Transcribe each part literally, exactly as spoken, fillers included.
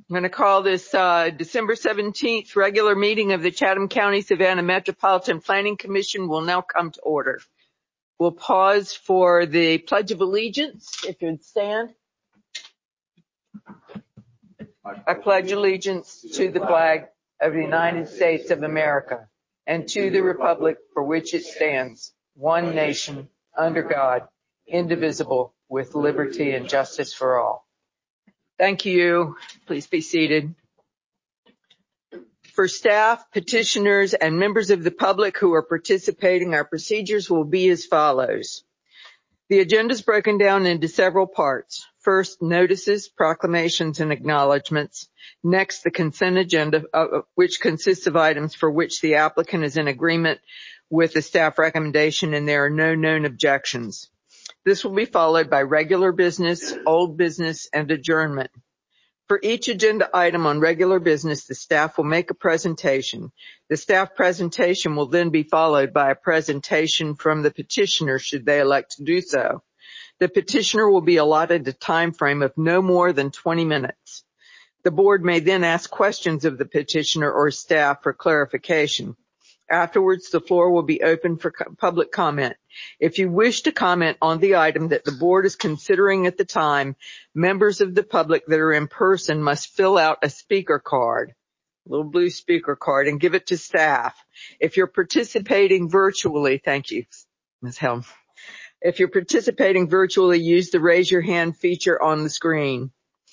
I'm going to call this uh, December seventeenth regular meeting of the Chatham County Savannah Metropolitan Planning Commission will now come to order. We'll pause for the Pledge of Allegiance, if you'd stand. I pledge allegiance to the flag of the United States of America and to the republic for which it stands, one nation, under God, indivisible, with liberty and justice for all. Thank you. Please be seated. For staff, petitioners, and members of the public who are participating, our procedures will be as follows. The agenda is broken down into several parts. First, notices, proclamations, and acknowledgments. Next, the consent agenda, uh, which consists of items for which the applicant is in agreement with the staff recommendation and there are no known objections. This will be followed by regular business, old business, and adjournment. For each agenda item on regular business, the staff will make a presentation. The staff presentation will then be followed by a presentation from the petitioner should they elect to do so. The petitioner will be allotted a time frame of no more than twenty minutes. The board may then ask questions of the petitioner or staff for clarification. Afterwards, the floor will be open for public comment. If you wish to comment on the item that the board is considering at the time, members of the public that are in person must fill out a speaker card, a little blue speaker card, and give it to staff. If you're participating virtually, thank you, Miz Helm. If you're participating virtually, use the raise your hand feature on the screen.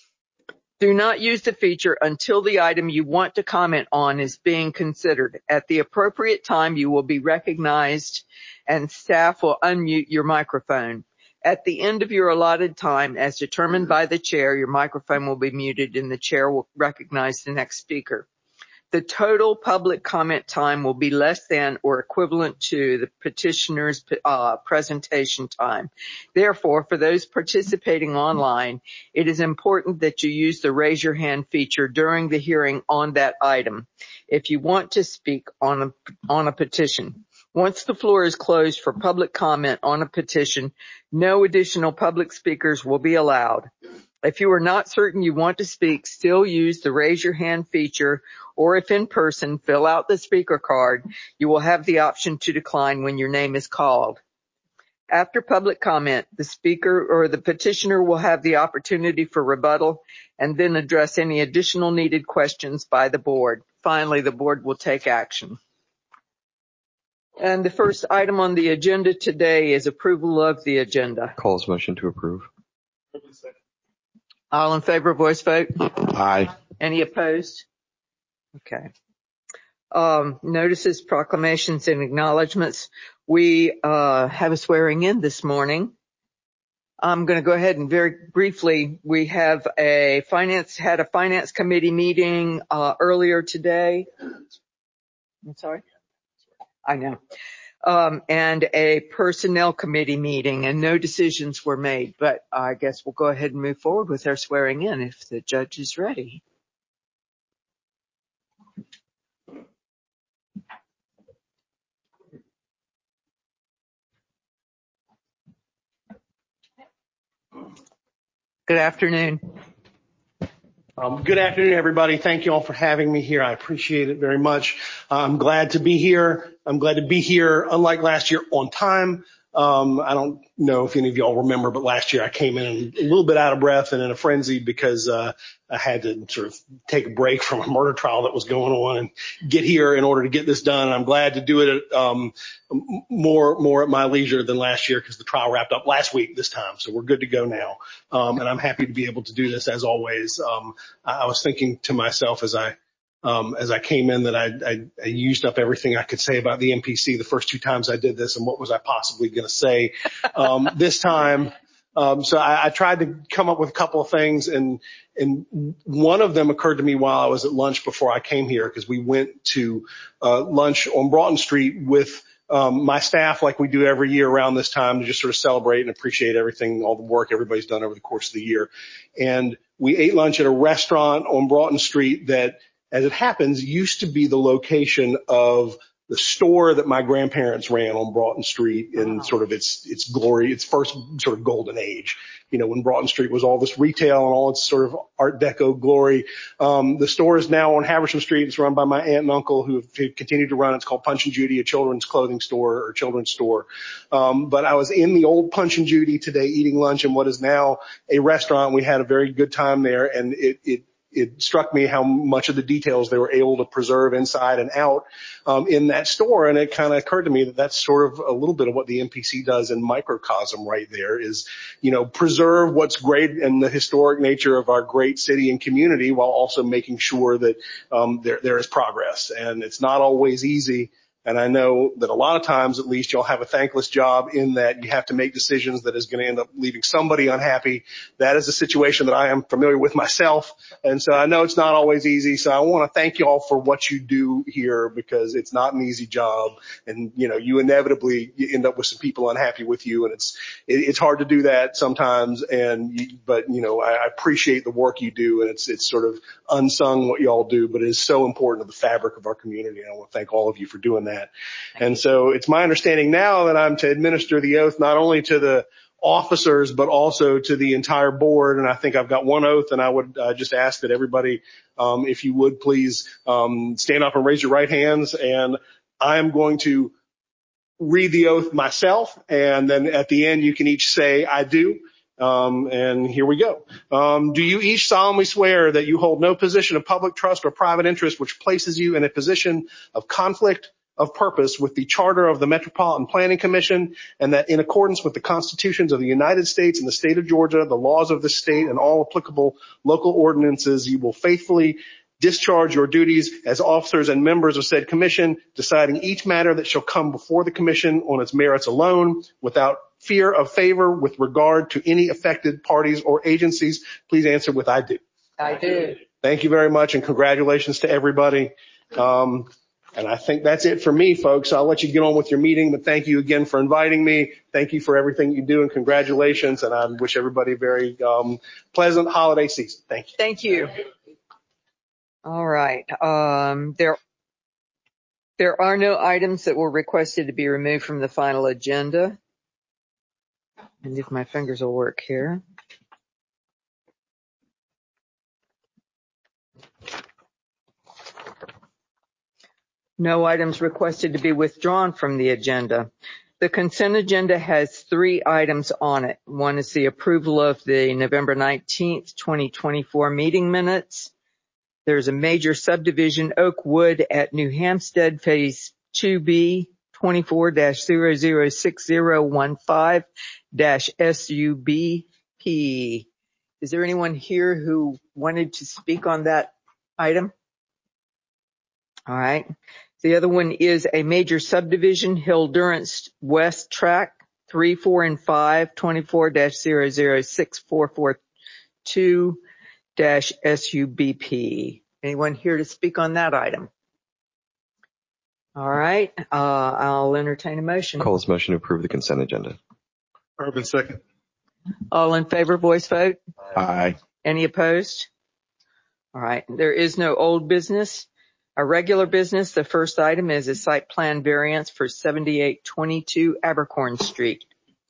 Do not use the feature until the item you want to comment on is being considered. At the appropriate time, you will be recognized and staff will unmute your microphone. At the end of your allotted time, as determined by the chair, your microphone will be muted and the chair will recognize the next speaker. The total public comment time will be less than or equivalent to the petitioner's uh, presentation time. Therefore, for those participating online, it is important that you use the raise your hand feature during the hearing on that item if you want to speak on a, on a petition. Once the floor is closed for public comment on a petition, no additional public speakers will be allowed. If you are not certain you want to speak, still use the raise your hand feature, or if in person, fill out the speaker card. You will have the option to decline when your name is called. After public comment, the speaker or the petitioner will have the opportunity for rebuttal and then address any additional needed questions by the board. Finally, the board will take action. And the first item on the agenda today is approval of the agenda. Calls motion to approve. All in favor, voice vote? Aye. Any opposed? Okay. Um, notices, proclamations, and acknowledgments. We uh, have a swearing in this morning. I'm going to go ahead and very briefly, we have a finance, had a finance committee meeting uh, earlier today. I'm sorry? I know. Um, and a personnel committee meeting, and no decisions were made, but I guess we'll go ahead and move forward with our swearing in if the judge is ready. Good afternoon. Um, good afternoon, everybody. Thank you all for having me here. I appreciate it very much. Uh, I'm glad to be here. I'm glad to be here, unlike last year, on time. Um, I don't know if any of y'all remember, but last year I came in a little bit out of breath and in a frenzy because uh, I had to sort of take a break from a murder trial that was going on and get here in order to get this done. And I'm glad to do it um, more more at my leisure than last year because the trial wrapped up last week this time. So we're good to go now. Um, and I'm happy to be able to do this as always. Um, I, I was thinking to myself as I Um, as I came in that I, I, I used up everything I could say about the M P C the first two times I did this, and what was I possibly going to say um, this time. Um, so I, I tried to come up with a couple of things, and and one of them occurred to me while I was at lunch before I came here, because we went to uh, lunch on Broughton Street with um, my staff, like we do every year around this time, to just sort of celebrate and appreciate everything, all the work everybody's done over the course of the year. And we ate lunch at a restaurant on Broughton Street that, as it happens, used to be the location of the store that my grandparents ran on Broughton Street in wow. sort of its, its glory, its first sort of golden age. You know, when Broughton Street was all this retail and all its sort of Art Deco glory. Um, the store is now on Haversham Street. It's run by my aunt and uncle who have continued to run. It's called Punch and Judy, a children's clothing store or children's store. Um, but I was in the old Punch and Judy today eating lunch in what is now a restaurant. We had a very good time there, and it, it It struck me how much of the details they were able to preserve inside and out um, in that store. And it kind of occurred to me that that's sort of a little bit of what the N P C does in microcosm right there is, you know, preserve what's great and the historic nature of our great city and community while also making sure that um, there, there is progress. And it's not always easy. And I know that a lot of times, at least, you'll have a thankless job in that you have to make decisions that is going to end up leaving somebody unhappy. That is a situation that I am familiar with myself. And so I know it's not always easy. So I want to thank you all for what you do here because it's not an easy job. And, you know, you inevitably you end up with some people unhappy with you. And it's, it, it's hard to do that sometimes. And, you, but, you know, I, I appreciate the work you do. And it's, it's sort of unsung what you all do, but it is so important to the fabric of our community. And I want to thank all of you for doing that. That. And so it's my understanding now that I'm to administer the oath not only to the officers, but also to the entire board. And I think I've got one oath, and I would uh, just ask that everybody, um, if you would please um, stand up and raise your right hands. And I am going to read the oath myself. And then at the end, you can each say, I do. Um, and here we go. Um, do you each solemnly swear that you hold no position of public trust or private interest which places you in a position of conflict of purpose with the Charter of the Metropolitan Planning Commission, and that in accordance with the constitutions of the United States and the state of Georgia, the laws of the state, and all applicable local ordinances, you will faithfully discharge your duties as officers and members of said commission, deciding each matter that shall come before the commission on its merits alone, without fear of favor with regard to any affected parties or agencies? Please answer with I do. I do. Thank you very much, and congratulations to everybody. Um, And I think that's it for me, folks. I'll let you get on with your meeting, but thank you again for inviting me. Thank you for everything you do, and congratulations. And I wish everybody a very um, pleasant holiday season. Thank you. Thank you. All right. Um, there, there are no items that were requested to be removed from the final agenda. And if my fingers will work here. No items requested to be withdrawn from the agenda. The consent agenda has three items on it. One is the approval of the November nineteenth, twenty twenty-four meeting minutes. There's a major subdivision, Oakwood at New Hampstead, Phase two B, twenty-four dash zero zero six zero one five dash S U B P. Is there anyone here who wanted to speak on that item? All right. The other one is a major subdivision, Hill Durance West Track, three, four, and five, twenty-four dash zero zero six four four two dash S U B P. Anyone here to speak on that item? All right. Uh, I'll entertain a motion. Cole's motion to approve the consent agenda. Urban second. All in favor, voice vote? Aye. Any opposed? All right. There is no old business. Our regular business, the first item is a site plan variance for seventy-eight twenty-two Abercorn Street.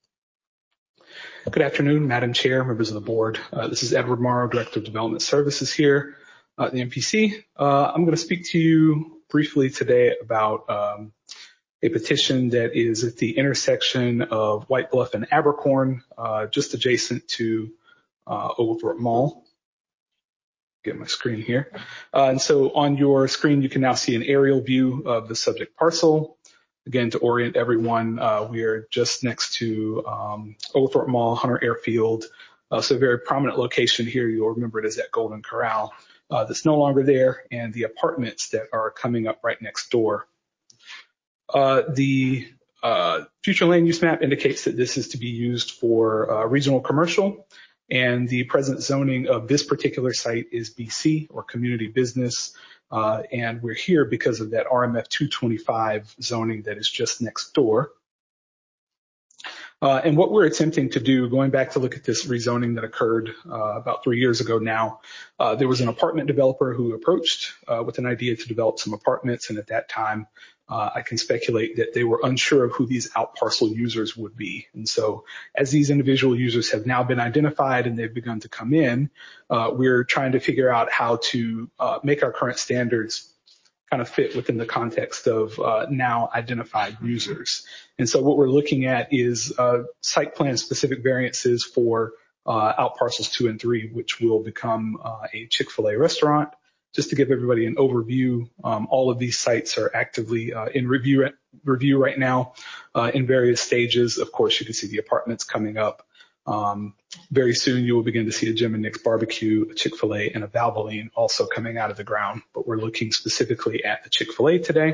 Good afternoon, Madam Chair, members of the board. Uh, this is Edward Morrow, Director of Development Services here at the N P C. Uh, I'm going to speak to you briefly today about um, a petition that is at the intersection of White Bluff and Abercorn, uh, just adjacent to uh, Oglethorpe Mall. Get my screen here. Uh, and so on your screen, you can now see an aerial view of the subject parcel. Again, to orient everyone, uh, we are just next to um, Oglethorpe Mall, Hunter Airfield. Uh, so a very prominent location here. You'll remember it as that Golden Corral uh, that's no longer there, and the apartments that are coming up right next door. Uh, the uh, future land use map indicates that this is to be used for uh, regional commercial. And the present zoning of this particular site is B C, or community business. Uh, and we're here because of that R M F two twenty-five zoning that is just next door. Uh, and what we're attempting to do, going back to look at this rezoning that occurred uh, about three years ago now, uh, there was an apartment developer who approached uh, with an idea to develop some apartments. And at that time, uh, I can speculate that they were unsure of who these out parcel users would be. And so as these individual users have now been identified and they've begun to come in, uh, we're trying to figure out how to uh, make our current standards kind of fit within the context of uh, now identified users. And so what we're looking at is uh, site plan specific variances for uh, out parcels two and three, which will become uh, a Chick-fil-A restaurant. Just to give everybody an overview, um, all of these sites are actively uh, in review review right now uh, in various stages. Of course, you can see the apartments coming up. Um, very soon you will begin to see a Jim and Nick's Barbecue, a Chick-fil-A, and a Valvoline also coming out of the ground, but we're looking specifically at the Chick-fil-A today.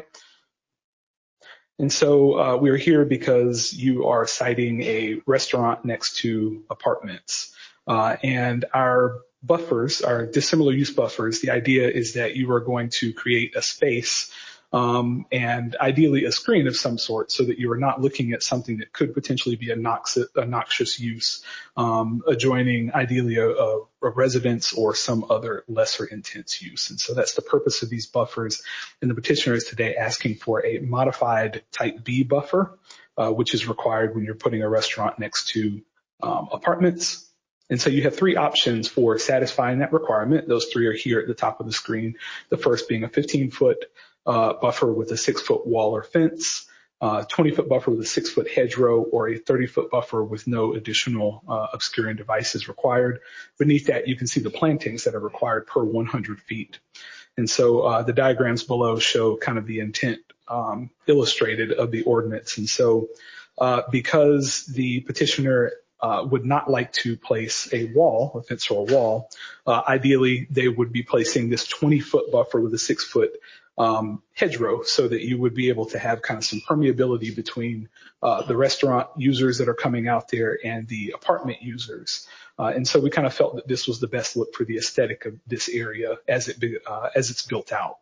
And so uh, we're here because you are citing a restaurant next to apartments. Uh, and our buffers, our dissimilar use buffers, the idea is that you are going to create a space Um, and ideally a screen of some sort so that you are not looking at something that could potentially be a noxious, a noxious use, um, adjoining ideally a, a, a residence or some other lesser intense use. And so that's the purpose of these buffers. And the petitioner is today asking for a modified type B buffer, uh, which is required when you're putting a restaurant next to um, apartments. And so you have three options for satisfying that requirement. Those three are here at the top of the screen. The first being a fifteen foot Uh, buffer with a six foot wall or fence, uh, twenty foot buffer with a six foot hedgerow, or a thirty foot buffer with no additional uh, obscuring devices required. Beneath that, you can see the plantings that are required per one hundred feet. And so uh, the diagrams below show kind of the intent um, illustrated of the ordinance. And so uh, because the petitioner uh, would not like to place a wall, a fence or a wall, uh, ideally they would be placing this twenty foot buffer with a six foot Um, hedgerow so that you would be able to have kind of some permeability between uh, the restaurant users that are coming out there and the apartment users. Uh, and so we kind of felt that this was the best look for the aesthetic of this area as it be, uh, as it's built out.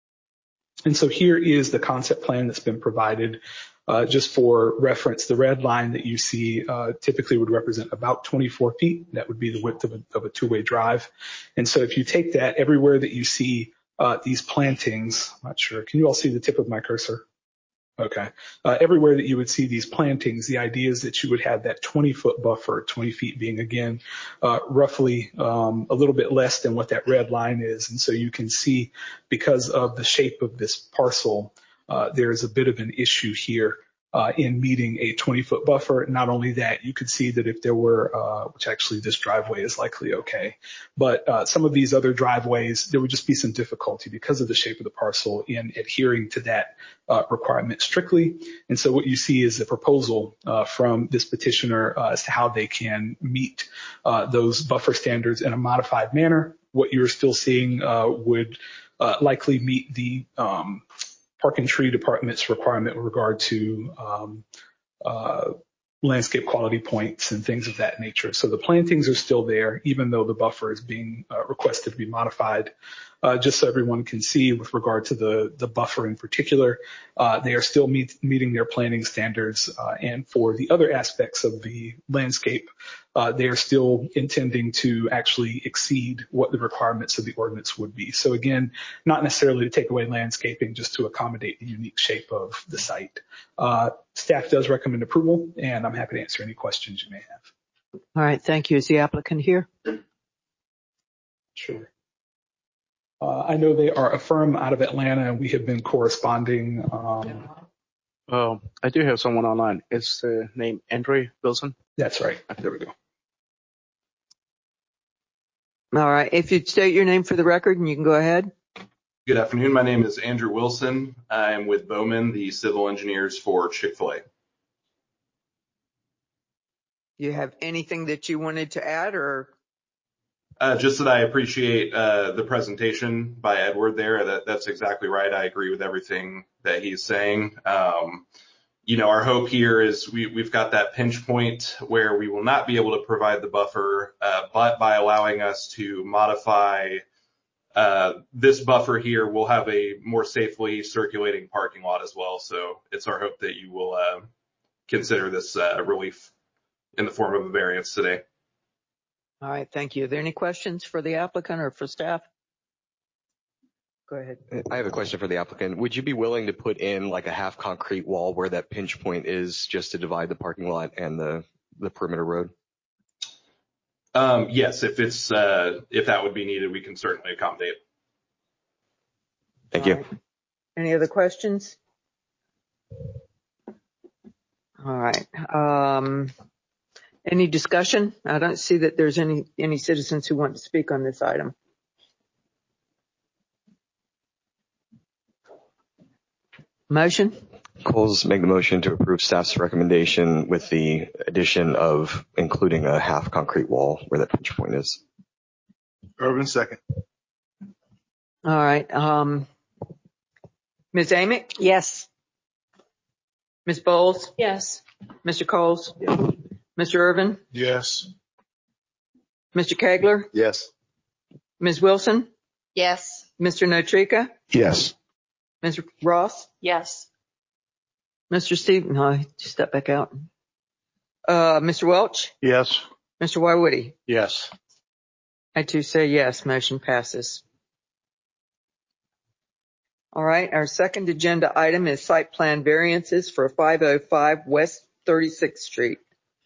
And so here is the concept plan that's been provided. Uh, just for reference, the red line that you see uh, typically would represent about twenty-four feet. That would be the width of a, of a two-way drive. And so if you take that, everywhere that you see Uh, these plantings, I'm not sure. Can you all see the tip of my cursor? Okay. Uh, everywhere that you would see these plantings, the idea is that you would have that twenty foot buffer, twenty feet being again, uh, roughly, um, a little bit less than what that red line is. And so you can see because of the shape of this parcel, uh, there is a bit of an issue here. Uh, in meeting a twenty foot buffer. Not only that, you could see that if there were, uh, which actually this driveway is likely okay, but uh, some of these other driveways, there would just be some difficulty because of the shape of the parcel in adhering to that uh, requirement strictly. And so what you see is the proposal uh, from this petitioner uh, as to how they can meet uh, those buffer standards in a modified manner. What you're still seeing uh, would uh, likely meet the um, Park and Tree Department's requirement with regard to um, uh, landscape quality points and things of that nature. So the plantings are still there, even though the buffer is being uh, requested to be modified. Uh, just so everyone can see with regard to the, the buffer in particular, uh, they are still meet, meeting their planning standards. Uh, and for the other aspects of the landscape, uh, they are still intending to actually exceed what the requirements of the ordinance would be. So again, not necessarily to take away landscaping, just to accommodate the unique shape of the site. Uh, staff does recommend approval, and I'm happy to answer any questions you may have. All right. Thank you. Is the applicant here? Sure. Uh, I know they are a firm out of Atlanta, and we have been corresponding. Um, Oh, I do have someone online. Is the name Andre Wilson? That's right. There we go. All right. If you'd state your name for the record, and you can go ahead. Good afternoon. My name is Andrew Wilson. I'm with Bowman, the civil engineers for Chick-fil-A. Do you have anything that you wanted to add, or? Uh, just that I appreciate uh, the presentation by Edward there. That, that's exactly right. I agree with everything that he's saying. Um, you know, our hope here is we, we've got that pinch point where we will not be able to provide the buffer, uh, but by allowing us to modify uh, this buffer here, we'll have a more safely circulating parking lot as well. So it's our hope that you will uh, consider this uh, relief in the form of a variance today. All right. Thank you. Are there any questions for the applicant or for staff? Go ahead. I have a question for the applicant. Would you be willing to put in like a half concrete wall where that pinch point is, just to divide the parking lot and the, the perimeter road? Um, yes, if it's, uh, if that would be needed, we can certainly accommodate. Thank All you. right. Any other questions? All right. Um, any discussion? I don't see that there's any, any citizens who want to speak on this item. Motion? Coles make the motion to approve staff's recommendation with the addition of including a half concrete wall where that pinch point is. Irvin, second. All right. Um, Miz Amick? Yes. Miz Bowles? Yes. Mister Coles? Mister Irvin? Yes. Mister Kegler? Yes. Miz Wilson? Yes. Mister Notrika? Yes. Miz Ross? Yes. Mister Steve? No, just step back out. Uh, Mister Welch? Yes. Mister Wywoody? Yes. I too say yes. Motion passes. All right. Our second agenda item is site plan variances for five oh five West thirty-sixth Street.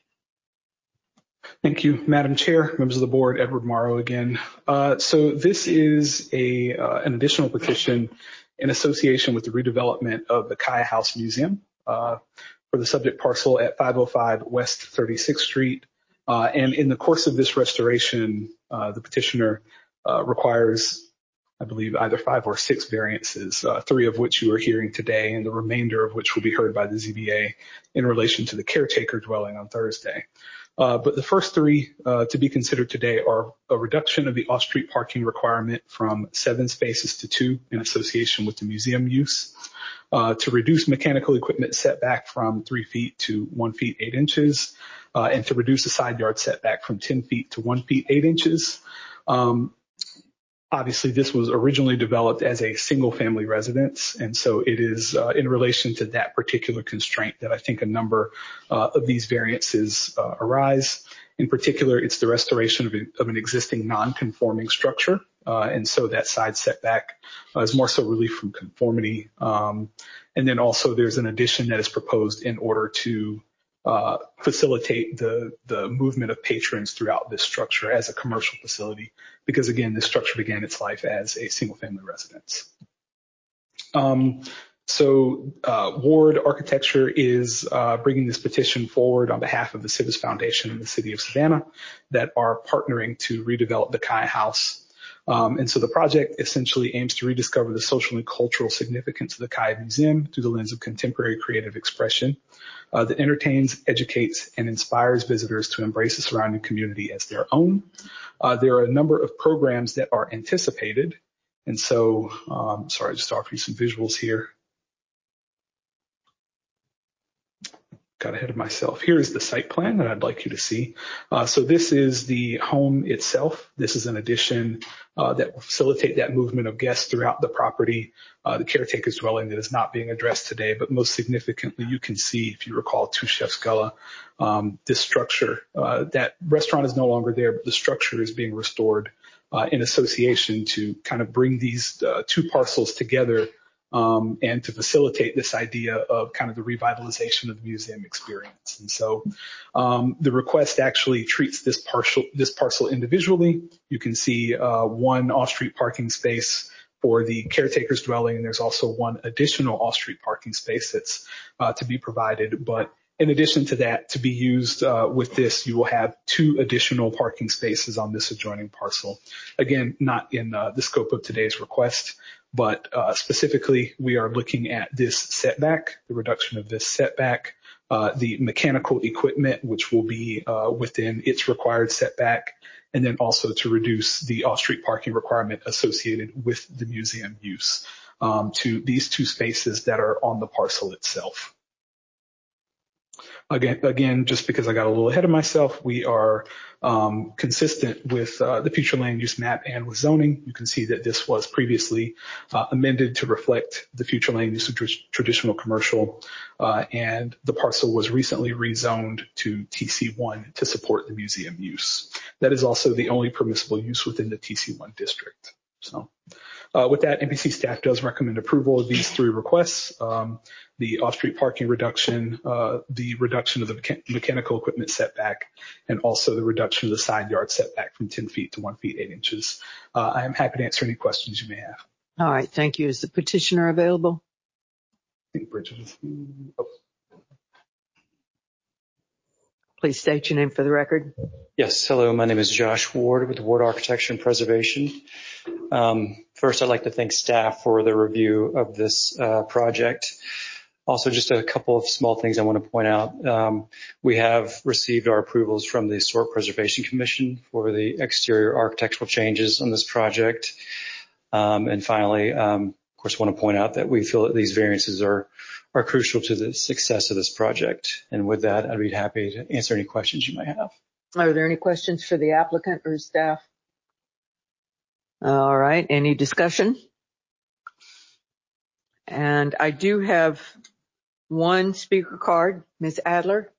Thank you, Madam Chair, members of the board, Edward Morrow again. Uh, so this is a uh, an additional petition in association with the redevelopment of the Kaya House Museum uh, for the subject parcel at five oh five West thirty-sixth Street. Uh, and in the course of this restoration, uh, the petitioner uh, requires, I believe, either five or six variances, uh, three of which you are hearing today, and the remainder of which will be heard by the Z B A in relation to the caretaker dwelling on Thursday. Uh, but the first three uh, to be considered today are a reduction of the off-street parking requirement from seven spaces to two in association with the museum use, uh, to reduce mechanical equipment setback from three feet to one feet eight inches, uh, and to reduce the side yard setback from ten feet to one feet eight inches. Um, Obviously, this was originally developed as a single-family residence, and so it is uh, in relation to that particular constraint that I think a number uh, of these variances uh, arise. In particular, it's the restoration of, a, of an existing non-conforming structure, uh, and so that side setback uh, is more so relief from conformity. Um, and then also there's an addition that is proposed in order to Uh, facilitate the, the movement of patrons throughout this structure as a commercial facility, because again, this structure began its life as a single family residence. Um, so, uh, Ward Architecture is, uh, bringing this petition forward on behalf of the Civis Foundation and the City of Savannah that are partnering to redevelop the Kaya House. Um, and so the project essentially aims to rediscover the social and cultural significance of the Kaya Museum through the lens of contemporary creative expression uh, that entertains, educates, and inspires visitors to embrace the surrounding community as their own. Uh, there are a number of programs that are anticipated. And so, um, sorry, I just offer you some visuals here. Got ahead of myself. Here is the site plan that I'd like you to see. Uh, so this is the home itself. This is an addition uh, that will facilitate that movement of guests throughout the property. Uh, the caretaker's dwelling that is not being addressed today, but most significantly, you can see, if you recall, Two Chefs Gullah, um, this structure. Uh, that restaurant is no longer there, but the structure is being restored uh, in association to kind of bring these uh, two parcels together. Um, and to facilitate this idea of kind of the revitalization of the museum experience. And so um, the request actually treats this parcel, this parcel individually. You can see uh, one off-street parking space for the caretaker's dwelling, and there's also one additional off-street parking space that's uh, to be provided. But in addition to that, to be used uh, with this, you will have two additional parking spaces on this adjoining parcel. Again, not in uh, the scope of today's request. But uh, specifically, we are looking at this setback, the reduction of this setback, uh, the mechanical equipment, which will be uh, within its required setback, and then also to reduce the off-street parking requirement associated with the museum use um, to these two spaces that are on the parcel itself. Again, again, just because I got a little ahead of myself, we are um, consistent with uh, the future land use map and with zoning. You can see that this was previously uh, amended to reflect the future land use of tr traditional commercial, uh, and the parcel was recently rezoned to T C one to support the museum use. That is also the only permissible use within the T C one district. So uh, with that, M P C staff does recommend approval of these three requests. Um, the off-street parking reduction, uh, the reduction of the mecha- mechanical equipment setback, and also the reduction of the side yard setback from ten feet to one feet eight inches. Uh, I am happy to answer any questions you may have. All right. Thank you. Is the petitioner available? I think Bridget is, oh. Please state your name for the record. Yes. Hello. My name is Josh Ward with Ward Architecture and Preservation. Um, first, I'd like to thank staff for the review of this uh, project. Also, just a couple of small things I want to point out. Um, we have received our approvals from the Historic Preservation Commission for the exterior architectural changes on this project. Um, and finally, um, of course, I want to point out that we feel that these variances are are crucial to the success of this project. And with that, I'd be happy to answer any questions you might have. Are there any questions for the applicant or staff? All right. Any discussion? And I do have one speaker card. Miz Adler.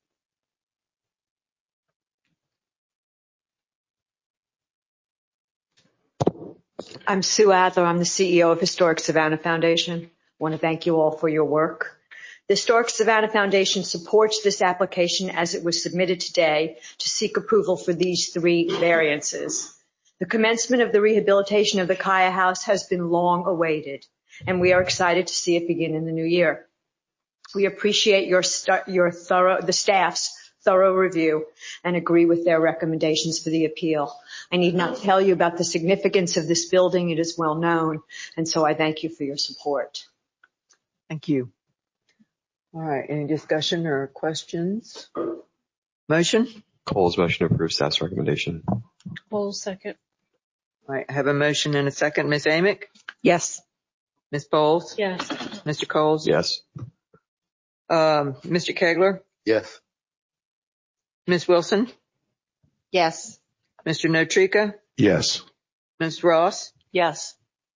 I'm Sue Adler. I'm the C E O of Historic Savannah Foundation. I want to thank you all for your work. The Historic Savannah Foundation supports this application as it was submitted today to seek approval for these three variances. The commencement of the rehabilitation of the Kaya House has been long awaited, and we are excited to see it begin in the new year. We appreciate your, st- your thorough, the staff's thorough review and agree with their recommendations for the appeal. I need not tell you about the significance of this building. It is well known, and so I thank you for your support. Thank you. All right. Any discussion or questions? Motion? Cole's motion to approve staff's recommendation. Cole, second. All right. I have a motion and a second. Miz Amick? Yes. Miz Bowles? Yes. Mister Coles? Yes. Um, Mister Kegler? Yes. Miz Wilson? Yes. Mister Notrika? Yes. Miz Ross? Yes.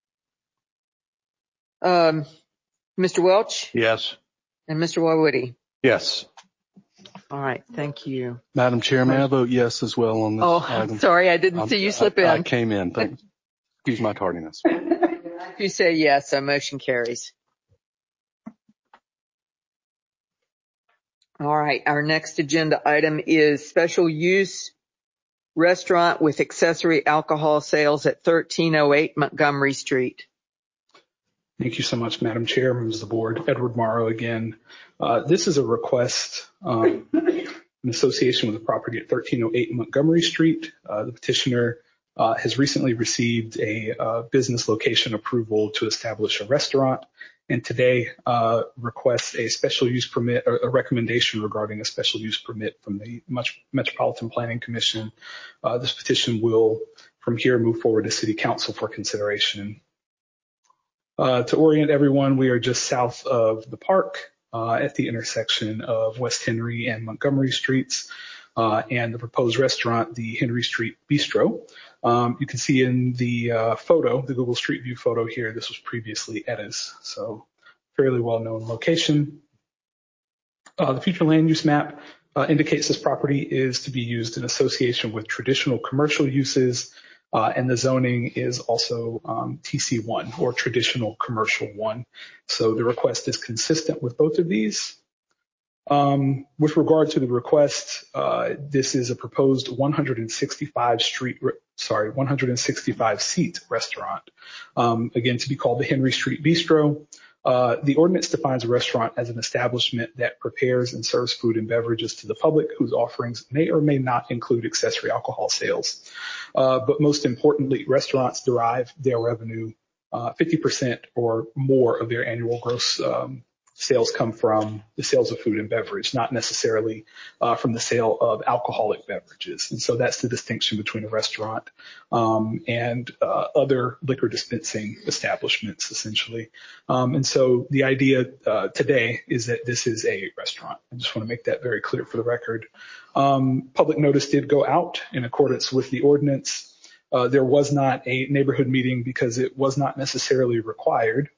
Um, Mister Welch? Yes. And Mister Wawitty? Yes. All right. Thank you. Madam Chair, may I vote yes as well on this Oh, item? sorry. I didn't Um, see you slip I, in. I came in. Thank, excuse my tardiness. If you say yes, so motion carries. All right. Our next agenda item is special use restaurant with accessory alcohol sales at thirteen oh eight Montgomery Street. Thank you so much, Madam Chair, members of the board. Edward Morrow again. Uh, this is a request um, in association with the property at thirteen oh eight Montgomery Street. Uh, the petitioner uh, has recently received a uh, business location approval to establish a restaurant, and today uh, requests a special use permit or a recommendation regarding a special use permit from the Metropolitan Planning Commission. Uh, this petition will, from here, move forward to City Council for consideration. Uh, to orient everyone, we are just south of the park uh, at the intersection of West Henry and Montgomery Streets, uh, and the proposed restaurant, the Henry Street Bistro. Um, you can see in the uh, photo, the Google Street View photo here, this was previously Edda's, so fairly well-known location. Uh, the future land use map uh, indicates this property is to be used in association with traditional commercial uses, Uh, and the zoning is also um, T C one or traditional commercial one. So the request is consistent with both of these. Um, with regard to the request, uh, this is a proposed one hundred sixty-five street, sorry, one hundred sixty-five seat restaurant. Um, again, to be called the Henry Street Bistro. Uh, the ordinance defines a restaurant as an establishment that prepares and serves food and beverages to the public whose offerings may or may not include accessory alcohol sales. Uh, but most importantly, restaurants derive their revenue, uh, fifty percent or more of their annual gross um, sales come from the sales of food and beverage, not necessarily uh, from the sale of alcoholic beverages. And so that's the distinction between a restaurant um, and uh, other liquor dispensing establishments, essentially. Um, and so the idea uh, today is that this is a restaurant. I just want to make that very clear for the record. Um, public notice did go out in accordance with the ordinance. Uh, there was not a neighborhood meeting because it was not necessarily required.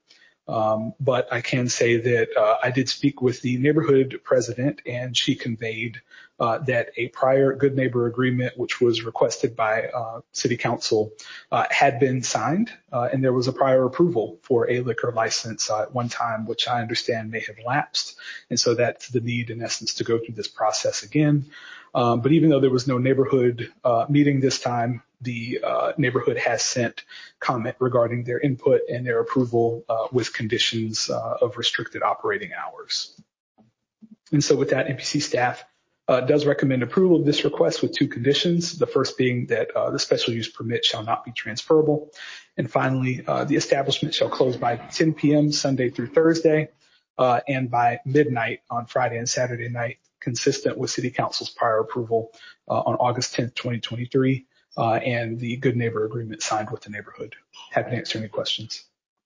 Um, but I can say that uh, I did speak with the neighborhood president, and she conveyed uh, that a prior good neighbor agreement, which was requested by uh, city council, uh, had been signed, uh, and there was a prior approval for a liquor license uh, at one time, which I understand may have lapsed. And so that's the need, in essence, to go through this process again. Um, but even though there was no neighborhood uh, meeting this time, the uh, neighborhood has sent comment regarding their input and their approval uh, with conditions uh, of restricted operating hours. And so with that, M P C staff uh, does recommend approval of this request with two conditions. The first being that uh, the special use permit shall not be transferable. And finally, uh, the establishment shall close by ten p.m. Sunday through Thursday uh, and by midnight on Friday and Saturday night, consistent with City Council's prior approval uh, on August tenth, twenty twenty-three, uh, and the Good Neighbor Agreement signed with the neighborhood. Happy to answer any questions.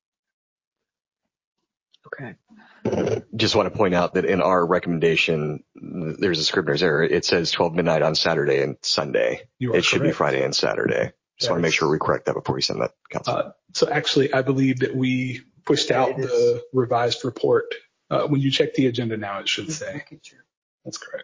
Okay. Just want to point out that in our recommendation, there's a Scribner's error. It says twelve midnight on Saturday and Sunday. You are It should correct. be Friday and Saturday. Just That want to make is- sure we correct that before we send that to council. Uh, so actually, I believe that we pushed out It is. the revised report. Uh, when you check the agenda now, it should say. That's correct.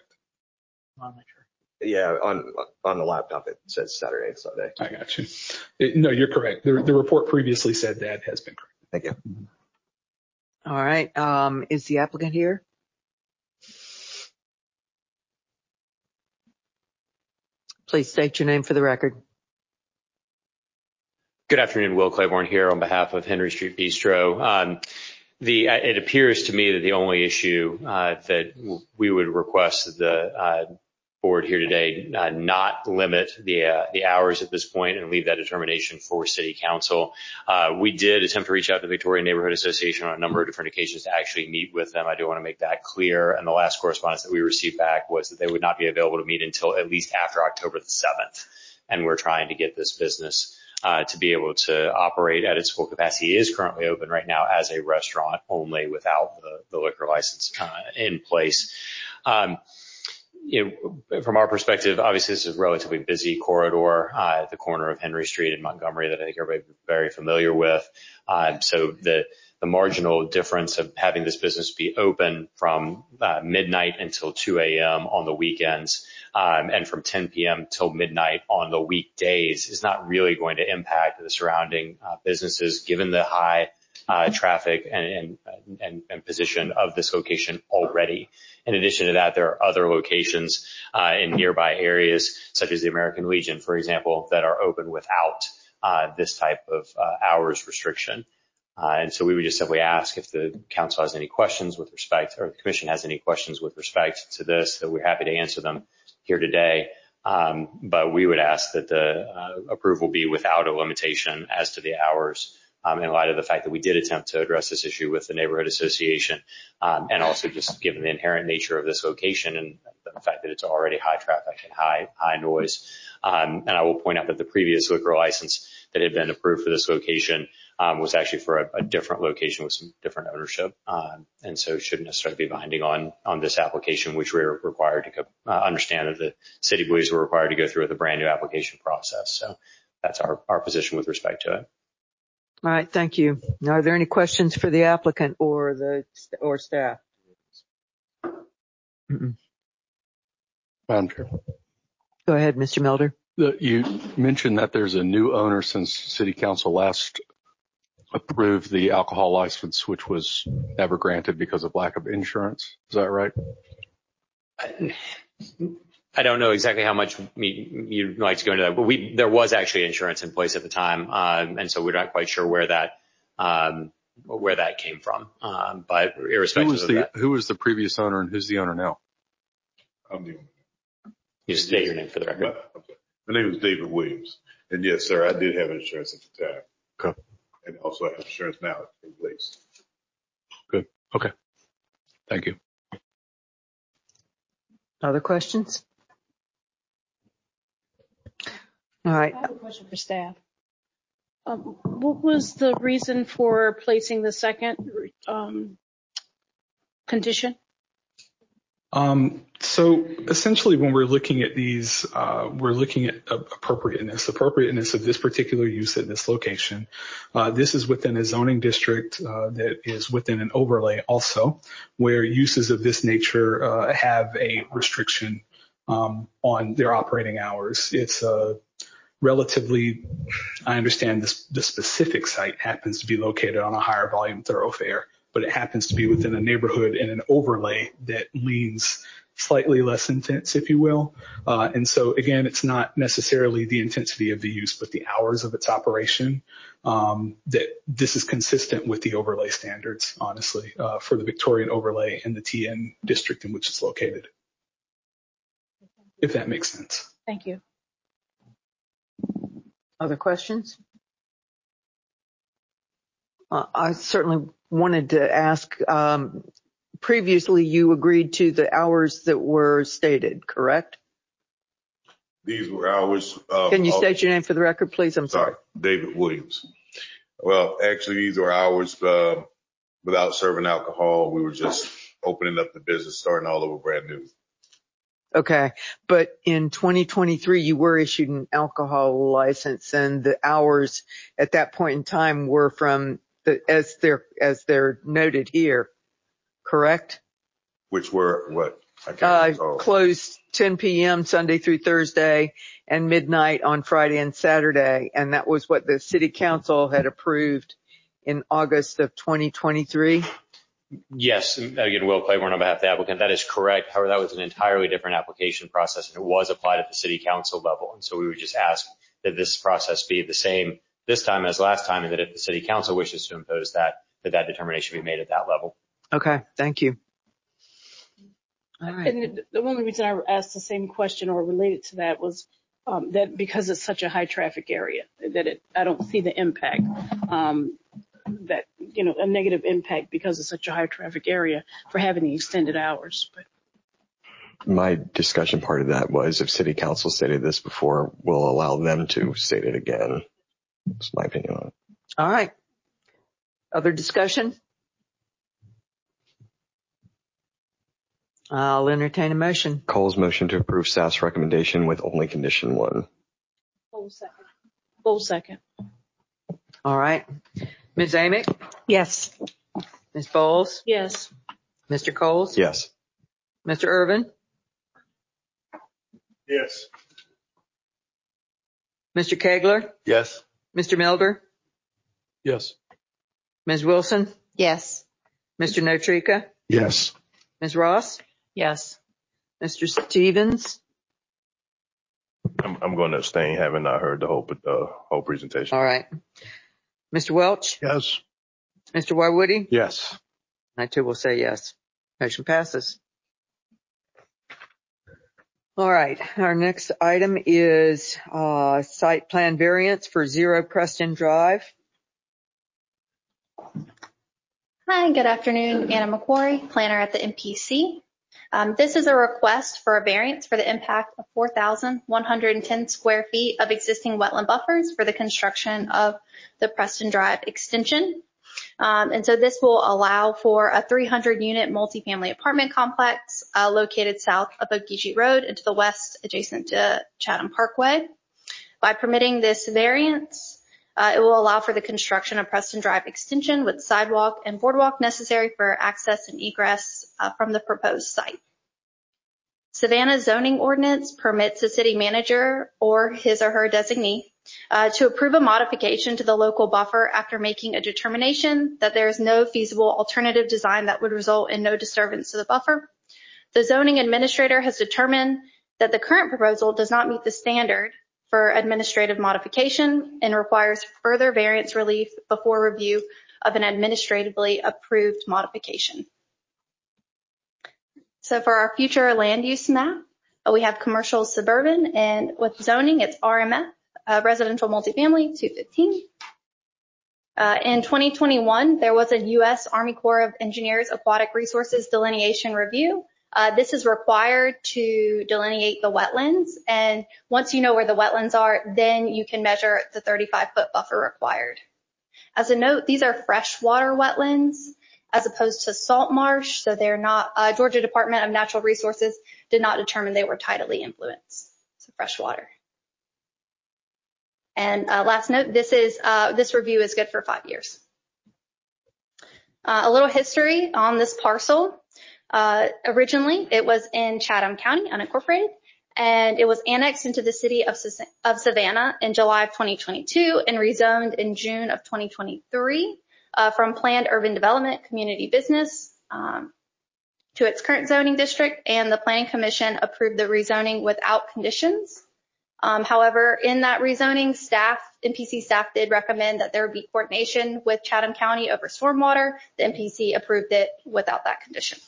Yeah, on on the laptop it says Saturday and Sunday. I got you. It, no, you're correct. The, the report previously said that has been correct. Thank you. All right. Um, is the applicant here? Please state your name for the record. Good afternoon, Will Claiborne here on behalf of Henry Street Bistro. Um, the, it appears to me that the only issue uh, that we would request the uh, board here today uh, not limit the uh, the hours at this point and leave that determination for City Council. Uh, we did attempt to reach out to the Victoria Neighborhood Association on a number of different occasions to actually meet with them. I do want to make that clear. And the last correspondence that we received back was that they would not be available to meet until at least after October the seventh. And we're trying to get this business Uh, to be able to operate at its full capacity. It is currently open right now as a restaurant only without the, the liquor license uh, in place. Um, you know, from our perspective, obviously this is a relatively busy corridor uh, at the corner of Henry Street and Montgomery that I think everybody's very familiar with. Uh, so the the marginal difference of having this business be open from uh, midnight until two a.m. on the weekends um, and from ten p.m. till midnight on the weekdays is not really going to impact the surrounding uh, businesses, given the high uh, traffic and, and, and, and position of this location already. In addition to that, there are other locations uh, in nearby areas, such as the American Legion, for example, that are open without uh, this type of uh, hours restriction. Uh, and so we would just simply ask if the council has any questions with respect, or the commission has any questions with respect to this, that we're happy to answer them here today. Um, but we would ask that the uh, approval be without a limitation as to the hours, um, in light of the fact that we did attempt to address this issue with the neighborhood association, um, and also just given the inherent nature of this location and the fact that it's already high traffic and high high noise. Um, and I will point out that the previous liquor license that had been approved for this location Um, was actually for a, a different location with some different ownership. Um, and so shouldn't necessarily be binding on, on this application, which we're required to go, uh, understand that the city believes we're required to go through with a brand new application process. So that's our, our position with respect to it. All right. Thank you. Now, are there any questions for the applicant or the, or staff? Mm-mm. Madam Chair. Go ahead, Mister Melder. The, you mentioned that there's a new owner since City Council last approved the alcohol license, which was never granted because of lack of insurance. Is that right? I, I don't know exactly how much me, you'd like to go into that, but we, there was actually insurance in place at the time. Um, and so we're not quite sure where that, um, where that came from. Um, but irrespective who was of the, that. Who was the previous owner and who's the owner now? I'm the owner. You state your name for the record. My name is David Williams. And yes, sir, I did have insurance at the time. Okay. And also have insurance now in place. Good. Okay. Thank you. Other questions? All right. I have a question for staff. Um, what was the reason for placing the second um, condition? Um, so essentially when we're looking at these, uh, we're looking at appropriateness, appropriateness of this particular use at this location. Uh, this is within a zoning district, uh, that is within an overlay also, where uses of this nature, uh, have a restriction, um, on their operating hours. It's a relatively, I understand this, the specific site happens to be located on a higher volume thoroughfare, but it happens to be within a neighborhood and an overlay that leans slightly less intense, if you will. Uh, and so again, it's not necessarily the intensity of the use, but the hours of its operation. Um, that this is consistent with the overlay standards, honestly, uh, for the Victorian overlay and the T N district in which it's located. If that makes sense. Thank you. Other questions? Uh, I certainly wanted to ask, um, previously you agreed to the hours that were stated, correct? These were hours. Uh, Can you state your name for the record, please? I'm sorry. sorry. David Williams. Well, actually, these were hours uh, without serving alcohol. We were just opening up the business, starting all over brand new. Okay. But in twenty twenty-three, you were issued an alcohol license, and the hours at that point in time were from the, as they're, as they're noted here, correct? Which were what? I can't Uh, recall. closed ten p.m. Sunday through Thursday and midnight on Friday and Saturday. And that was what the city council had approved in August of twenty twenty-three. Yes. Again, Will Claiborne on behalf of the applicant. That is correct. However, that was an entirely different application process, and it was applied at the city council level. And so we would just ask that this process be the same this time as last time, and that if the city council wishes to impose that, that that determination be made at that level. Okay. Thank you. All right. And the only reason I asked the same question or related to that was um, that because it's such a high traffic area, that it, I don't see the impact, um, that, you know, a negative impact because it's such a high traffic area for having the extended hours. But my discussion part of that was if city council stated this before, we'll allow them to state it again. That's my opinion on it. All right. Other discussion? I'll entertain a motion. Cole's motion to approve staff's recommendation with only condition one. full second. Full second. All right. Miz Amick? Yes. Miz Bowles? Yes. Mister Coles? Yes. Mister Irvin? Yes. Mister Kegler? Yes. Mister Milder? Yes. Miz Wilson? Yes. Mister Notrika? Yes. Miz Ross? Yes. Mister Stevens? I'm, I'm going to abstain, having not heard the whole uh, whole presentation. All right. Mister Welch? Yes. Mister Warwoody? Yes. I too will say yes. Motion passes. All right. Our next item is uh, site plan variance for Zero Preston Drive. Hi, good afternoon. Anna McQuarrie, planner at the M P C. Um, this is a request for a variance for the impact of four thousand one hundred ten square feet of existing wetland buffers for the construction of the Preston Drive extension. Um, and so this will allow for a three hundred unit multifamily apartment complex uh, located south of Ogeechee Road and to the west adjacent to Chatham Parkway. By permitting this variance, Uh, it will allow for the construction of Preston Drive extension with sidewalk and boardwalk necessary for access and egress uh, from the proposed site. Savannah zoning ordinance permits the city manager or his or her designee uh, to approve a modification to the local buffer after making a determination that there is no feasible alternative design that would result in no disturbance to the buffer. The zoning administrator has determined that the current proposal does not meet the standard for administrative modification and requires further variance relief before review of an administratively approved modification. So for our future land use map, we have commercial suburban, and with zoning, it's R M F, uh, residential multifamily, two fifteen. Uh, in twenty twenty-one, there was a U S Army Corps of Engineers Aquatic Resources delineation review. Uh, this is required to delineate the wetlands, and once you know where the wetlands are, then you can measure the thirty-five foot buffer required. As a note, these are freshwater wetlands. as opposed to salt marsh. So they're not, uh, Georgia Department of Natural Resources did not determine they were tidally influenced. So fresh water. And uh, last note, this is uh, this review is good for five years. Uh, a little history on this parcel. Uh, originally, it was in Chatham County, unincorporated, and it was annexed into the city of, of Savannah in July of twenty twenty-two and rezoned in June of twenty twenty-three uh, from planned urban development community business um, to its current zoning district, and the Planning Commission approved the rezoning without conditions. Um, however, in that rezoning, staff, N P C staff did recommend that there would be coordination with Chatham County over stormwater. The N P C approved it without that condition.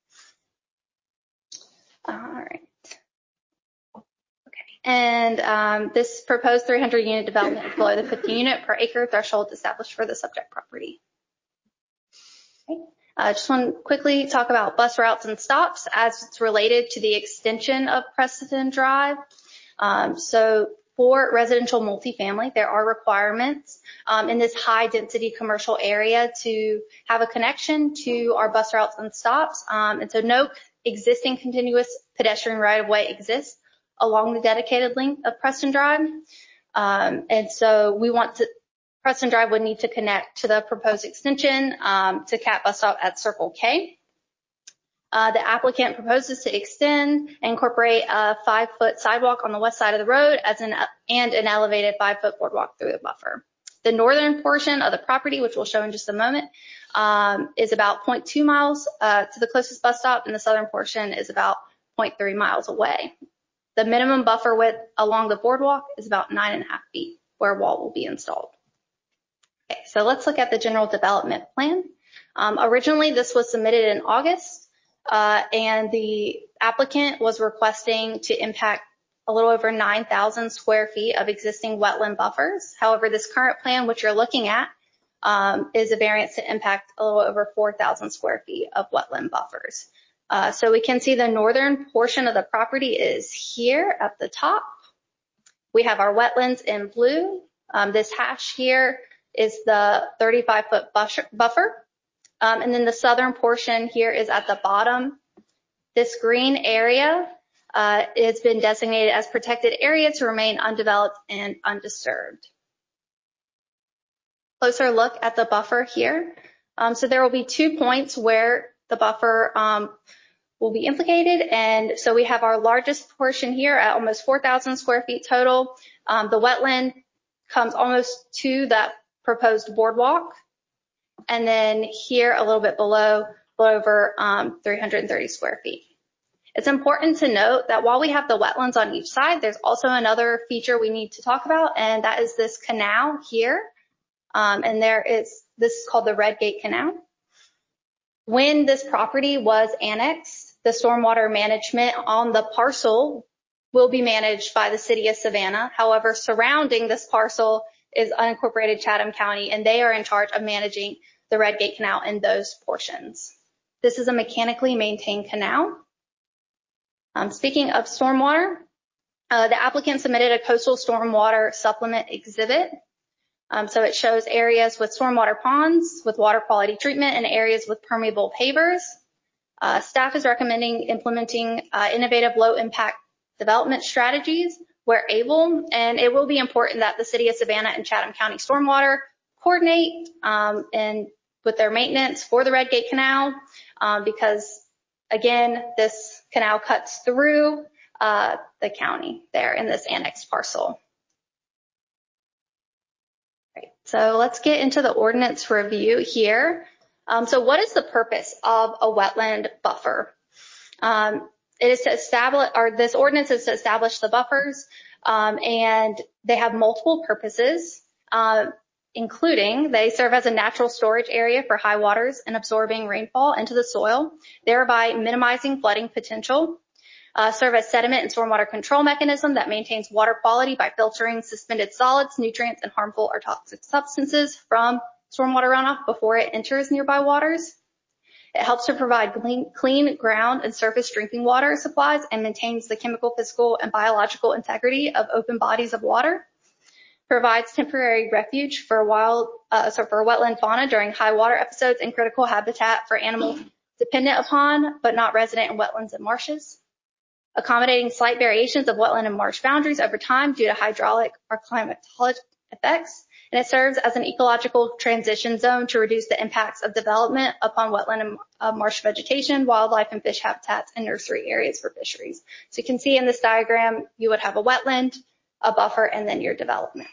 All right. Okay. And um, this proposed three hundred unit development is below the fifteen unit per acre threshold established for the subject property. Okay. I uh, just want to quickly talk about bus routes and stops as it's related to the extension of Preston Drive. Um, so for residential multifamily, there are requirements um, in this high density commercial area to have a connection to our bus routes and stops. Um, and so no existing continuous pedestrian right of way exists along the dedicated length of Preston Drive. Um, and so we want to, Preston Drive would need to connect to the proposed extension um, to Cat Bus Stop at Circle K. Uh, the applicant proposes to extend and incorporate a five-foot sidewalk on the west side of the road as an and an elevated five-foot boardwalk through the buffer. The northern portion of the property, which we'll show in just a moment, um, is about zero point two miles uh, to the closest bus stop, and the southern portion is about zero point three miles away. The minimum buffer width along the boardwalk is about nine and a half feet, where a wall will be installed. Okay, so let's look at the general development plan. Um, originally, this was submitted in August. Uh, and the applicant was requesting to impact a little over nine thousand square feet of existing wetland buffers. However, this current plan, which you're looking at, um, is a variance to impact a little over four thousand square feet of wetland buffers. Uh, so we can see the northern portion of the property is here at the top. We have our wetlands in blue. Um, this hash here is the thirty-five foot buffer. Um, and then the southern portion here is at the bottom. This green area uh, has been designated as protected area to remain undeveloped and undisturbed. Closer look at the buffer here. Um, so there will be two points where the buffer um, will be implicated. And so we have our largest portion here at almost four thousand square feet total. Um, the wetland comes almost to that proposed boardwalk. And then here a little bit below, a little over um, three hundred thirty square feet. It's important to note that while we have the wetlands on each side, there's also another feature we need to talk about, and that is this canal here. Um, and there is, this is called the Red Gate Canal. When this property was annexed, the stormwater management on the parcel will be managed by the city of Savannah. However, surrounding this parcel is unincorporated Chatham County, and they are in charge of managing the Red Gate Canal in those portions. This is a mechanically maintained canal. Um, speaking of stormwater, uh, the applicant submitted a coastal stormwater supplement exhibit. Um, so it shows areas with stormwater ponds with water quality treatment and areas with permeable pavers. Uh, staff is recommending implementing uh, innovative low impact development strategies where able, and it will be important that the city of Savannah and Chatham County Stormwater coordinate um, and with their maintenance for the Red Gate Canal um, because, again, this canal cuts through uh, the county there in this annexed parcel. Right, so let's get into the ordinance review here. Um, so what is the purpose of a wetland buffer? Um, It is to establish, or this ordinance is to establish the buffers, um, and they have multiple purposes, uh, including they serve as a natural storage area for high waters and absorbing rainfall into the soil, thereby minimizing flooding potential, uh, serve as sediment and stormwater control mechanism that maintains water quality by filtering suspended solids, nutrients, and harmful or toxic substances from stormwater runoff before it enters nearby waters. It helps to provide clean, clean ground and surface drinking water supplies and maintains the chemical, physical, and biological integrity of open bodies of water. provides temporary refuge for wild, uh, so for wetland fauna during high water episodes and critical habitat for animals dependent upon, but not resident in wetlands and marshes. Accommodating slight variations of wetland and marsh boundaries over time due to hydraulic or climatologic effects. And it serves as an ecological transition zone to reduce the impacts of development upon wetland and uh, marsh vegetation, wildlife and fish habitats, and nursery areas for fisheries. So you can see in this diagram, you would have a wetland, a buffer, and then your development.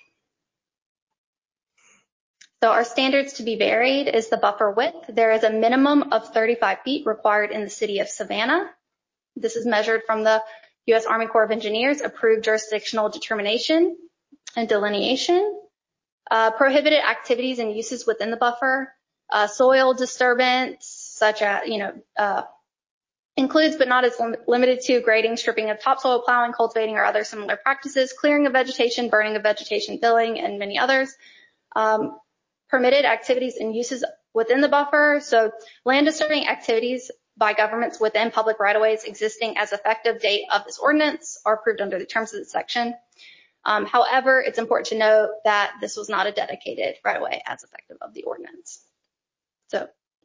So our standards to be varied is the buffer width. There is a minimum of thirty-five feet required in the city of Savannah. This is measured from the U S Army Corps of Engineers approved jurisdictional determination and delineation. Uh, prohibited activities and uses within the buffer, uh, soil disturbance, such as, you know, uh, includes but not as lim- limited to grading, stripping of topsoil, plowing, cultivating, or other similar practices, clearing of vegetation, burning of vegetation, filling, and many others. Um, permitted activities and uses within the buffer, so land disturbing activities by governments within public right-of-ways existing as effective date of this ordinance are approved under the terms of this section. Um, however, it's important to note that this was not a dedicated right-of-way as effective of the ordinance. So,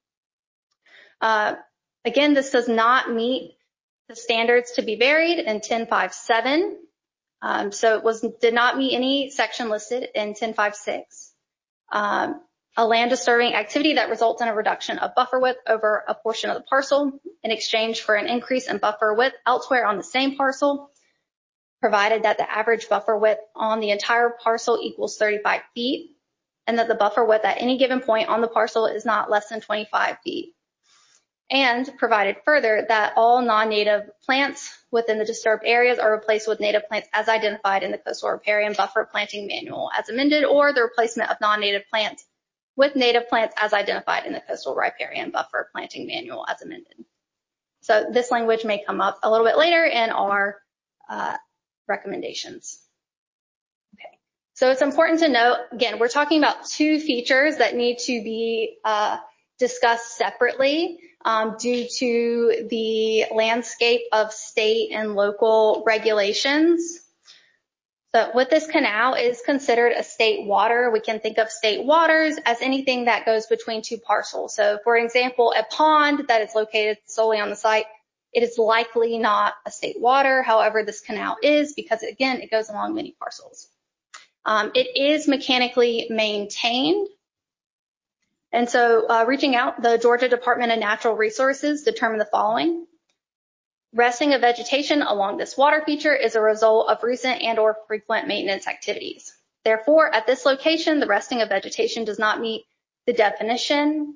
uh, again, this does not meet the standards to be varied in ten point five seven. Um, so it was did not meet any section listed in ten point five six. Um, a land disturbing activity that results in a reduction of buffer width over a portion of the parcel in exchange for an increase in buffer width elsewhere on the same parcel, provided that the average buffer width on the entire parcel equals thirty-five feet, and that the buffer width at any given point on the parcel is not less than twenty-five feet. And provided further that all non-native plants within the disturbed areas are replaced with native plants as identified in the Coastal Riparian Buffer Planting Manual as amended, or the replacement of non-native plants with native plants as identified in the Coastal Riparian Buffer Planting Manual as amended. So this language may come up a little bit later in our uh, recommendations. Okay, so it's important to note, again, we're talking about two features that need to be uh, discussed separately um, due to the landscape of state and local regulations. So with this canal is considered a state water. We can think of state waters as anything that goes between two parcels. So for example, a pond that is located solely on the site, it is likely not a state water. However, this canal is because, again, it goes along many parcels. Um, it is mechanically maintained. And so uh, reaching out, the Georgia Department of Natural Resources determined the following. Resting of vegetation along this water feature is a result of recent and or frequent maintenance activities. Therefore, at this location, the resting of vegetation does not meet the definition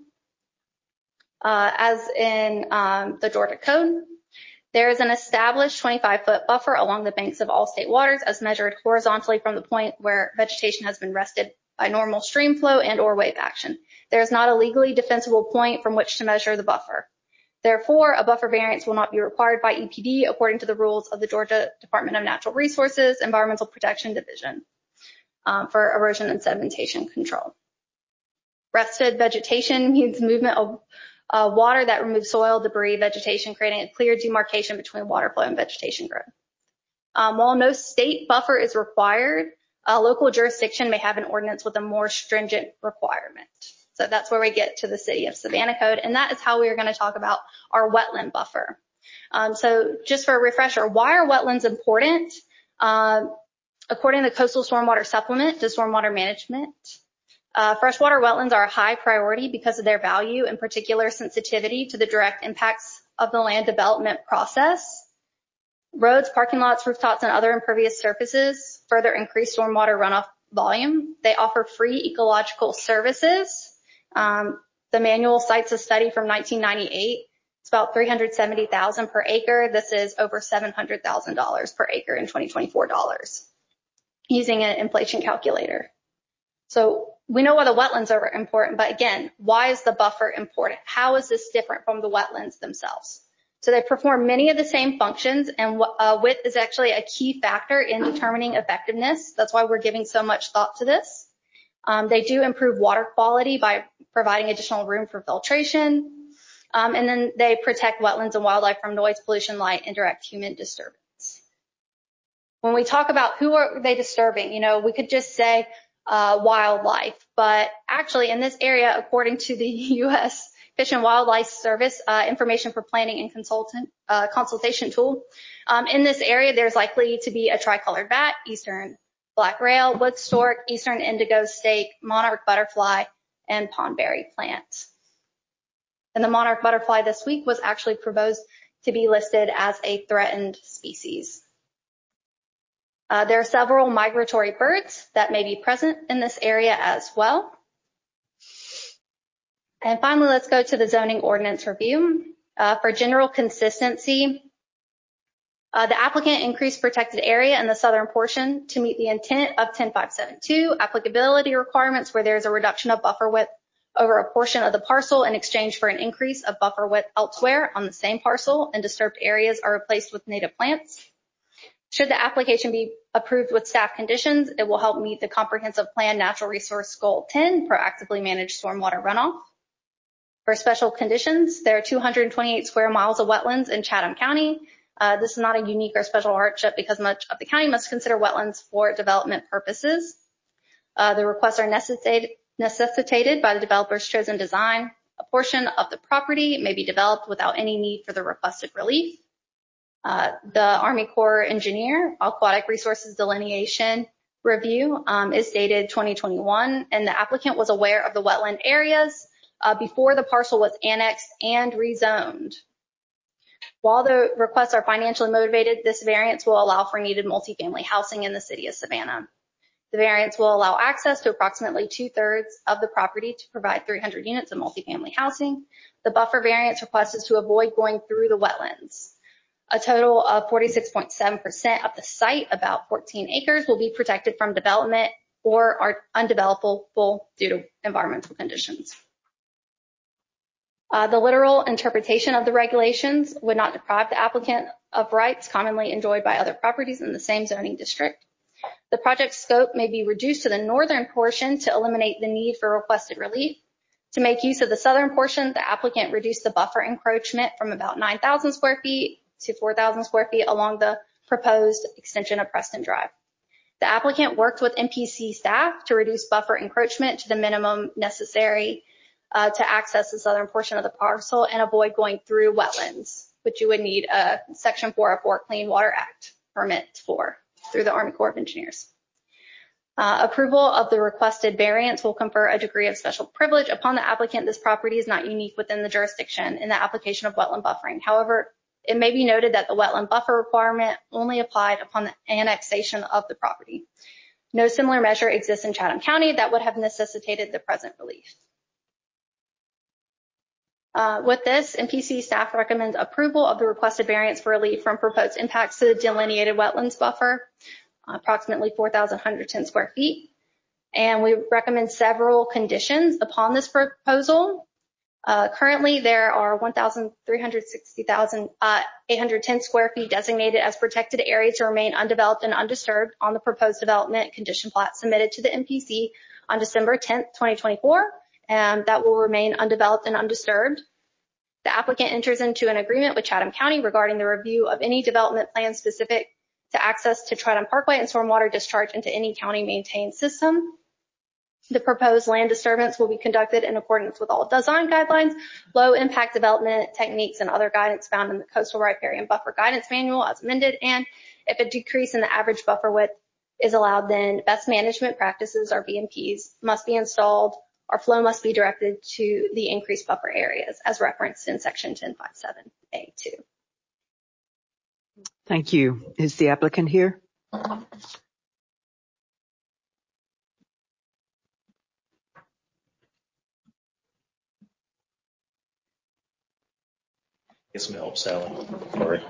uh, as in um, the Georgia Code. There is an established twenty-five foot buffer along the banks of all state waters as measured horizontally from the point where vegetation has been rested by normal stream flow and or wave action. There is not a legally defensible point from which to measure the buffer. Therefore, a buffer variance will not be required by E P D according to the rules of the Georgia Department of Natural Resources Environmental Protection Division um, for erosion and sedimentation control. Rested vegetation means movement of uh, water that removes soil, debris, vegetation, creating a clear demarcation between water flow and vegetation growth. Um, while no state buffer is required, a local jurisdiction may have an ordinance with a more stringent requirement. So that's where we get to the City of Savannah Code, and that is how we are going to talk about our wetland buffer. Um, so just for a refresher, why are wetlands important? Um, according to the Coastal Stormwater Supplement to Stormwater Management, uh, freshwater wetlands are a high priority because of their value and particular sensitivity to the direct impacts of the land development process. Roads, parking lots, rooftops, and other impervious surfaces further increase stormwater runoff volume. They offer free ecological services. Um, the manual cites a study from nineteen ninety-eight. It's about three hundred seventy thousand dollars per acre. This is over seven hundred thousand dollars per acre in twenty twenty-four dollars using an inflation calculator. So we know why the wetlands are important, but again, why is the buffer important? How is this different from the wetlands themselves? So they perform many of the same functions, and uh, width is actually a key factor in determining effectiveness. That's why we're giving so much thought to this. Um, they do improve water quality by providing additional room for filtration. Um, and then they protect wetlands and wildlife from noise, pollution, light, and direct human disturbance. When we talk about who are they disturbing, you know, we could just say uh, wildlife, but actually in this area, according to the U S Fish and Wildlife Service uh, information for planning and consultant uh, consultation tool, um, in this area, there's likely to be a tricolored bat, eastern black rail, wood stork, eastern indigo stake, monarch butterfly, and pondberry plant. And the monarch butterfly this week was actually proposed to be listed as a threatened species. Uh, there are several migratory birds that may be present in this area as well. And finally, let's go to the zoning ordinance review. Uh, for general consistency, uh, the applicant increased protected area in the southern portion to meet the intent of ten five seven two applicability requirements where there's a reduction of buffer width over a portion of the parcel in exchange for an increase of buffer width elsewhere on the same parcel, and disturbed areas are replaced with native plants. Should the application be approved with staff conditions, it will help meet the comprehensive plan natural resource goal ten, proactively manage stormwater runoff. For special conditions, there are two hundred twenty-eight square miles of wetlands in Chatham County. Uh, this is not a unique or special hardship because much of the county must consider wetlands for development purposes. Uh, the requests are necessitated, necessitated by the developer's chosen design. A portion of the property may be developed without any need for the requested relief. Uh, the Army Corps Engineer Aquatic Resources Delineation Review um, is dated twenty twenty-one, and the applicant was aware of the wetland areas uh, before the parcel was annexed and rezoned. While the requests are financially motivated, this variance will allow for needed multifamily housing in the city of Savannah. The variance will allow access to approximately two-thirds of the property to provide three hundred units of multifamily housing. The buffer variance request is to avoid going through the wetlands. A total of forty-six point seven percent of the site, about fourteen acres, will be protected from development or are undevelopable due to environmental conditions. Uh, the literal interpretation of the regulations would not deprive the applicant of rights commonly enjoyed by other properties in the same zoning district. The project scope may be reduced to the northern portion to eliminate the need for requested relief. To make use of the southern portion, the applicant reduced the buffer encroachment from about nine thousand square feet to four thousand square feet along the proposed extension of Preston Drive. The applicant worked with M P C staff to reduce buffer encroachment to the minimum necessary uh, to access the southern portion of the parcel and avoid going through wetlands, which you would need a Section four oh four Clean Water Act permit for through the Army Corps of Engineers. Uh, approval of the requested variance will confer a degree of special privilege upon the applicant. This property is not unique within the jurisdiction in the application of wetland buffering. However, it may be noted that the wetland buffer requirement only applied upon the annexation of the property. No similar measure exists in Chatham County that would have necessitated the present relief. Uh, with this, M P C staff recommends approval of the requested variance for relief from proposed impacts to the delineated wetlands buffer, approximately four thousand one hundred ten square feet. And we recommend several conditions upon this proposal. Uh, currently, there are one thousand three hundred sixty thousand eight hundred ten square feet designated as protected area to remain undeveloped and undisturbed on the proposed development condition plat submitted to the M P C on December tenth, twenty twenty-four, and that will remain undeveloped and undisturbed. The applicant enters into an agreement with Chatham County regarding the review of any development plan specific to access to Chatham Parkway and stormwater discharge into any county-maintained system. The proposed land disturbance will be conducted in accordance with all design guidelines, low-impact development techniques, and other guidance found in the Coastal Riparian Buffer Guidance Manual as amended. And if a decrease in the average buffer width is allowed, then best management practices, or B M Ps, must be installed, or flow must be directed to the increased buffer areas as referenced in Section ten fifty-seven A two. Thank you. Is the applicant here? Get some help, Sally. Sorry.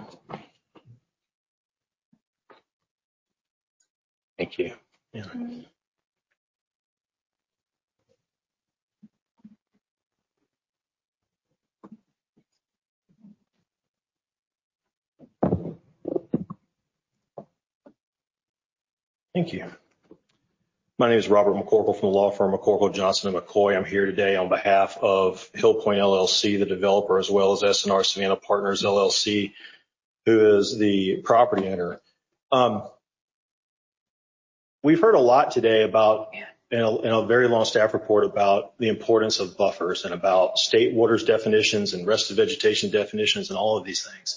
Thank you. Yeah. Thank you. My name is Robert McCorkle from the law firm McCorkle, Johnson and McCoy. I'm here today on behalf of Hill Point L L C, the developer, as well as S and R Savannah Partners L L C, who is the property owner. Um, we've heard a lot today about, in a, in a very long staff report, about the importance of buffers and about state waters definitions and rest of vegetation definitions and all of these things.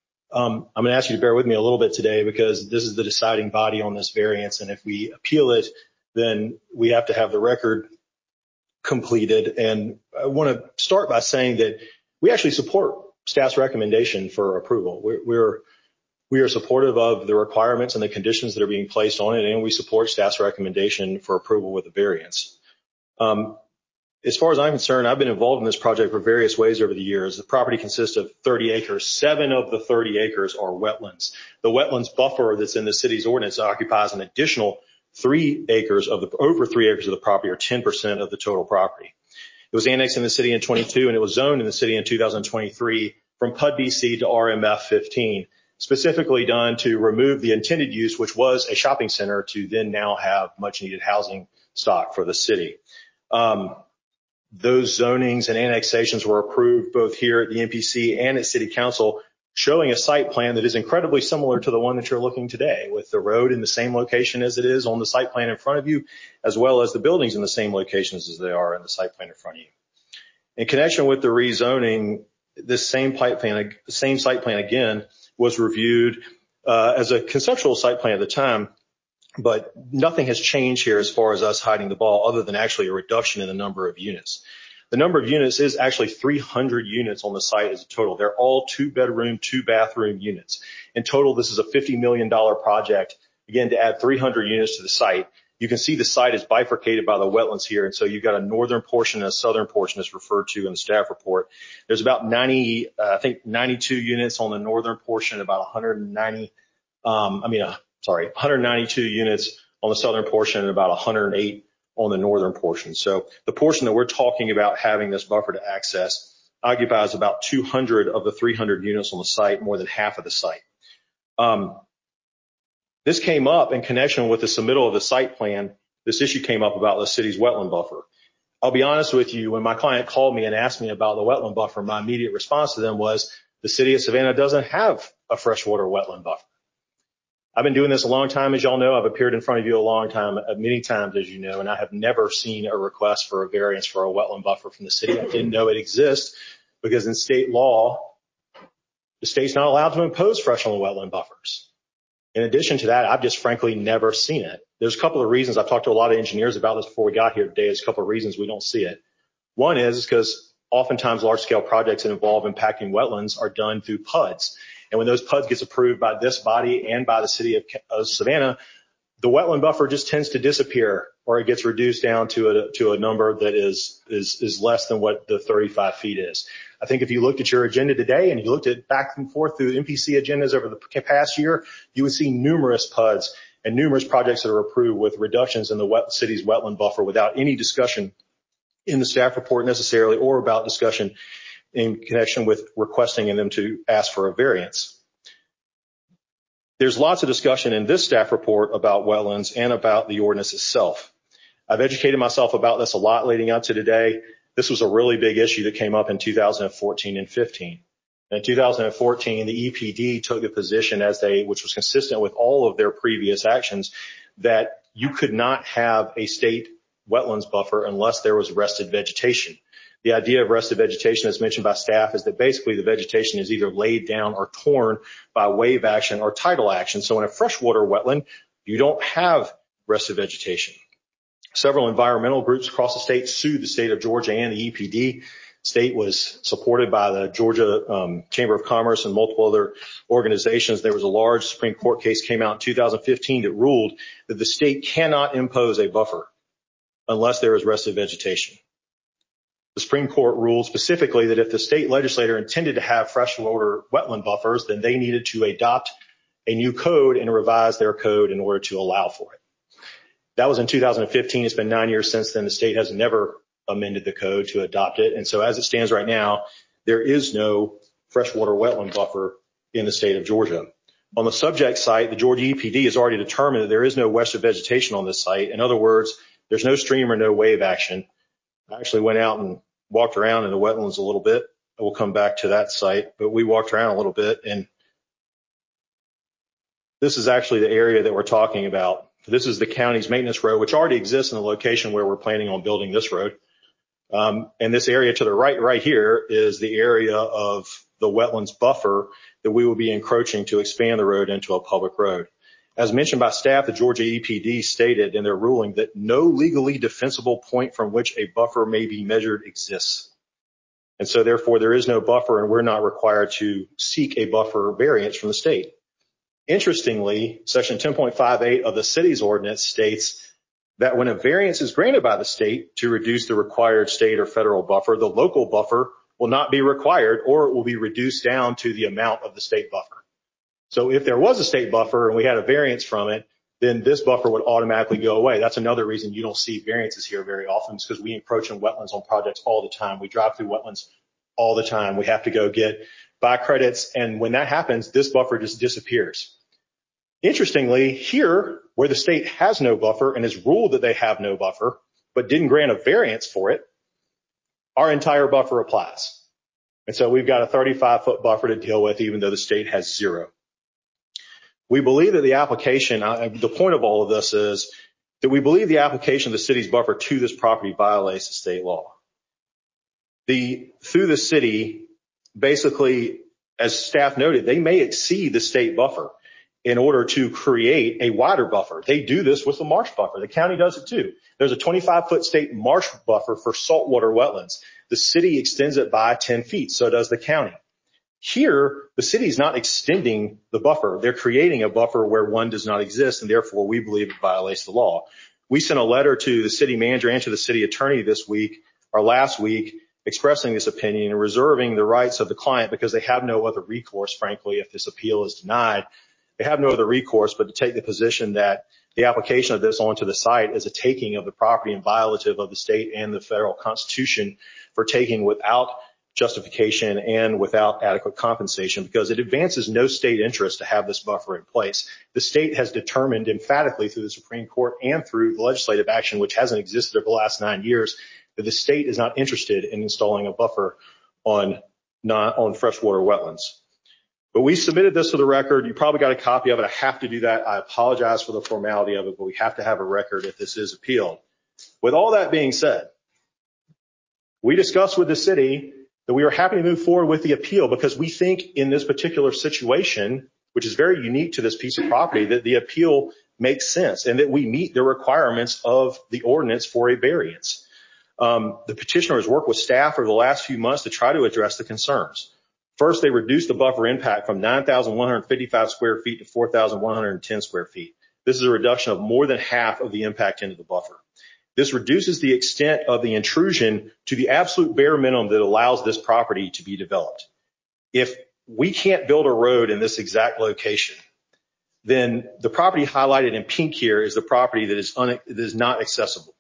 Um, I'm going to ask you to bear with me a little bit today because this is the deciding body on this variance. And if we appeal it, then we have to have the record completed. And I want to start by saying that we actually support staff's recommendation for approval. We're, we're, we are supportive of the requirements and the conditions that are being placed on it, and we support staff's recommendation for approval with the variance. Um, As far as I'm concerned, I've been involved in this project for various ways over the years. The property consists of thirty acres. Seven of the thirty acres are wetlands. The wetlands buffer that's in the city's ordinance occupies an additional three acres of the, over three acres of the property, or ten percent of the total property. It was annexed in the city in twenty-two, and it was zoned in the city in two thousand twenty-three from P U D B C to R M F fifteen, specifically done to remove the intended use, which was a shopping center, to then now have much needed housing stock for the city. Um, Those zonings and annexations were approved both here at the M P C and at City Council, showing a site plan that is incredibly similar to the one that you're looking today, with the road in the same location as it is on the site plan in front of you, as well as the buildings in the same locations as they are in the site plan in front of you. In connection with the rezoning, this same site plan, the same site plan again was reviewed uh, as a conceptual site plan at the time. But nothing has changed here as far as us hiding the ball, other than actually a reduction in the number of units. The number of units is actually three hundred units on the site as a total. They're all two bedroom, two bathroom units. In total, this is a fifty million dollars project, again, to add three hundred units to the site. You can see the site is bifurcated by the wetlands here. And so you've got a northern portion and a southern portion as referred to in the staff report. There's about ninety, uh, I think ninety-two units on the northern portion, about one hundred ninety, um, I mean, uh, sorry, one hundred ninety-two units on the southern portion and about one hundred eight on the northern portion. So the portion that we're talking about having this buffer to access occupies about two hundred of the three hundred units on the site, more than half of the site. Um, this came up in connection with the submittal of the site plan. This issue came up about the city's wetland buffer. I'll be honest with you, when my client called me and asked me about the wetland buffer, my immediate response to them was the city of Savannah doesn't have a freshwater wetland buffer. I've been doing this a long time, as y'all know. I've appeared in front of you a long time, many times, as you know, and I have never seen a request for a variance for a wetland buffer from the city. I didn't know it exists because in state law, the state's not allowed to impose freshwater wetland buffers. In addition to that, I've just frankly never seen it. There's a couple of reasons. I've talked to a lot of engineers about this before we got here today. There's a couple of reasons we don't see it. One is because oftentimes large-scale projects that involve impacting wetlands are done through P U Ds. And when those P U Ds gets approved by this body and by the city of, of Savannah, the wetland buffer just tends to disappear, or it gets reduced down to a, to a number that is, is, is less than what the thirty-five feet is. I think if you looked at your agenda today and you looked at back and forth through M P C agendas over the past year, you would see numerous P U Ds and numerous projects that are approved with reductions in the wet, city's wetland buffer without any discussion in the staff report necessarily, or about discussion in connection with requesting in them to ask for a variance. There's lots of discussion in this staff report about wetlands and about the ordinance itself. I've educated myself about this a lot leading up to today. This was a really big issue that came up in two thousand fourteen and fifteen. In two thousand fourteen, the E P D took the position, as they, which was consistent with all of their previous actions, that you could not have a state wetlands buffer unless there was rested vegetation. The idea of rested vegetation, as mentioned by staff, is that basically the vegetation is either laid down or torn by wave action or tidal action. So in a freshwater wetland, you don't have rested vegetation. Several environmental groups across the state sued the state of Georgia and the E P D. State was supported by the Georgia um, Chamber of Commerce and multiple other organizations. There was a large Supreme Court case came out in two thousand fifteen that ruled that the state cannot impose a buffer unless there is rested vegetation. The Supreme Court ruled specifically that if the state legislature intended to have freshwater wetland buffers, then they needed to adopt a new code and revise their code in order to allow for it. That was in two thousand fifteen. It's been nine years since then. The state has never amended the code to adopt it. And so as it stands right now, there is no freshwater wetland buffer in the state of Georgia. On the subject site, the Georgia E P D has already determined that there is no rested vegetation on this site. In other words, there's no stream or no wave action. I actually went out and walked around in the wetlands a little bit. We'll come back to that site, but we walked around a little bit, and this is actually the area that we're talking about. This is the county's maintenance road, which already exists in the location where we're planning on building this road. Um, and this area to the right, right here is the area of the wetlands buffer that we will be encroaching to expand the road into a public road. As mentioned by staff, the Georgia E P D stated in their ruling that no legally defensible point from which a buffer may be measured exists. And so therefore there is no buffer, and we're not required to seek a buffer variance from the state. Interestingly, section ten point five eight of the city's ordinance states that when a variance is granted by the state to reduce the required state or federal buffer, the local buffer will not be required, or it will be reduced down to the amount of the state buffer. So if there was a state buffer and we had a variance from it, then this buffer would automatically go away. That's another reason you don't see variances here very often, is because we encroach on wetlands on projects all the time. We drive through wetlands all the time. We have to go get buy credits, and when that happens, this buffer just disappears. Interestingly, here, where the state has no buffer and has ruled that they have no buffer, but didn't grant a variance for it, our entire buffer applies. And so we've got a thirty-five foot buffer to deal with, even though the state has zero. We believe that the application, uh, the point of all of this is that we believe the application of the city's buffer to this property violates the state law. The, through the city, basically, as staff noted, they may exceed the state buffer in order to create a wider buffer. They do this with the marsh buffer. The county does it too. There's a twenty-five foot state marsh buffer for saltwater wetlands. The city extends it by ten feet, so does the county. Here, the city is not extending the buffer. They're creating a buffer where one does not exist, and therefore we believe it violates the law. We sent a letter to the city manager and to the city attorney this week, or last week, expressing this opinion and reserving the rights of the client, because they have no other recourse, frankly, if this appeal is denied. They have no other recourse but to take the position that the application of this onto the site is a taking of the property and violative of the state and the federal constitution for taking without justification and without adequate compensation, because it advances no state interest to have this buffer in place. The state has determined emphatically through the Supreme Court and through legislative action, which hasn't existed over the last nine years, that the state is not interested in installing a buffer on, not, on freshwater wetlands. But we submitted this to the record. You probably got a copy of it. I have to do that. I apologize for the formality of it, but we have to have a record if this is appealed. With all that being said, we discussed with the city that we are happy to move forward with the appeal, because we think in this particular situation, which is very unique to this piece of property, that the appeal makes sense and that we meet the requirements of the ordinance for a variance. Um, the petitioner has worked with staff over the last few months to try to address the concerns. First, they reduced the buffer impact from nine thousand one hundred fifty-five square feet to four thousand one hundred ten square feet. This is a reduction of more than half of the impact into the buffer. This reduces the extent of the intrusion to the absolute bare minimum that allows this property to be developed. If we can't build a road in this exact location, then the property highlighted in pink here is the property that is, un- that is not accessible.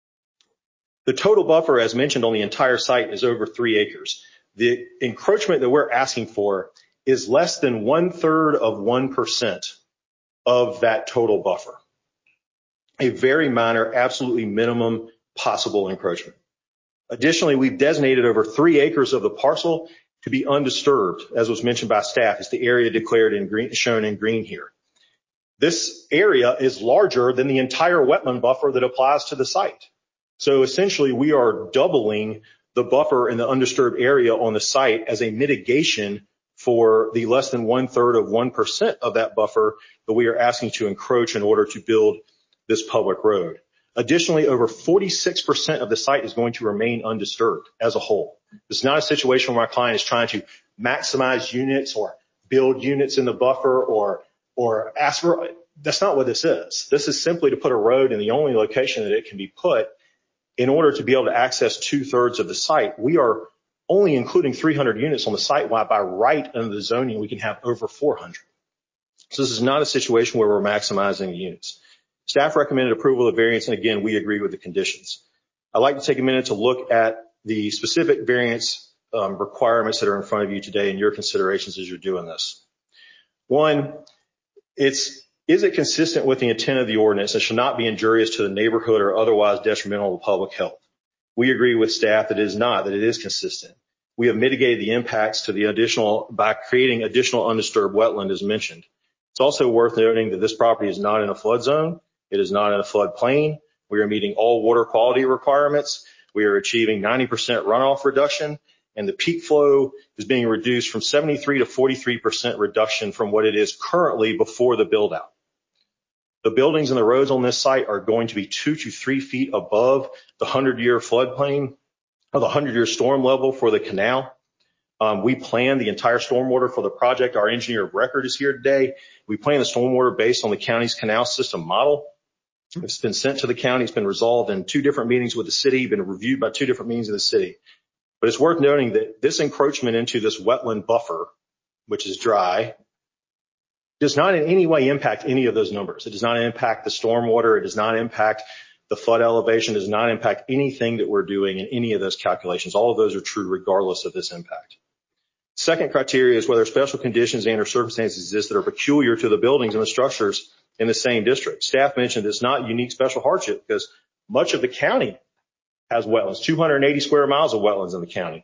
The total buffer, as mentioned on the entire site, is over three acres. The encroachment that we're asking for is less than one third of one percent of that total buffer. A very minor, absolutely minimum possible encroachment. Additionally, we've designated over three acres of the parcel to be undisturbed, as was mentioned by staff. It's the area declared in green, shown in green here. This area is larger than the entire wetland buffer that applies to the site. So essentially, we are doubling the buffer in the undisturbed area on the site as a mitigation for the less than one third of one percent of that buffer that we are asking to encroach in order to build this public road. Additionally, over forty-six percent of the site is going to remain undisturbed as a whole. This is not a situation where my client is trying to maximize units or build units in the buffer or, or ask for, that's not what this is. This is simply to put a road in the only location that it can be put in order to be able to access two thirds of the site. We are only including three hundred units on the site, while by right under the zoning, we can have over four hundred. So this is not a situation where we're maximizing the units. Staff recommended approval of the variance, and again, we agree with the conditions. I'd like to take a minute to look at the specific variance um, requirements that are in front of you today and your considerations as you're doing this. One, it's, is it consistent with the intent of the ordinance and should not be injurious to the neighborhood or otherwise detrimental to public health? We agree with staff that it is not, that it is consistent. We have mitigated the impacts to the additional by creating additional undisturbed wetland as mentioned. It's also worth noting that this property is not in a flood zone, It is not in a floodplain. We are meeting all water quality requirements. We are achieving ninety percent runoff reduction, and the peak flow is being reduced from seventy-three to forty-three percent reduction from what it is currently before the build out. The buildings and the roads on this site are going to be two to three feet above the hundred-year floodplain or the hundred-year storm level for the canal. Um, we plan the entire stormwater for the project. Our engineer of record is here today. We plan the stormwater based on the county's canal system model. It's been sent to the county. It's been resolved in two different meetings with the city, been reviewed by two different meetings of the city. But it's worth noting that this encroachment into this wetland buffer, which is dry, does not in any way impact any of those numbers. It does not impact the stormwater. It does not impact the flood elevation. It does not impact anything that we're doing in any of those calculations. All of those are true regardless of this impact. Second criteria is whether special conditions and or circumstances exist that are peculiar to the buildings and the structures in the same district. Staff mentioned it's not unique special hardship because much of the county has wetlands, two hundred eighty square miles of wetlands in the county.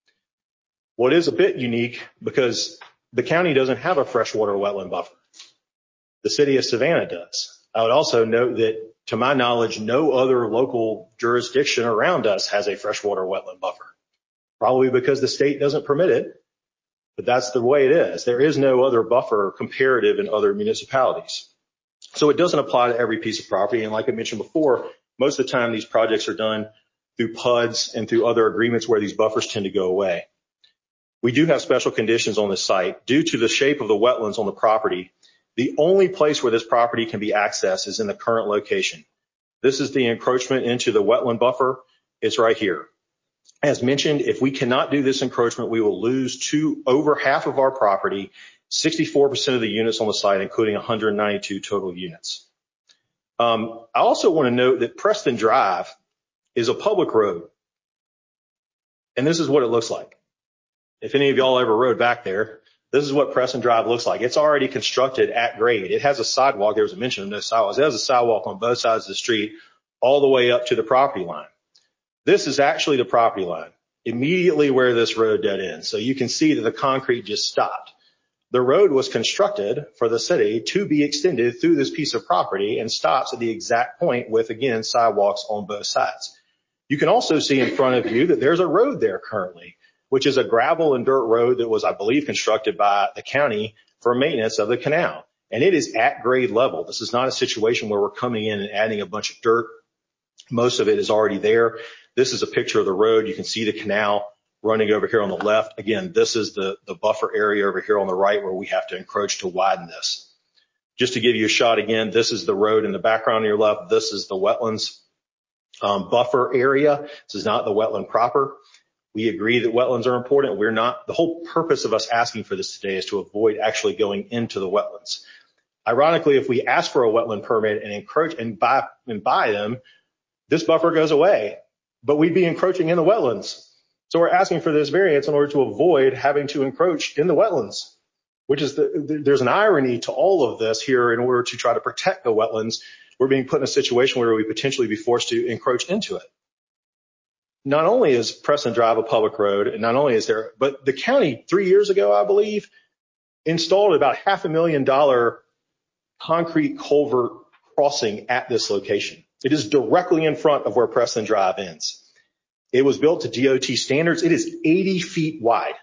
What is a bit unique because the county doesn't have a freshwater wetland buffer. The city of Savannah does. I would also note that, to my knowledge, no other local jurisdiction around us has a freshwater wetland buffer, probably because the state doesn't permit it, but that's the way it is. There is no other buffer comparative in other municipalities. So it doesn't apply to every piece of property. And like I mentioned before, most of the time these projects are done through P U Ds and through other agreements where these buffers tend to go away. We do have special conditions on this site. Due to the shape of the wetlands on the property, the only place where this property can be accessed is in the current location. This is the encroachment into the wetland buffer. It's right here. As mentioned, if we cannot do this encroachment, we will lose two, over half of our property, sixty-four percent of the units on the site, including one hundred ninety-two total units. Um, I also want to note that Preston Drive is a public road. And this is what it looks like. If any of y'all ever rode back there, this is what Preston Drive looks like. It's already constructed at grade. It has a sidewalk. There was a mention of no sidewalks. It has a sidewalk on both sides of the street all the way up to the property line. This is actually the property line, immediately where this road dead ends. So you can see that the concrete just stopped. The road was constructed for the city to be extended through this piece of property and stops at the exact point with, again, sidewalks on both sides. You can also see in front of you that there's a road there currently, which is a gravel and dirt road that was, I believe, constructed by the county for maintenance of the canal. And it is at grade level. This is not a situation where we're coming in and adding a bunch of dirt. Most of it is already there. This is a picture of the road. You can see the canal running over here on the left. Again, this is the, the buffer area over here on the right where we have to encroach to widen this. Just to give you a shot again, this is the road in the background on your left. This is the wetlands um, buffer area. This is not the wetland proper. We agree that wetlands are important. We're not, the whole purpose of us asking for this today is to avoid actually going into the wetlands. Ironically, if we ask for a wetland permit and encroach and buy, and buy them, this buffer goes away, but we'd be encroaching in the wetlands. So we're asking for this variance in order to avoid having to encroach in the wetlands, which is the, there's an irony to all of this here. In order to try to protect the wetlands, we're being put in a situation where we potentially be forced to encroach into it. Not only is Preston Drive a public road, and not only is there, but the county three years ago, I believe, installed about half a million dollar concrete culvert crossing at this location. It is directly in front of where Preston Drive ends. It was built to D O T standards. It is eighty feet wide.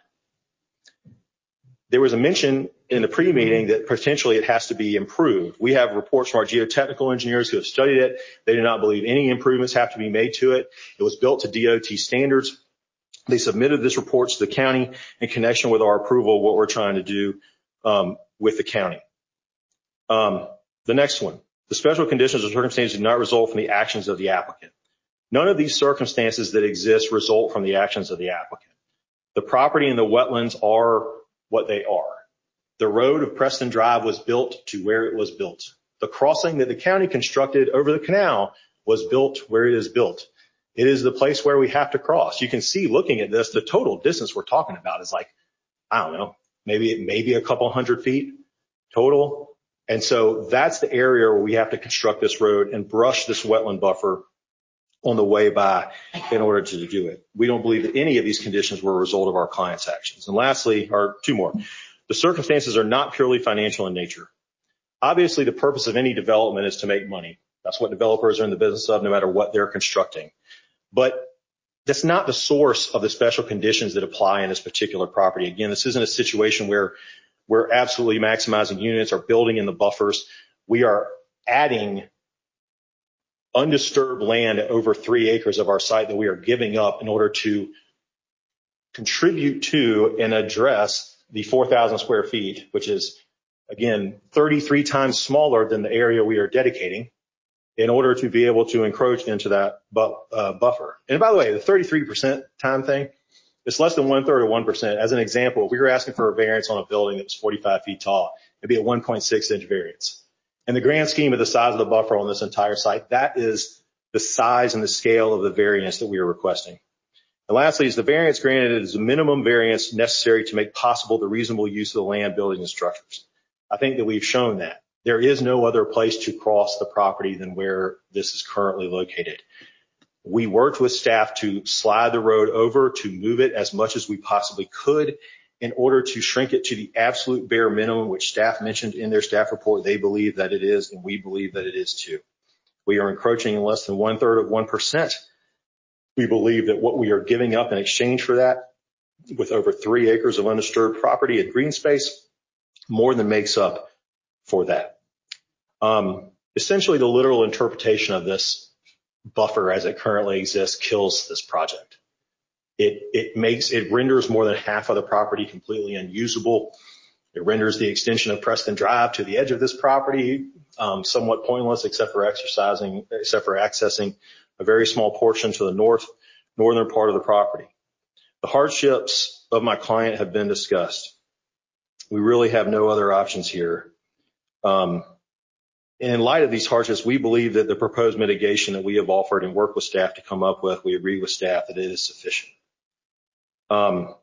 There was a mention in the pre-meeting that potentially it has to be improved. We have reports from our geotechnical engineers who have studied it. They do not believe any improvements have to be made to it. It was built to D O T standards. They submitted this report to the county in connection with our approval of what we're trying to do um, with the county. Um, the next one, the special conditions or circumstances do not result from the actions of the applicant. None of these circumstances that exist result from the actions of the applicant. The property and the wetlands are what they are. The road of Preston Drive was built to where it was built. The crossing that the county constructed over the canal was built where it is built. It is the place where we have to cross. You can see looking at this, the total distance we're talking about is like, I don't know, maybe, maybe a couple hundred feet total. And so that's the area where we have to construct this road and brush this wetland buffer on the way by in order to do it. We don't believe that any of these conditions were a result of our client's actions. And lastly, or two more, the circumstances are not purely financial in nature. Obviously, the purpose of any development is to make money. That's what developers are in the business of, no matter what they're constructing. But that's not the source of the special conditions that apply in this particular property. Again, this isn't a situation where we're absolutely maximizing units or building in the buffers. We are adding undisturbed land at over three acres of our site that we are giving up in order to contribute to and address the four thousand square feet, which is, again, thirty-three times smaller than the area we are dedicating, in order to be able to encroach into that bu- uh, buffer. And by the way, the thirty-three percent time thing, it's less than one third of one percent. As an example, if we were asking for a variance on a building that was forty-five feet tall, it'd be a one point six inch variance. In the grand scheme of the size of the buffer on this entire site, that is the size and the scale of the variance that we are requesting. And lastly, is the variance granted is the minimum variance necessary to make possible the reasonable use of the land, buildings, and structures. I think that we've shown that. There is no other place to cross the property than where this is currently located. We worked with staff to slide the road over, to move it as much as we possibly could in order to shrink it to the absolute bare minimum, which staff mentioned in their staff report. They believe that it is, and we believe that it is too. We are encroaching in less than one third of one percent. We believe that what we are giving up in exchange for that, with over three acres of undisturbed property and green space, more than makes up for that. Um, essentially, the literal interpretation of this buffer as it currently exists kills this project. It, it makes, it renders more than half of the property completely unusable. It renders the extension of Preston Drive to the edge of this property um, somewhat pointless, except for exercising, except for accessing a very small portion to the north, northern part of the property. The hardships of my client have been discussed. We really have no other options here. Um, in light of these hardships, we believe that the proposed mitigation that we have offered and worked with staff to come up with, we agree with staff that it is sufficient. Um,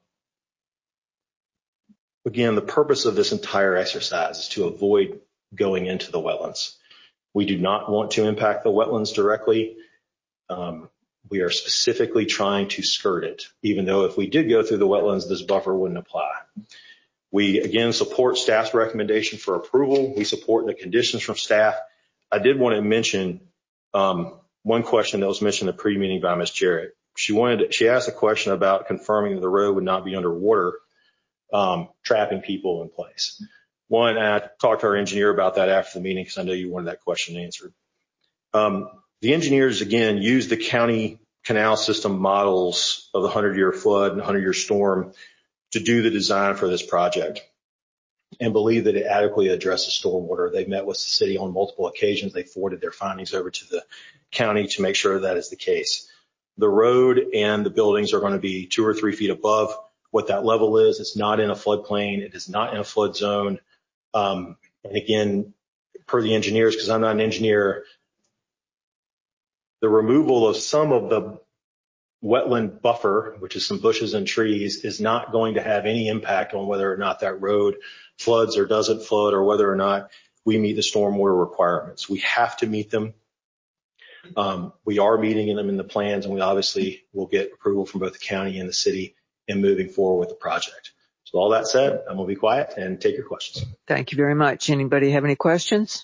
again, the purpose of this entire exercise is to avoid going into the wetlands. We do not want to impact the wetlands directly. Um, we are specifically trying to skirt it, even though if we did go through the wetlands, this buffer wouldn't apply. We, again, support staff's recommendation for approval. We support the conditions from staff. I did want to mention um, one question that was mentioned in the pre-meeting by Miz Jarrett. She wanted to, she asked a question about confirming that the road would not be underwater, um, trapping people in place. One, I talked to our engineer about that after the meeting because I know you wanted that question answered. Um, the engineers, again, used the county canal system models of the hundred-year flood and hundred-year storm to do the design for this project and believe that it adequately addresses stormwater. They've met with the city on multiple occasions. They forwarded their findings over to the county to make sure that is the case. The road and the buildings are going to be two or three feet above what that level is. It's not in a floodplain. It is not in a flood zone. Um, and again, per the engineers, because I'm not an engineer, the removal of some of the wetland buffer, which is some bushes and trees, is not going to have any impact on whether or not that road floods or doesn't flood, or whether or not we meet the stormwater requirements. We have to meet them. Um, we are meeting them in the plans, and we obviously will get approval from both the county and the city in moving forward with the project. So all that said, I'm going to be quiet and take your questions. Thank you very much. Anybody have any questions?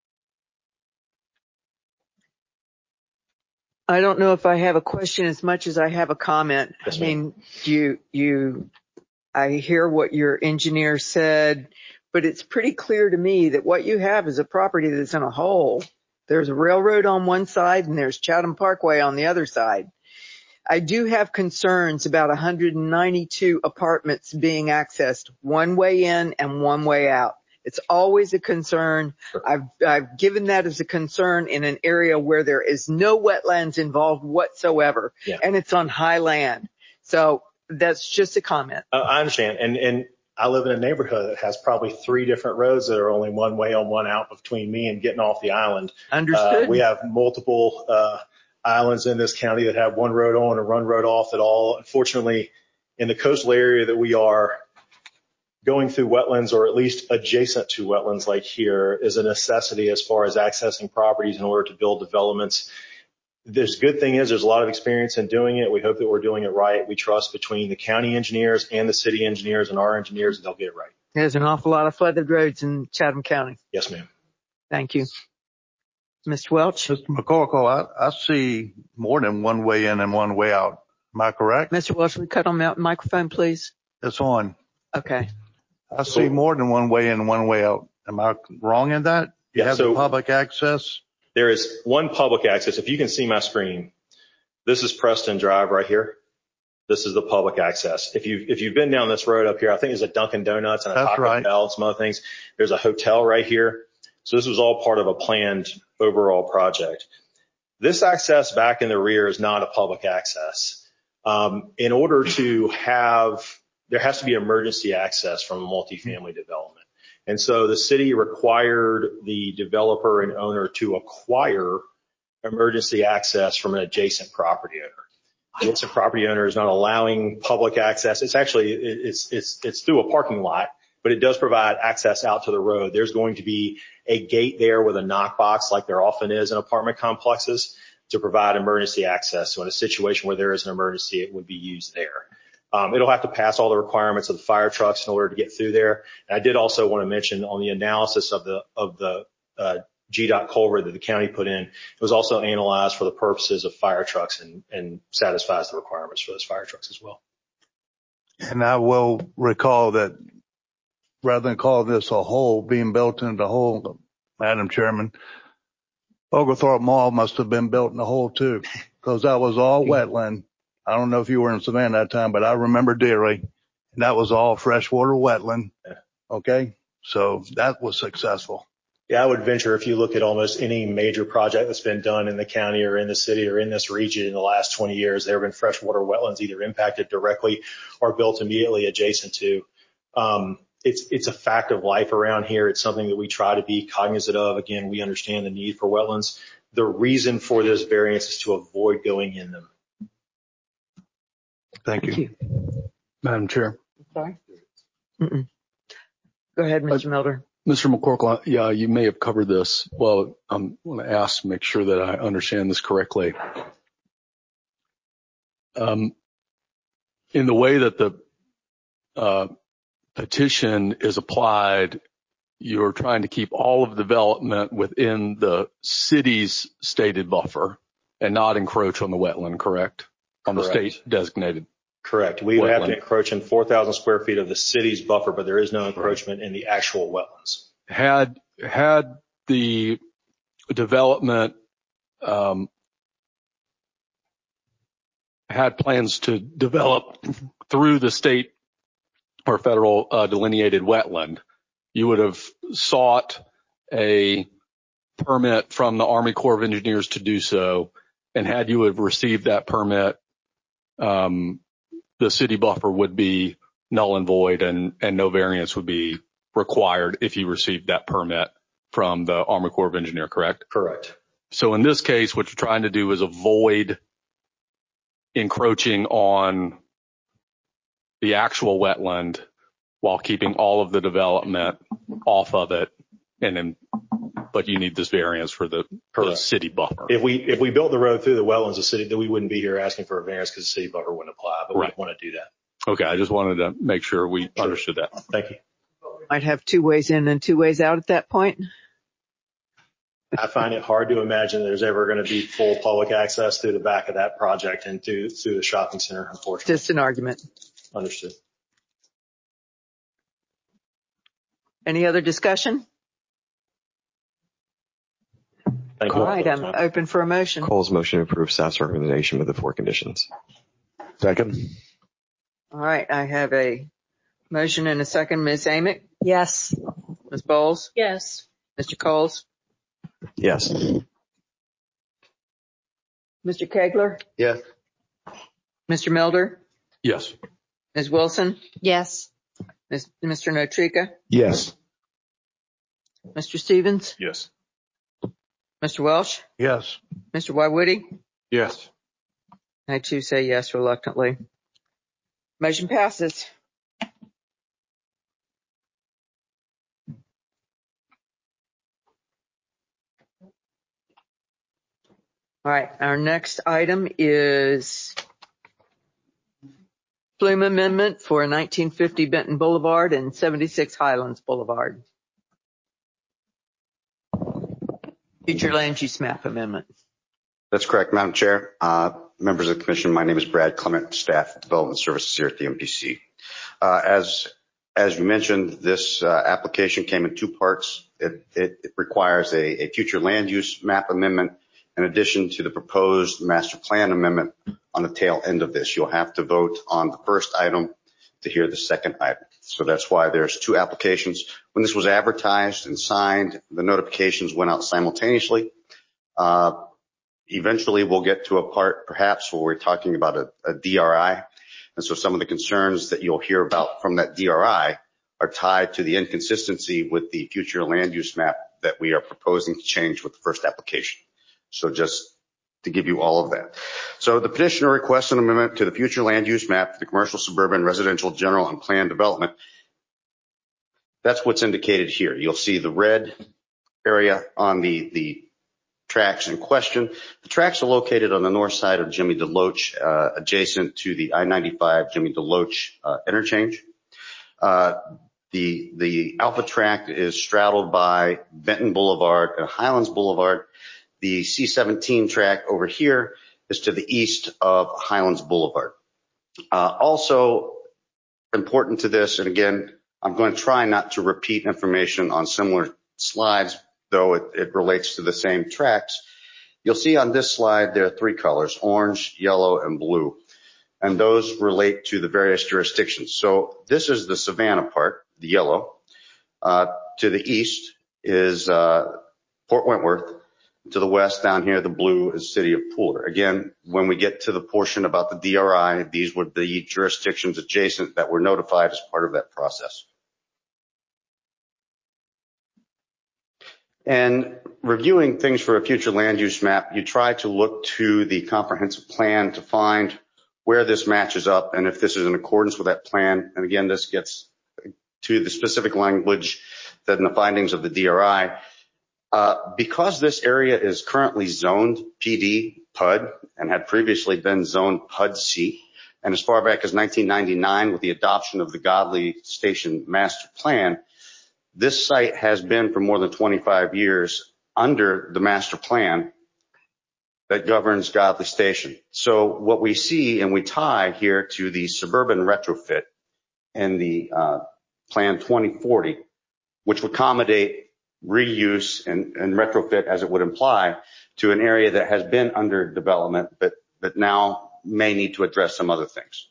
I don't know if I have a question as much as I have a comment. Yes, I mean, you, you, I hear what your engineer said, but it's pretty clear to me that what you have is a property that's in a hole. There's a railroad on one side and there's Chatham Parkway on the other side. I do have concerns about one hundred ninety-two apartments being accessed one way in and one way out. It's always a concern. I've, I've given that as a concern in an area where there is no wetlands involved whatsoever, yeah. and it's on high land. So that's just a comment. Uh, I understand. And, and I live in a neighborhood that has probably three different roads that are only one way on, one out between me and getting off the island. Understood. Uh, we have multiple uh, islands in this county that have one road on and one road off at all. Unfortunately, in the coastal area that we are, going through wetlands, or at least adjacent to wetlands like here, is a necessity as far as accessing properties in order to build developments. This good thing is there's a lot of experience in doing it. We hope that we're doing it right. We trust between the county engineers and the city engineers and our engineers that they'll get it right. There's an awful lot of flooded roads in Chatham County. Yes, ma'am. Thank you. Mister Welch? Mister McCorkle, I, I see more than one way in and one way out. Am I correct? Mister Welch, we cut on the microphone, please. It's on. Okay. I see more than one way in and one way out. Am I wrong in that? You Yeah, have so the public access? there is one public access. If you can see my screen, this is Preston Drive right here. This is the public access. If you if you've been down this road up here, I think there's a Dunkin' Donuts and a That's Taco right. Bell and some other things. There's a hotel right here. So this was all part of a planned overall project. This access back in the rear is not a public access. Um, in order to have, there has to be emergency access from a multifamily development. And so the city required the developer and owner to acquire emergency access from an adjacent property owner. The adjacent property owner is not allowing public access. It's actually, it's, it's, it's through a parking lot, but it does provide access out to the road. There's going to be a gate there with a knock box like there often is in apartment complexes to provide emergency access. So in a situation where there is an emergency, it would be used there. Um, it'll have to pass all the requirements of the fire trucks in order to get through there. And I did also want to mention on the analysis of the, of the, uh, G DOT culvert that the county put in, it was also analyzed for the purposes of fire trucks and, and satisfies the requirements for those fire trucks as well. And I will recall that rather than call this a hole being built into the hole, Madam Chairman, Oglethorpe Mall must have been built in the hole too, because that was all wetland. I don't know if you were in Savannah that time, but I remember Deary, and that was all freshwater wetland. Okay. So that was successful. Yeah, I would venture if you look at almost any major project that's been done in the county or in the city or in this region in the last twenty years, there have been freshwater wetlands either impacted directly or built immediately adjacent to. Um, it's, it's a fact of life around here. It's something that we try to be cognizant of. Again, we understand the need for wetlands. The reason for this variance is to avoid going in them. Thank you. Thank you. Madam Chair. Sorry. Mm-mm. Go ahead, Mister Melder. Mister McCorkle, yeah, you may have covered this. Well, I want to ask to make sure that I understand this correctly. Um, in the way that the uh, petition is applied, you're trying to keep all of development within the city's stated buffer and not encroach on the wetland, correct? On the Correct. state designated. Correct. We would wetland. have to encroach in four thousand square feet of the city's buffer, but there is no encroachment in the actual wetlands. Had, had the development, um, had plans to develop through the state or federal uh, delineated wetland, you would have sought a permit from the Army Corps of Engineers to do so. And had you have received that permit, um, the city buffer would be null and void, and, and no variance would be required if you received that permit from the Army Corps of Engineers, correct? Correct. So in this case, what you're trying to do is avoid encroaching on the actual wetland while keeping all of the development off of it. And then, but you need this variance for the, the city buffer. If we, if we built the road through the wetlands, the city, then we wouldn't be here asking for a variance because the city buffer wouldn't apply, but Right. we want to do that. Okay. I just wanted to make sure we Sure. understood that. Thank you. Might have two ways in and two ways out at that point. I find it hard to imagine there's ever going to be full public access through the back of that project and through, through the shopping center, unfortunately. Just an argument. Understood. Any other discussion? Thank you. All right, I'm open for a motion. Cole's motion to approve staff's recommendation with the four conditions. Second. All right, I have a motion and a second. Miz Amick? Yes. Miz Bowles? Yes. Mister Coles? Yes. Mister Kegler? Yes. Mister Melder? Yes. Miz Wilson? Yes. Miz Mister Notrika? Yes. Mister Stevens? Yes. Mister Welsh? Yes. Mister Wywoody? Yes. I too say yes reluctantly. Motion passes. All right, our next item is Plume Amendment for nineteen fifty Benton Boulevard and seventy-six Highlands Boulevard. Future land use map amendment. That's correct, Madam Chair. Uh, members of the Commission, my name is Brad Clement, Staff Development Services here at the M P C. Uh, as as you mentioned, this uh, application came in two parts. It, it, it requires a, a future land use map amendment in addition to the proposed master plan amendment on the tail end of this. You'll have to vote on the first item to hear the second item. So that's why there's two applications. When this was advertised and signed, the notifications went out simultaneously. Uh, eventually we'll get to a part perhaps where we're talking about a, a D R I. And so some of the concerns that you'll hear about from that D R I are tied to the inconsistency with the future land use map that we are proposing to change with the first application. So just to give you all of that. So the petitioner requests an amendment to the future land use map for the commercial, suburban, residential, general, and planned development. That's what's indicated here. You'll see the red area on the, the tracks in question. The tracks are located on the north side of Jimmy DeLoach, uh, adjacent to the I ninety-five Jimmy DeLoach uh, interchange. Uh, the, the Alpha tract is straddled by Benton Boulevard and Highlands Boulevard. The C seventeen track over here is to the east of Highlands Boulevard. Uh, also important to this, and again, I'm going to try not to repeat information on similar slides, though it, it relates to the same tracks. You'll see on this slide there are three colors, orange, yellow, and blue, and those relate to the various jurisdictions. So this is the Savannah part, the yellow. Uh, to the east is uh, Port Wentworth. To the west down here, the blue is City of Pooler. Again, when we get to the portion about the D R I, these were the jurisdictions adjacent that were notified as part of that process. And reviewing things for a future land use map, you try to look to the comprehensive plan to find where this matches up and if this is in accordance with that plan. And again, this gets to the specific language that in the findings of the D R I. Uh, because this area is currently zoned P D P U D and had previously been zoned P U D C, and as far back as nineteen ninety-nine with the adoption of the Godley Station Master Plan, this site has been for more than twenty-five years under the master plan that governs Godley Station. So what we see, and we tie here to the suburban retrofit and the uh, Plan twenty forty, which would accommodate reuse and, and retrofit as it would imply to an area that has been under development, but, but now may need to address some other things.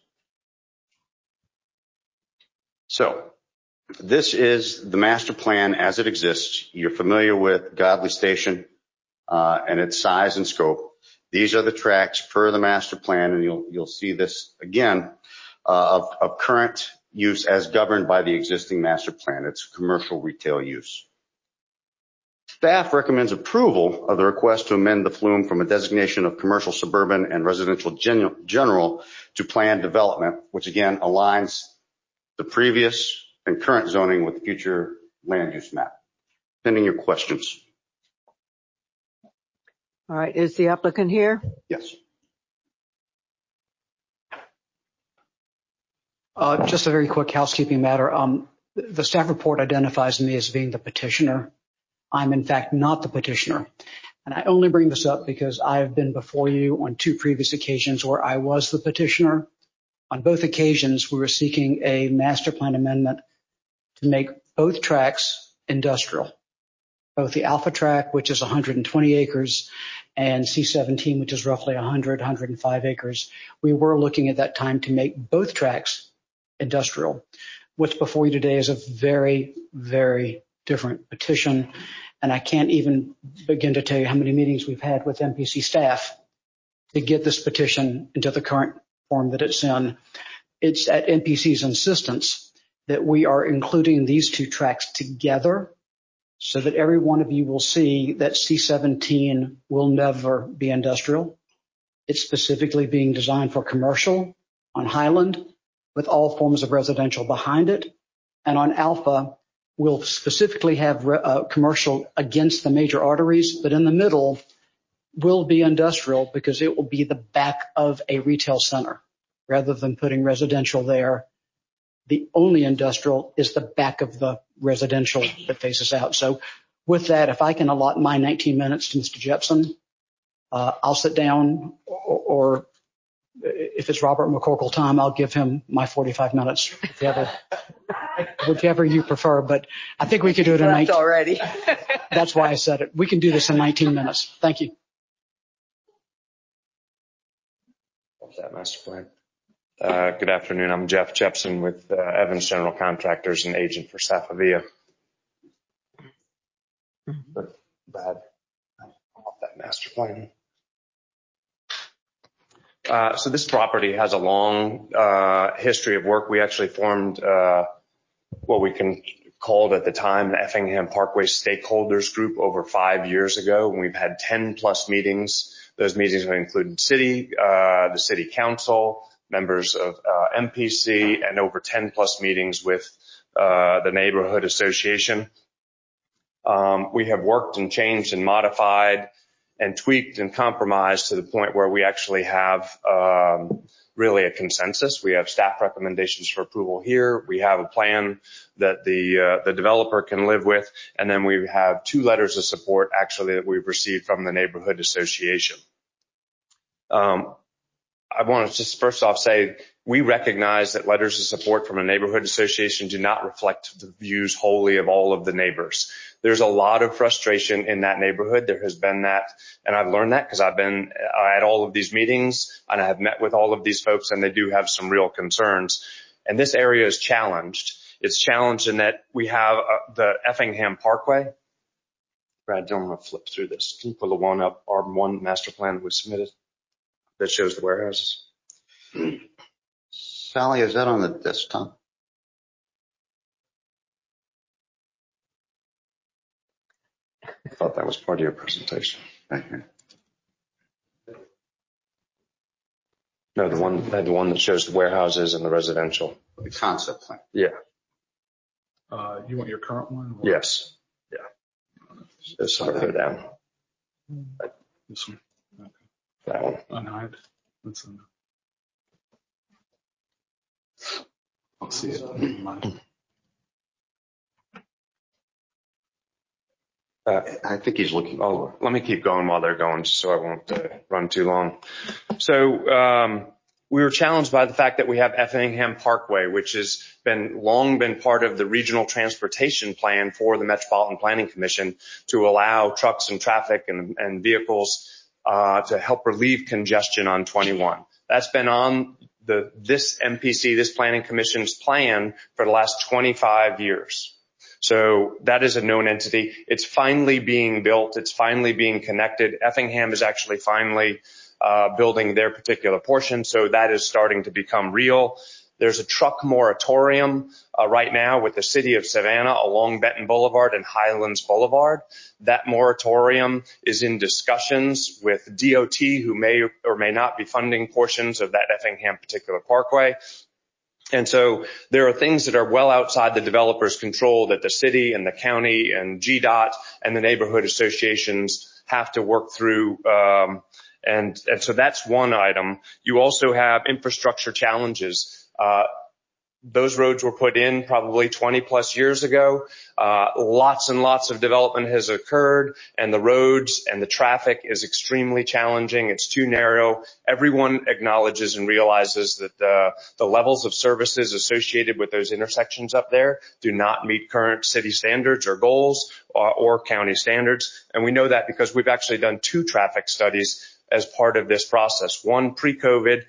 So this is the master plan as it exists. You're familiar with Godley Station uh, and its size and scope. These are the tracks per the master plan, and you'll, you'll see this again uh, of, of current use as governed by the existing master plan. It's commercial retail use. Staff recommends approval of the request to amend the flume from a designation of commercial, suburban, and residential gen- general to planned development, which again aligns the previous and current zoning with the future land use map. Pending your questions. All right, is the applicant here? Yes. Uh, just a very quick housekeeping matter. Um, the staff report identifies me as being the petitioner. I'm in fact not the petitioner. And I only bring this up because I have been before you on two previous occasions where I was the petitioner. On both occasions, we were seeking a master plan amendment to make both tracks industrial, both the Alpha track, which is one hundred twenty acres, and C seventeen, which is roughly one hundred, one hundred five acres. We were looking at that time to make both tracks industrial. What's before you today is a very, very different petition, and I can't even begin to tell you how many meetings we've had with M P C staff to get this petition into the current form that it's in. It's at M P C's insistence that we are including these two tracks together so that every one of you will see that C seventeen will never be industrial. It's specifically being designed for commercial on Highland with all forms of residential behind it, and on Alpha we'll specifically have uh, commercial against the major arteries, but in the middle will be industrial because it will be the back of a retail center. Rather than putting residential there, the only industrial is the back of the residential that faces out. So with that, if I can allot my nineteen minutes to Mister Jepson, uh, I'll sit down, or, or if it's Robert McCorkle time, I'll give him my forty-five minutes, whichever, whichever you prefer. But I think we could do it in nineteen. Already. That's why I said it. We can do this in nineteen minutes. Thank you. What's that master plan? Uh, good afternoon. I'm Jeff Jepson with uh, Evans General Contractors and agent for Safavia. But Brad, off that master plan. Uh, so this property has a long uh, history of work. We actually formed uh, what we can called at the time the Effingham Parkway Stakeholders Group over five years ago, and we've had ten plus meetings. Those meetings have included city, uh, the city council, members of uh, M P C, and over ten plus meetings with uh, the neighborhood association. Um, we have worked and changed and modified and tweaked and compromised to the point where we actually have um, really a consensus. We have staff recommendations for approval here. We have a plan that the uh, the developer can live with, and then we have two letters of support actually that we've received from the neighborhood association. Um, I want to just first off say we recognize that letters of support from a neighborhood association do not reflect the views wholly of all of the neighbors. There's a lot of frustration in that neighborhood. There has been that, and I've learned that because I've been at all of these meetings and I have met with all of these folks, and they do have some real concerns. And this area is challenged. It's challenged in that we have uh, the Effingham Parkway. Brad, don't want to flip through this. Can you pull the one up, our one master plan that was submitted that shows the warehouses? Sally, is that on the desktop? I thought that was part of your presentation. Right here. No, the one, the one that shows the warehouses and the residential. The concept plan. Yeah. Uh, you want your current one? Or? Yes. Yeah. Just further down. This one. Okay. That one. Unhide. That's in. I'll see it. Uh, I think he's looking. Oh, let me keep going while they're going, just so I won't uh, run too long. So um, we were challenged by the fact that we have Effingham Parkway, which has been long been part of the regional transportation plan for the Metropolitan Planning Commission to allow trucks and traffic and, and vehicles uh, to help relieve congestion on twenty-one. That's been on the this M P C, this Planning Commission's plan for the last twenty-five years. So that is a known entity. It's finally being built. It's finally being connected. Effingham is actually finally uh, building their particular portion. So that is starting to become real. There's a truck moratorium uh, right now with the city of Savannah along Benton Boulevard and Highlands Boulevard. That moratorium is in discussions with D O T, who may or may not be funding portions of that Effingham particular parkway. And so there are things that are well outside the developer's control that the city and the county and G DOT and the neighborhood associations have to work through. Um, and, and so that's one item. You also have infrastructure challenges. Uh, Those roads were put in probably twenty plus years ago. Uh, lots and lots of development has occurred, and the roads and the traffic is extremely challenging. It's too narrow. Everyone acknowledges and realizes that the, the levels of services associated with those intersections up there do not meet current city standards or goals or, or county standards. And we know that because we've actually done two traffic studies as part of this process. One pre-COVID.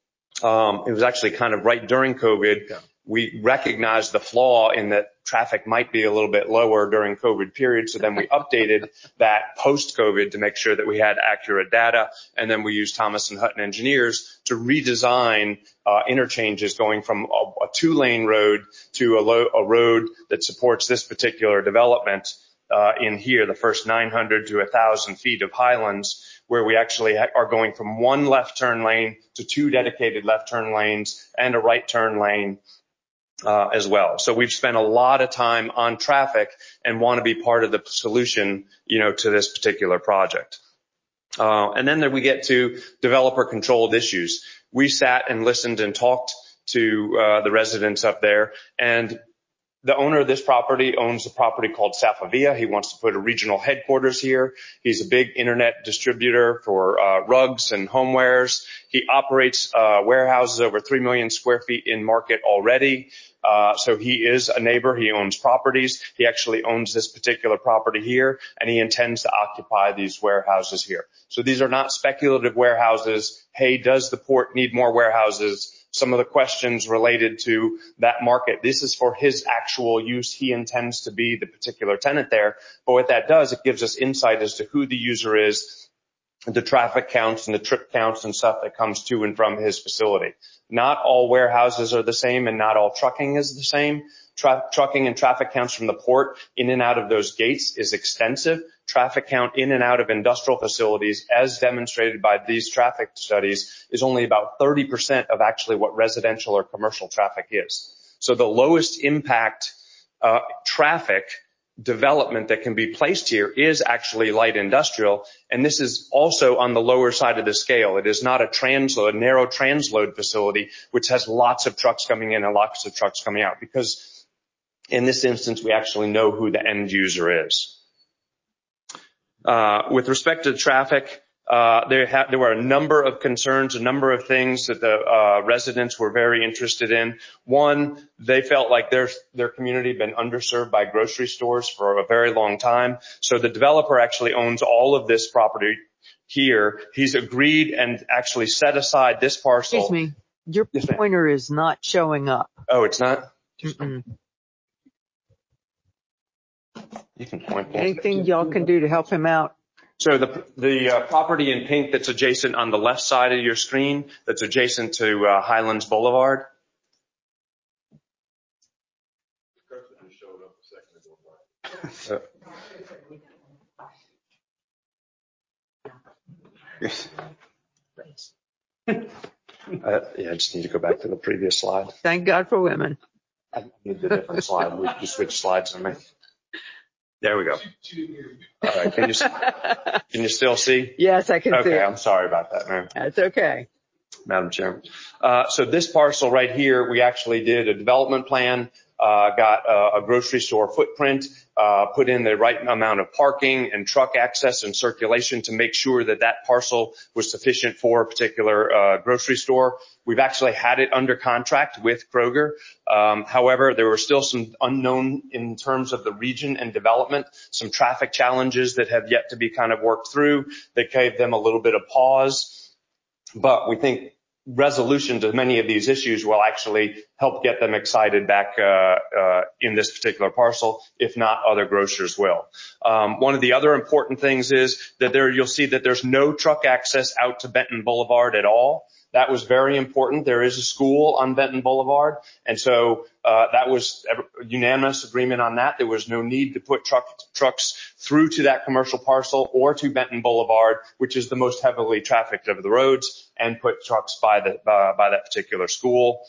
Um, it was actually kind of right during COVID. Yeah. We recognized the flaw in that traffic might be a little bit lower during COVID period. So then we updated that post-COVID to make sure that we had accurate data. And then we used Thomas and Hutton engineers to redesign uh, interchanges going from a, a two-lane road to a, lo- a road that supports this particular development uh, in here, the first nine hundred to one thousand feet of Highlands, where we actually ha- are going from one left turn lane to two dedicated left turn lanes and a right turn lane uh, as well. So we've spent a lot of time on traffic and want to be part of the solution, you know, to this particular project. Uh, and then there we get to developer controlled issues. We sat and listened and talked to uh, the residents up there, and The owner of this property owns a property called Safavia. He wants to put a regional headquarters here. He's a big internet distributor for uh, rugs and homewares. He operates uh, warehouses over three million square feet in market already. Uh, so he is a neighbor. He owns properties. He actually owns this particular property here, and he intends to occupy these warehouses here. So these are not speculative warehouses. Hey, does the port need more warehouses? Some of the questions related to that market. This is for his actual use. He intends to be the particular tenant there. But what that does, it gives us insight as to who the user is, the traffic counts and the trip counts and stuff that comes to and from his facility. Not all warehouses are the same, and not all trucking is the same. Tra- trucking and traffic counts from the port in and out of those gates is extensive. Traffic count in and out of industrial facilities, as demonstrated by these traffic studies, is only about thirty percent of actually what residential or commercial traffic is. So the lowest impact uh, traffic development that can be placed here is actually light industrial, and this is also on the lower side of the scale. It is not a transload, a narrow transload facility, which has lots of trucks coming in and lots of trucks coming out, because in this instance, we actually know who the end user is. Uh, with respect to traffic, uh, there, ha- there were a number of concerns, a number of things that the uh, residents were very interested in. One, they felt like their their community had been underserved by grocery stores for a very long time. So the developer actually owns all of this property here. He's agreed and actually set aside this parcel. Excuse me, your yes, pointer is not showing up. Oh, it's not? Mm-mm. You can point. Anything y'all can do to help him out? So the the uh, property in pink that's adjacent on the left side of your screen, that's adjacent to uh, Highlands Boulevard. Uh, uh, yeah, I just need to go back to the previous slide. Thank God for women. I need the different slide. We just switched slides on me. There we go. All right. Can you, can you still see? Yes, I can okay, see. Okay, I'm sorry about that, ma'am. That's okay. Madam Chairman. Uh, so this parcel right here, we actually did a development plan, uh, got a, a grocery store footprint, uh, put in the right amount of parking and truck access and circulation to make sure that that parcel was sufficient for a particular uh, grocery store. We've actually had it under contract with Kroger. Um, however, there were still some unknown in terms of the region and development, some traffic challenges that have yet to be kind of worked through that gave them a little bit of pause. But we think resolution to many of these issues will actually help get them excited back uh, uh, in this particular parcel. If not, other grocers will. Um, one of the other important things is that there you'll see that there's no truck access out to Benton Boulevard at all. That was very important. There is a school on Benton Boulevard, and so uh, that was a unanimous agreement on that. There was no need to put truck, trucks through to that commercial parcel or to Benton Boulevard, which is the most heavily trafficked of the roads, and put trucks by the uh, by that particular school.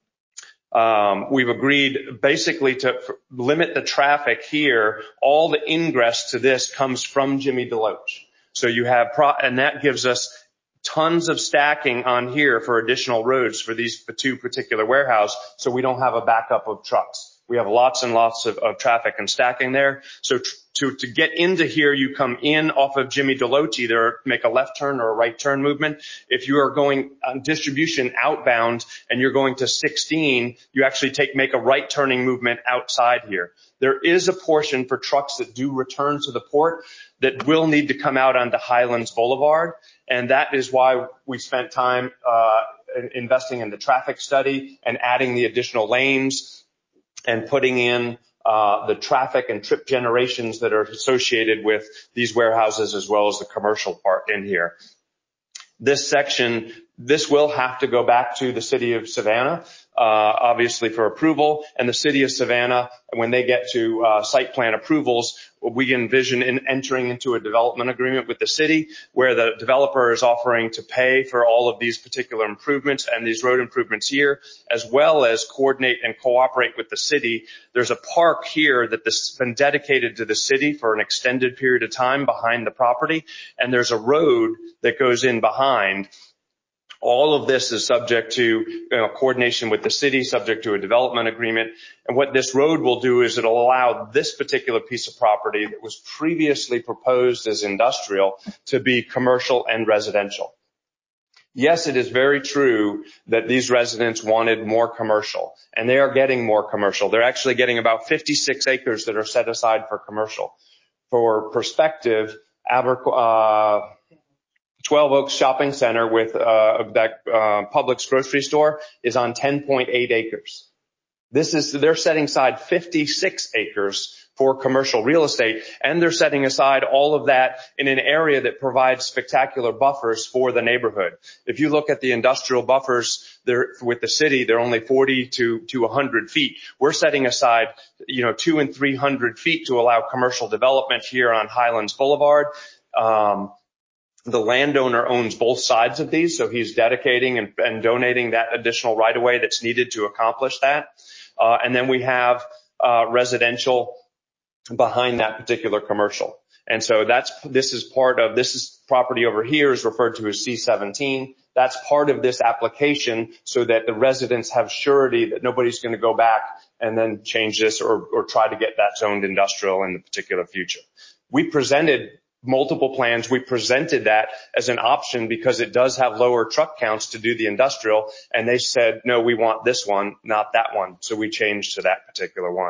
Um, we've agreed basically to f- limit the traffic here. All the ingress to this comes from Jimmy DeLoach. So you have, pro- and that gives us tons of stacking on here for additional roads for these two particular warehouses, so we don't have a backup of trucks. We have lots and lots of, of traffic and stacking there. So tr- to, to get into here, you come in off of Jimmy DeLoach, either make a left turn or a right turn movement. If you are going on distribution outbound and you're going to sixteen, you actually take, make a right turning movement outside here. There is a portion for trucks that do return to the port that will need to come out onto Highlands Boulevard. And that is why we spent time uh investing in the traffic study and adding the additional lanes and putting in uh the traffic and trip generations that are associated with these warehouses, as well as the commercial part in here. This section, this will have to go back to the city of Savannah, uh, obviously for approval. And the city of Savannah, when they get to uh, site plan approvals, we envision in entering into a development agreement with the city where the developer is offering to pay for all of these particular improvements and these road improvements here, as well as coordinate and cooperate with the city. There's a park here that has been dedicated to the city for an extended period of time behind the property, and there's a road that goes in behind. All of this is subject to you know, coordination with the city, subject to a development agreement. And what this road will do is it'll allow this particular piece of property that was previously proposed as industrial to be commercial and residential. Yes, it is very true that these residents wanted more commercial, and they are getting more commercial. They're actually getting about fifty-six acres that are set aside for commercial. For perspective, Aber- uh, twelve Oaks Shopping Center with uh, that uh, Publix grocery store is on ten point eight acres. This is, they're setting aside fifty-six acres for commercial real estate, and they're setting aside all of that in an area that provides spectacular buffers for the neighborhood. If you look at the industrial buffers there with the city, they're only forty to one hundred feet. We're setting aside, you know, two and three hundred feet to allow commercial development here on Highlands Boulevard. Um, The landowner owns both sides of these, so he's dedicating and, and donating that additional right-of-way that's needed to accomplish that. Uh, and then we have uh, residential behind that particular commercial. And so that's, this is part of, this is property over here is referred to as C seventeen. That's part of this application so that the residents have surety that nobody's going to go back and then change this or, or try to get that zoned industrial in the particular future. We presented multiple plans. We presented that as an option because it does have lower truck counts to do the industrial. And they said, no, we want this one, not that one. So we changed to that particular one.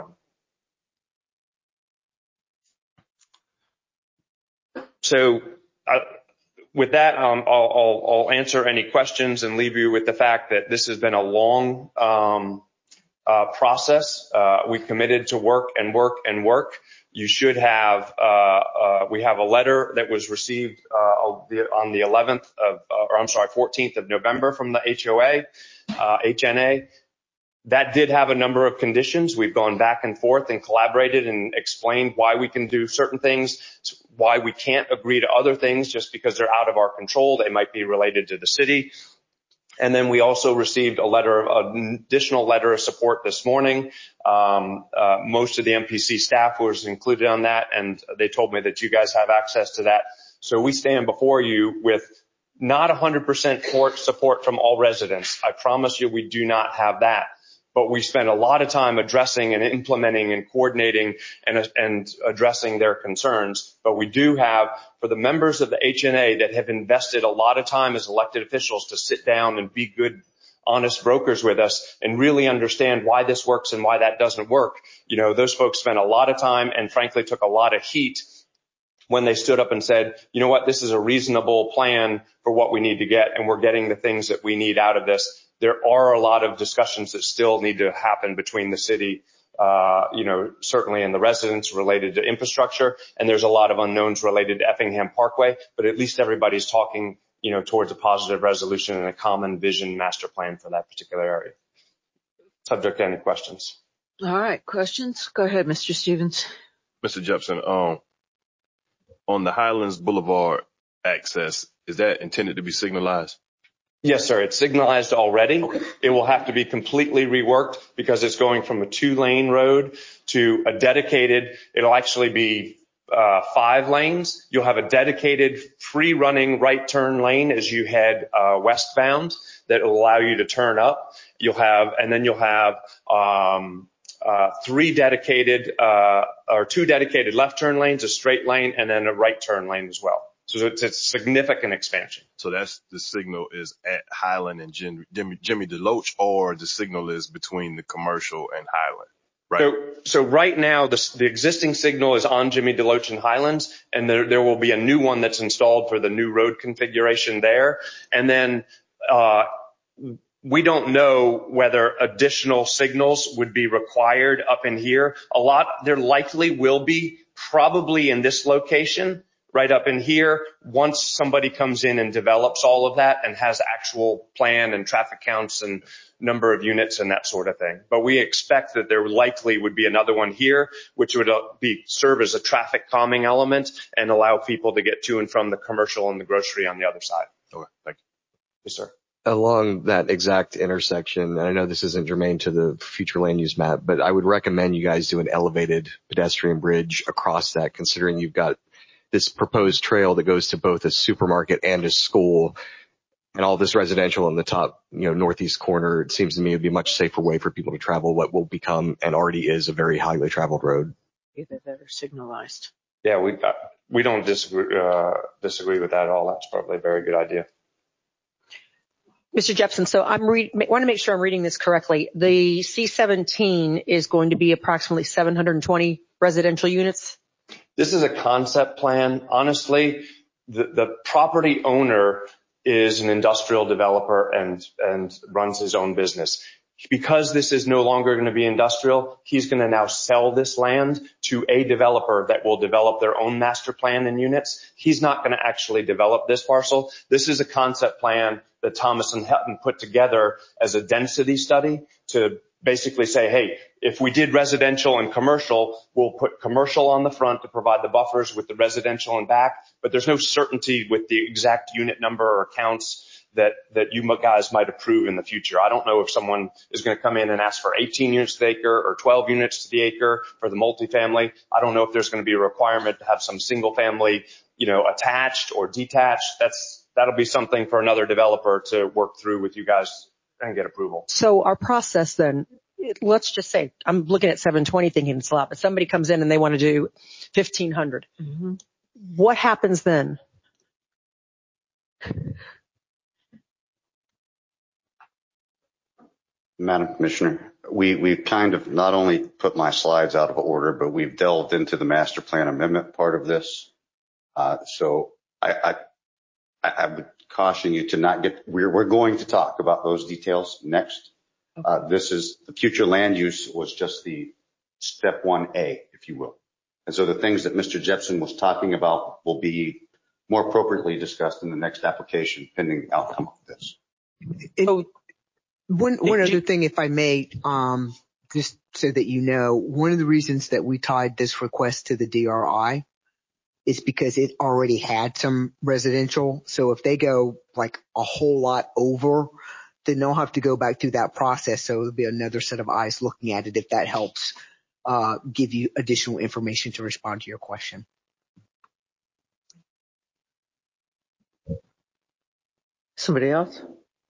So uh, with that, um, I'll, I'll, I'll answer any questions and leave you with the fact that this has been a long um, uh, process. Uh, we committed to work and work and work. You should have, uh, uh, we have a letter that was received, uh, on the eleventh of, uh, or I'm sorry, fourteenth of November from the H O A, uh, H N A. That did have a number of conditions. We've gone back and forth and collaborated and explained why we can do certain things, why we can't agree to other things just because they're out of our control. They might be related to the city. And then we also received a letter, an additional letter of support this morning. Um, uh, most of the M P C staff was included on that, and they told me that you guys have access to that. So we stand before you with not one hundred percent support from all residents. I promise you we do not have that. But we spent a lot of time addressing and implementing and coordinating and, and addressing their concerns. But we do have, for the members of the H N A that have invested a lot of time as elected officials to sit down and be good, honest brokers with us and really understand why this works and why that doesn't work. You know, those folks spent a lot of time and frankly took a lot of heat when they stood up and said, you know what, this is a reasonable plan for what we need to get, and we're getting the things that we need out of this. There are a lot of discussions that still need to happen between the city, uh, you know, certainly and the residents related to infrastructure. And there's a lot of unknowns related to Effingham Parkway, but at least everybody's talking, you know, towards a positive resolution and a common vision master plan for that particular area. Subject to any questions. All right. Questions? Go ahead, Mister Stevens. Mister Jepson, um, on the Highlands Boulevard access, is that intended to be signalized? Yes, sir. It's signalized already. Okay. It will have to be completely reworked because it's going from a two-lane road to a dedicated. It'll actually be uh, five lanes. You'll have a dedicated free-running right turn lane as you head uh, westbound that will allow you to turn up. You'll have, and then you'll have um, uh, three dedicated uh, or two dedicated left turn lanes, a straight lane, and then a right turn lane as well. So it's a significant expansion. So that's the signal is at Highland and Jimmy, Jimmy DeLoach, or the signal is between the commercial and Highland, right? So, so right now, the, the existing signal is on Jimmy DeLoach and Highlands, and there, there will be a new one that's installed for the new road configuration there. And then, uh, we don't know whether additional signals would be required up in here. A lot, there likely will be, probably in this location, right up in here, once somebody comes in and develops all of that and has actual plan and traffic counts and number of units and that sort of thing. But we expect that there likely would be another one here, which would be serve as a traffic calming element and allow people to get to and from the commercial and the grocery on the other side. Okay, thank you. Yes, sir. Along that exact intersection, and I know this isn't germane to the future land use map, but I would recommend you guys do an elevated pedestrian bridge across that, considering you've got this proposed trail that goes to both a supermarket and a school. and all this residential in the top, you know, northeast corner, it seems to me it would be a much safer way for people to travel what will become and already is a very highly traveled road. Either that or signalized. Yeah, we uh, we don't disagree uh, disagree with that at all. That's probably a very good idea. Mister Jepson, so I'm re- want to make sure I'm reading this correctly. The C seventeen is going to be approximately seven hundred twenty residential units. This is a concept plan. Honestly, the, the property owner is an industrial developer and, and runs his own business. Because this is no longer going to be industrial, he's going to now sell this land to a developer that will develop their own master plan and units. He's not going to actually develop this parcel. This is a concept plan that Thomas and Hutton put together as a density study to basically say, hey, if we did residential and commercial, we'll put commercial on the front to provide the buffers with the residential in back, but there's no certainty with the exact unit number or counts that, that you guys might approve in the future. I don't know if someone is going to come in and ask for eighteen units to the acre or twelve units to the acre for the multifamily. I don't know if there's going to be a requirement to have some single family, you know, attached or detached. That's, that'll be something for another developer to work through with you guys and get approval. So our process then, let's just say, I'm looking at seven twenty thinking it's a lot, but somebody comes in and they want to do fifteen hundred. Mm-hmm. What happens then? Madam Commissioner, we, we've kind of not only put my slides out of order, but we've delved into the master plan amendment part of this. Uh, so I, I, I would caution you to not get, we're, we're going to talk about those details next. Okay. Uh, this is the future land use was just the step one A, if you will. And so the things that Mister Jepson was talking about will be more appropriately discussed in the next application pending the outcome of this. It, One one other thing, if I may, um, just so that you know, one of the reasons that we tied this request to the D R I is because it already had some residential. So if they go like a whole lot over, then they'll have to go back through that process. So it'll be another set of eyes looking at it if that helps uh, give you additional information to respond to your question. Somebody else?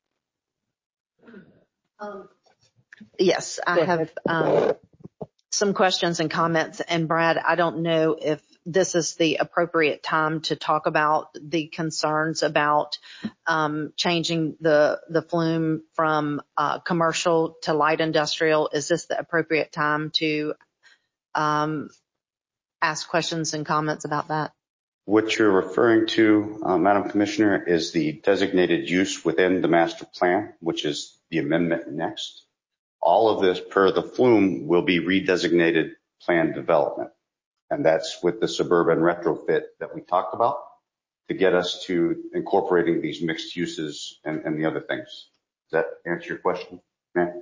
Um, yes, I have um, some questions and comments. And Brad, I don't know if this is the appropriate time to talk about the concerns about um, changing the the flume from uh, commercial to light industrial. Is this the appropriate time to um, ask questions and comments about that? What you're referring to, uh, Madam Commissioner, is the designated use within the master plan, which is the amendment next. All of this per the flume will be redesignated plan development. And that's with the suburban retrofit that we talked about to get us to incorporating these mixed uses and, and the other things. Does that answer your question, ma'am?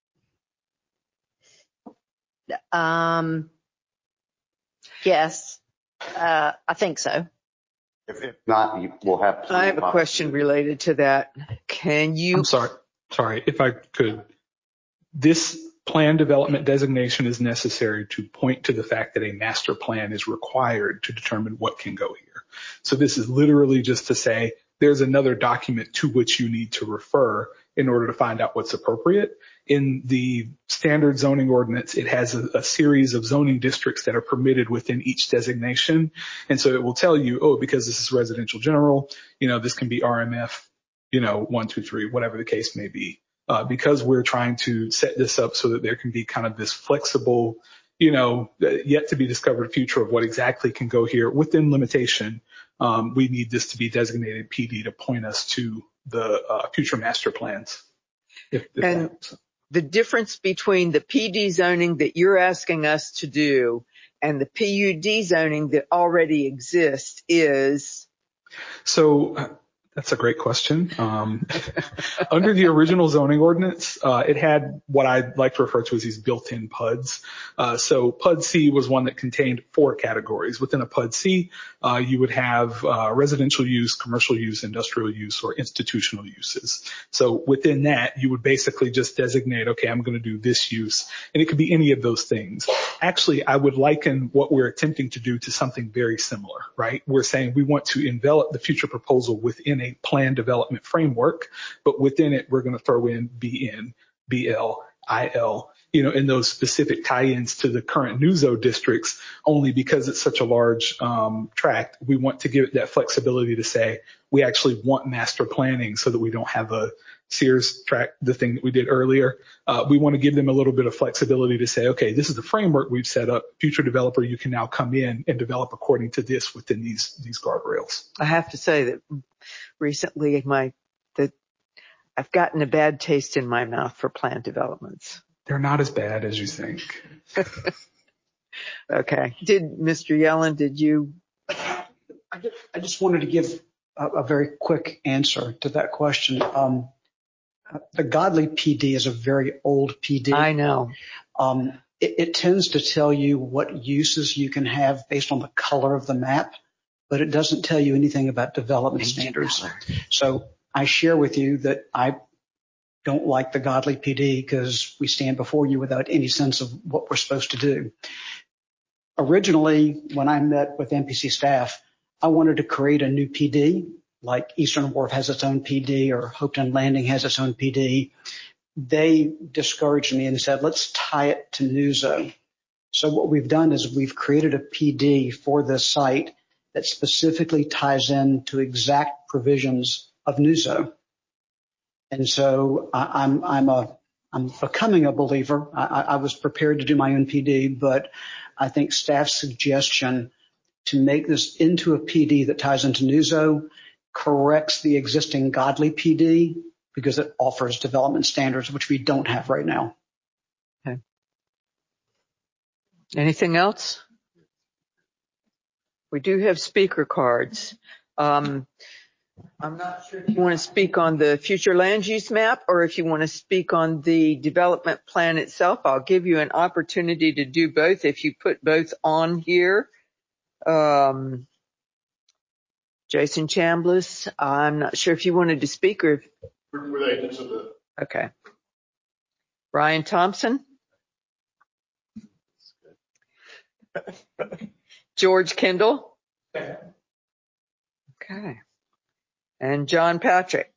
Um, yes. Uh, I think so. If, if not, you will have. I have a question related to that. Can you? I'm sorry. Sorry, if I could. This plan development designation is necessary to point to the fact that a master plan is required to determine what can go here. So this is literally just to say there's another document to which you need to refer in order to find out what's appropriate. In the standard zoning ordinance, it has a, a series of zoning districts that are permitted within each designation. And so it will tell you, oh, because this is residential general, you know, this can be R M F, you know, one, two, three, whatever the case may be. Uh, because we're trying to set this up so that there can be kind of this flexible, you know, yet to be discovered future of what exactly can go here within limitation. Um, we need this to be designated P D to point us to the uh, future master plans. If, if and the difference between the P D zoning that you're asking us to do and the P U D zoning that already exists is? So uh, that's a great question. Um, under the original zoning ordinance, uh, it had what I like to refer to as these built-in P U Ds. Uh, so P U D C was one that contained four categories. Within a P U D C, uh, you would have uh, residential use, commercial use, industrial use, or institutional uses. So within that, you would basically just designate, okay, I'm going to do this use, and it could be any of those things. Actually, I would liken what we're attempting to do to something very similar, right? We're saying we want to envelop the future proposal within a a plan development framework, but within it, we're going to throw in B N, B L, I L, you know, in those specific tie-ins to the current NUZO districts, only because it's such a large um, tract. We want to give it that flexibility to say we actually want master planning so that we don't have a Sears tract, the thing that we did earlier. Uh, we want to give them a little bit of flexibility to say, okay, this is the framework we've set up. Future developer, you can now come in and develop according to this within these these guardrails. I have to say that recently my that I've gotten a bad taste in my mouth for plan developments. They're not as bad as you think. Okay. Did Mister Yellen, did you? I just, I just wanted to give a, a very quick answer to that question. Um, the Godley P D is a very old P D. I know. Um, it, it tends to tell you what uses you can have based on the color of the map, but it doesn't tell you anything about development standards. So I share with you that I don't like the Godley P D because we stand before you without any sense of what we're supposed to do. Originally, when I met with M P C staff, I wanted to create a new P D, like Eastern Wharf has its own P D or Hopeton Landing has its own P D. They discouraged me and said, let's tie it to NUZO. So what we've done is we've created a P D for this site that specifically ties in to exact provisions of NUZO. And so I, I'm, I'm a, I'm becoming a believer. I, I was prepared to do my own P D, but I think staff's suggestion to make this into a P D that ties into NUZO corrects the existing Godley P D because it offers development standards, which we don't have right now. Okay. Anything else? We do have speaker cards. Um, I'm not sure if you want to speak on the future land use map or if you want to speak on the development plan itself. I'll give you an opportunity to do both if you put both on here. Um, Jason Chambliss, I'm not sure if you wanted to speak or if... Related to the... Okay. Ryan Thompson. George Kendall. Okay. And John Patrick.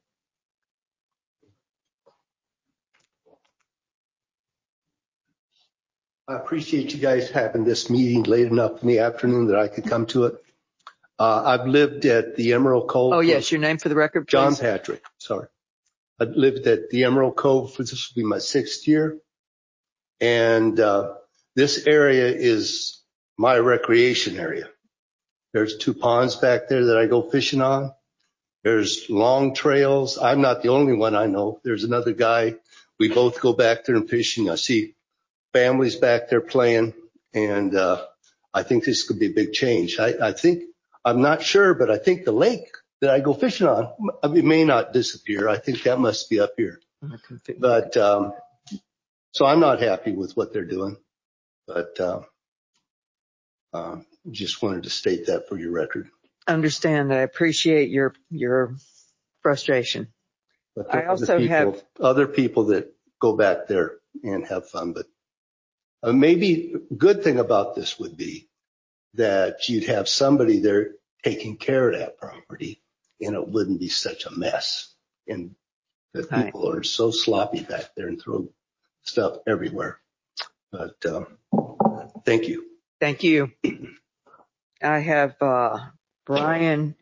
I appreciate you guys having this meeting late enough in the afternoon that I could come to it. Uh, I've lived at the Emerald Cove. Oh, yes. Your name for the record, please. John Patrick. Sorry. I've lived at the Emerald Cove for this will be my sixth year. And uh, this area is my recreation area. There's two ponds back there that I go fishing on. There's long trails. I'm not the only one I know. There's another guy. We both go back there and fishing. I see families back there playing, and uh, I think this could be a big change. I, I think, I'm not sure, but I think the lake that I go fishing on, it may not disappear. I think that must be up here. But um, so I'm not happy with what they're doing, but uh, uh, just wanted to state that for your record. Understand. I appreciate your your frustration. But I also people, have other people that go back there and have fun, but uh, maybe a good thing about this would be that you'd have somebody there taking care of that property and it wouldn't be such a mess. And the people are so sloppy back there and throw stuff everywhere. But um, thank you. Thank you. I have uh, Brian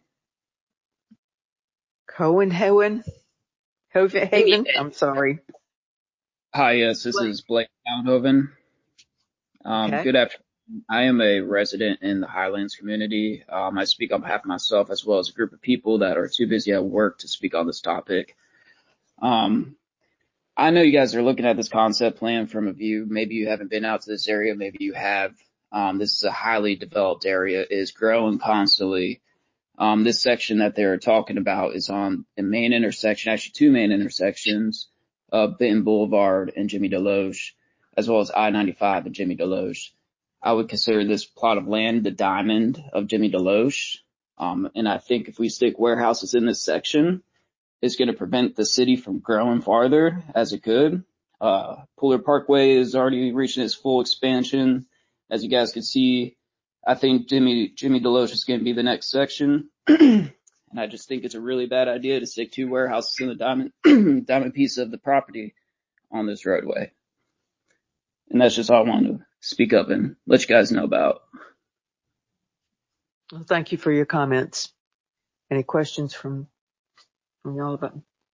Cohenhaven. Haven. I'm sorry. Hi, yes, this is Blake Cohenhaven. Um, Okay. Good afternoon. I am a resident in the Highlands community. Um, I speak on behalf of myself as well as a group of people that are too busy at work to speak on this topic. Um, I know you guys are looking at this concept plan from a view. Maybe you haven't been out to this area. Maybe you have. Um, this is a highly developed area. It is growing constantly. Um, this section that they're talking about is on the main intersection, actually two main intersections of Benton Boulevard and Jimmy Deloche, as well as I ninety-five and Jimmy Deloche. I would consider this plot of land the diamond of Jimmy Deloche. Um, and I think if we stick warehouses in this section, it's going to prevent the city from growing farther as it could. Uh, Puller Parkway is already reaching its full expansion. As you guys can see, I think Jimmy, Jimmy Deloche is going to be the next section. And I just think it's a really bad idea to stick two warehouses in the diamond, diamond piece of the property on this roadway. And that's just all I want to speak up and let you guys know about. Well, thank you for your comments. Any questions from, from y'all about?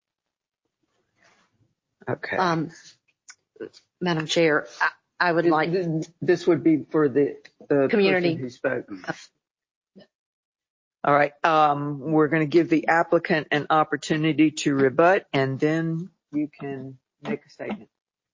Okay. Um, Madam Chair, I, I would like. This would be for the, the community person who spoke. All right. Um, we're going to give the applicant an opportunity to rebut, and then you can make a statement.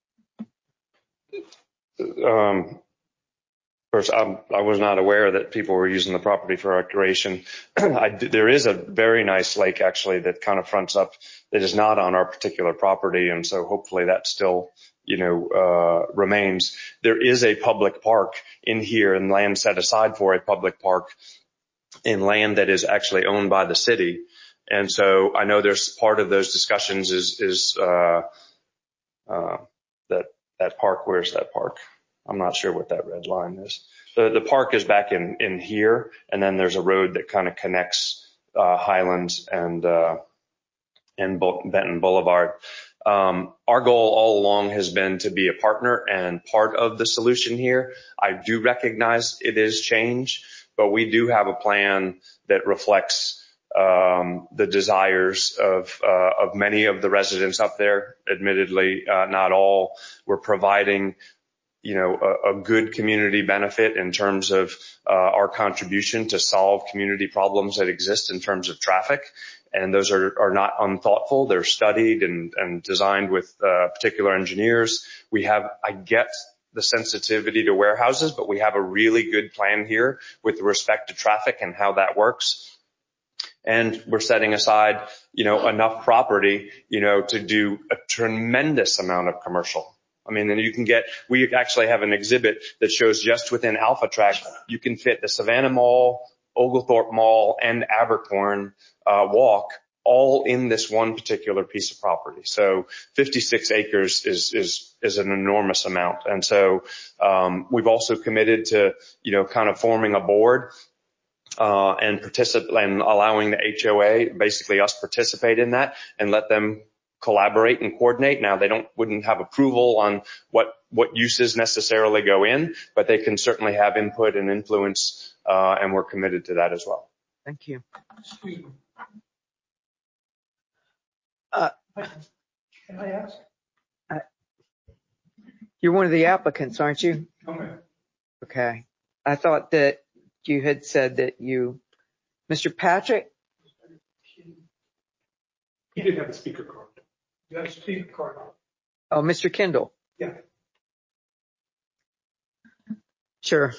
Um, first, I'm, I was not aware that people were using the property for recreation. I, there is a very nice lake actually that kind of fronts up that is not on our particular property, and so hopefully that still, you know, uh, remains. There is a public park in here and land set aside for a public park in land that is actually owned by the city. And so I know there's part of those discussions is, is, uh, uh, that, that park. Where's that park? I'm not sure what that red line is. The, the park is back in, in here. And then there's a road that kind of connects, uh, Highlands and, uh, and Benton Boulevard. Um, our goal all along has been to be a partner and part of the solution here. I do recognize it is change, but we do have a plan that reflects um, the desires of uh, of many of the residents up there. Admittedly, uh, not all. We're providing, you know, a, a good community benefit in terms of uh, our contribution to solve community problems that exist in terms of traffic. And those are, are not unthoughtful. They're studied and, and designed with uh, particular engineers. We have, I get the sensitivity to warehouses, but we have a really good plan here with respect to traffic and how that works. And we're setting aside, you know, enough property, you know, to do a tremendous amount of commercial. I mean, and you can get, we actually have an exhibit that shows just within Alpha Track, you can fit the Savannah Mall, Oglethorpe Mall, and Abercorn uh, Walk all in this one particular piece of property. So fifty-six acres is, is, is an enormous amount. And so, um, we've also committed to, you know, kind of forming a board, uh, and participate and allowing the H O A, basically us participate in that and let them collaborate and coordinate. Now they don't, wouldn't have approval on what, what uses necessarily go in, but they can certainly have input and influence, uh, and we're committed to that as well. Thank you. Uh, Can I ask? Uh, you're one of the applicants, aren't you? Okay. Okay. I thought that you had said that you, Mister Patrick? He didn't have a speaker card. You have a speaker card. Oh, Mister Kendall. Yeah. Sure.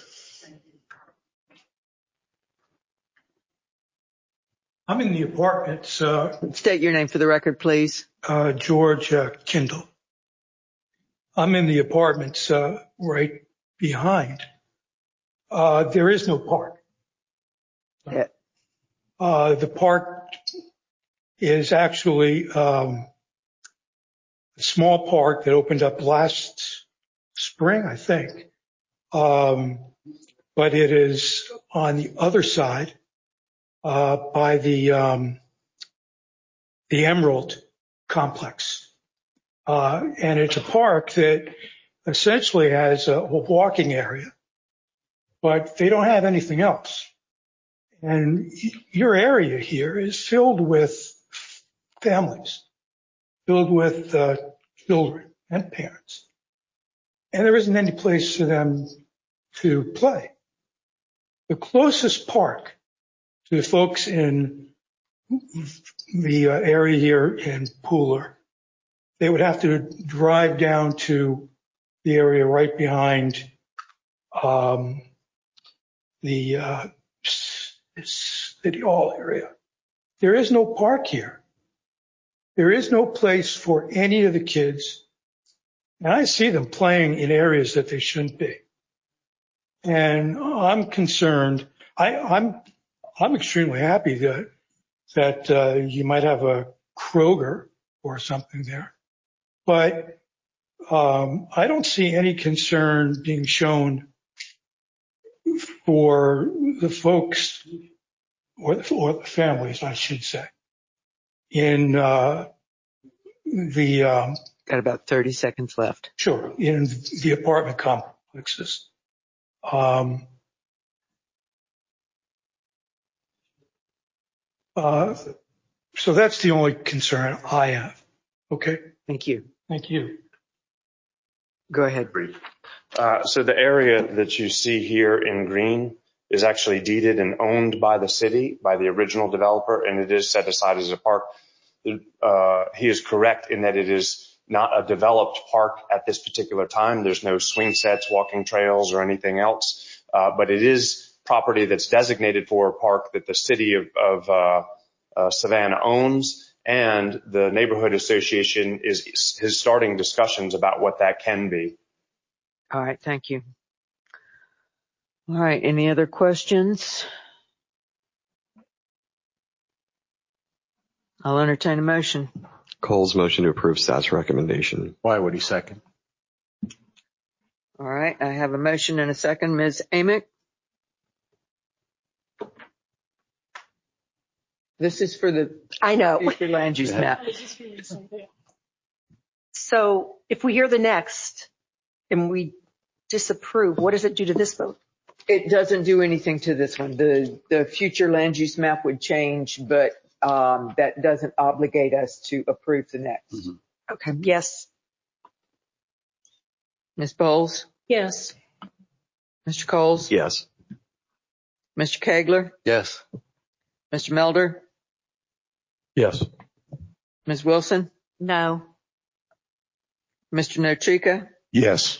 I'm in the apartments. Uh, State your name for the record, please. Uh, George uh, Kendall. I'm in the apartments uh, right behind. Uh, there is no park. Yeah. Uh, the park is actually um, a small park that opened up last spring, I think. Um, but it is on the other side uh, by the um, the Emerald complex. Uh, and it's a park that essentially has a, a walking area, but they don't have anything else. And your area here is filled with families, filled with uh, children and parents. And there isn't any place for them to play. The closest park to the folks in the uh, area here in Pooler, they would have to drive down to the area right behind um, the uh, City Hall area. There is no park here. There is no place for any of the kids. And I see them playing in areas that they shouldn't be. And I'm concerned. I, I'm I'm extremely happy that that uh, you might have a Kroger or something there, but um, I don't see any concern being shown for the folks or, or families, I should say, in uh, the um, got about thirty seconds left. Sure, in the apartment complexes. Um, uh, so that's the only concern I have. Okay. Thank you. Thank you. Go ahead. Uh, so the area that you see here in green is actually deeded and owned by the city, by the original developer, and it is set aside as a park. Uh, he is correct in that it is not a developed park at this particular time. There's no swing sets, walking trails, or anything else. Uh, but it is property that's designated for a park that the city of, of uh, uh, Savannah owns, and the neighborhood association is, is starting discussions about what that can be. All right. Thank you. All right. Any other questions? I'll entertain a motion. Cole's motion to approve staff's recommendation. Why would he second? All right. I have a motion and a second. Miz Amick. This is for the I know. future land use map. So if we hear the next and we disapprove, what does it do to this vote? It doesn't do anything to this one. The the future land use map would change, but um, that doesn't obligate us to approve the next. Mm-hmm. Okay. Yes. Miz Bowles? Yes. Mister Coles? Yes. Mister Kegler? Yes. Mister Melder? Yes. Miz Wilson? No. Mister Notrika? Yes.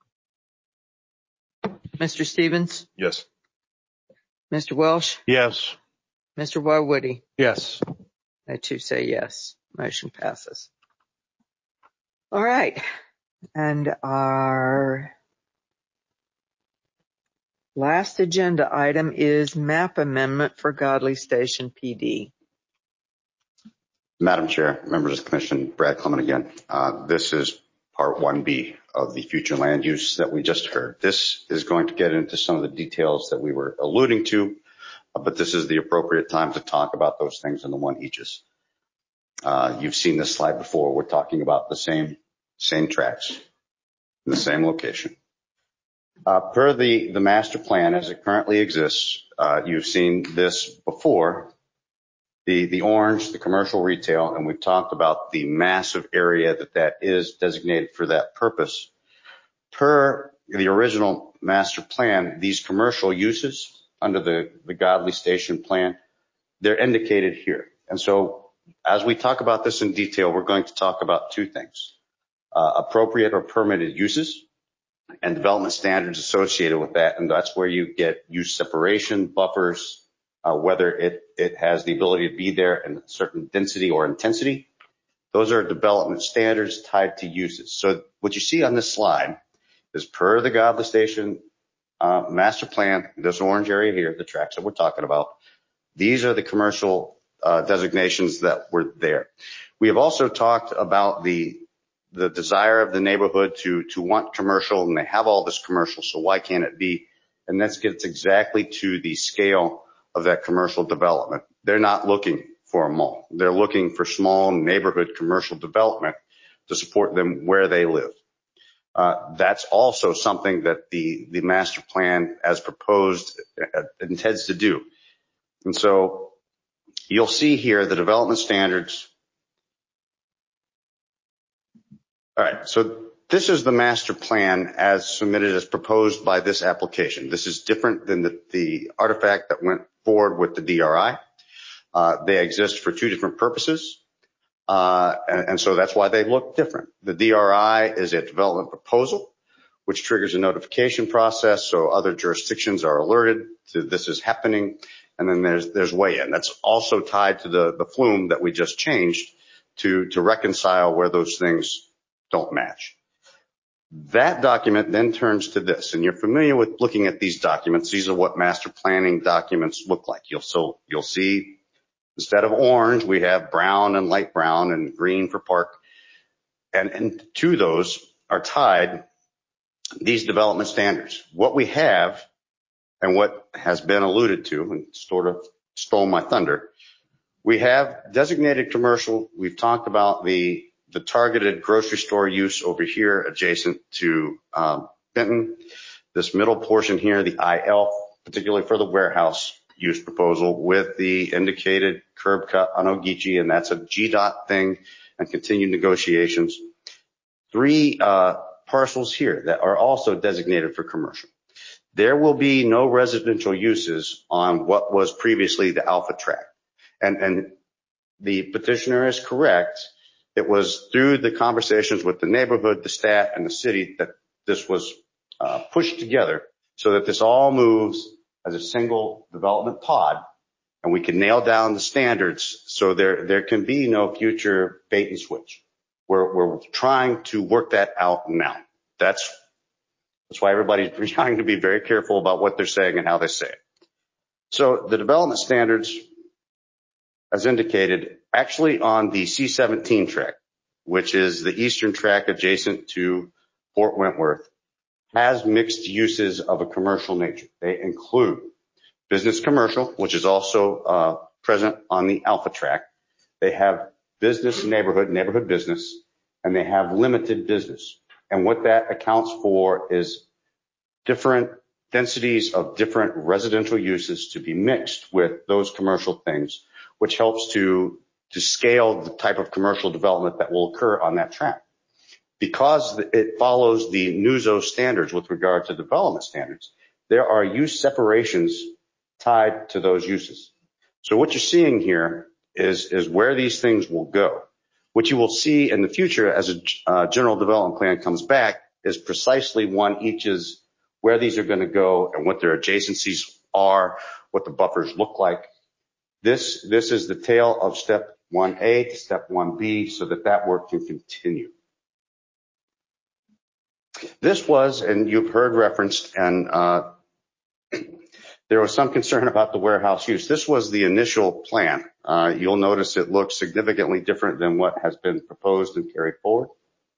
Mister Stevens? Yes. Mister Welsh? Yes. Mister Warwoody? Yes. I too say yes. Motion passes. All right. And our last agenda item is map amendment for Godley Station P D. Madam Chair, members of the Commission, Brad Clement again. Uh, this is part one B of the future land use that we just heard. This is going to get into some of the details that we were alluding to, uh, but this is the appropriate time to talk about those things in the one eaches. Uh, you've seen this slide before. We're talking about the same, same tracks in the same location. Uh, per the, the master plan as it currently exists, uh, you've seen this before. The, the orange, the commercial retail, and we've talked about the massive area that that is designated for that purpose. Per the original master plan, these commercial uses under the, the Godley Station plan, they're indicated here. And so as we talk about this in detail, we're going to talk about two things, uh, appropriate or permitted uses and development standards associated with that. And that's where you get use separation, buffers, Uh, whether it, it has the ability to be there in a certain density or intensity. Those are development standards tied to uses. So what you see on this slide is per the Godley Station uh, master plan, this orange area here, the tracks that we're talking about, these are the commercial uh, designations that were there. We have also talked about the the desire of the neighborhood to, to want commercial, and they have all this commercial, so why can't it be? And that gets exactly to the scale of that commercial development. They're not looking for a mall. They're looking for small neighborhood commercial development to support them where they live. Uh, that's also something that the, the master plan as proposed uh, intends to do. And so you'll see here the development standards. All right. So this is the master plan as submitted as proposed by this application. This is different than the, the artifact that went forward with the D R I. Uh, they exist for two different purposes. Uh, and, and so that's why they look different. The D R I is a development proposal, which triggers a notification process. So other jurisdictions are alerted to this is happening. And then there's, there's weigh-in. That's also tied to the, the flume that we just changed to, to reconcile where those things don't match. That document then turns to this, and you're familiar with looking at these documents. These are what master planning documents look like. You'll so you'll see instead of orange, we have brown and light brown and green for park, and and to those are tied these development standards. What we have and what has been alluded to and sort of stole my thunder. We have designated commercial. We've talked about the, the targeted grocery store use over here adjacent to um, Benton. This middle portion here, the I L, particularly for the warehouse use proposal with the indicated curb cut on Ogeechee, and that's a G DOT thing and continued negotiations. Three uh, parcels here that are also designated for commercial. There will be no residential uses on what was previously the Alpha tract. And, and the petitioner is correct. It was through the conversations with the neighborhood, the staff, and the city that this was uh, pushed together so that this all moves as a single development pod, and we can nail down the standards so there, there can be no future bait and switch. We're, we're trying to work that out now. That's, that's why everybody's trying to be very careful about what they're saying and how they say it. So the development standards, as indicated, actually on the C seventeen tract, which is the eastern tract adjacent to Fort Wentworth, has mixed uses of a commercial nature. They include business commercial, which is also uh, present on the Alpha tract. They have business neighborhood, neighborhood business, and they have limited business. And what that accounts for is different densities of different residential uses to be mixed with those commercial things, which helps to, to scale the type of commercial development that will occur on that tract. Because it follows the N U S O standards with regard to development standards, there are use separations tied to those uses. So what you're seeing here is, is where these things will go. What you will see in the future as a uh, general development plan comes back is precisely one each is where these are going to go and what their adjacencies are, what the buffers look like. This, this is the tail of step one A to step one B so that that work can continue. This was, and you've heard referenced, and uh, there was some concern about the warehouse use. This was the initial plan. Uh, you'll notice it looks significantly different than what has been proposed and carried forward.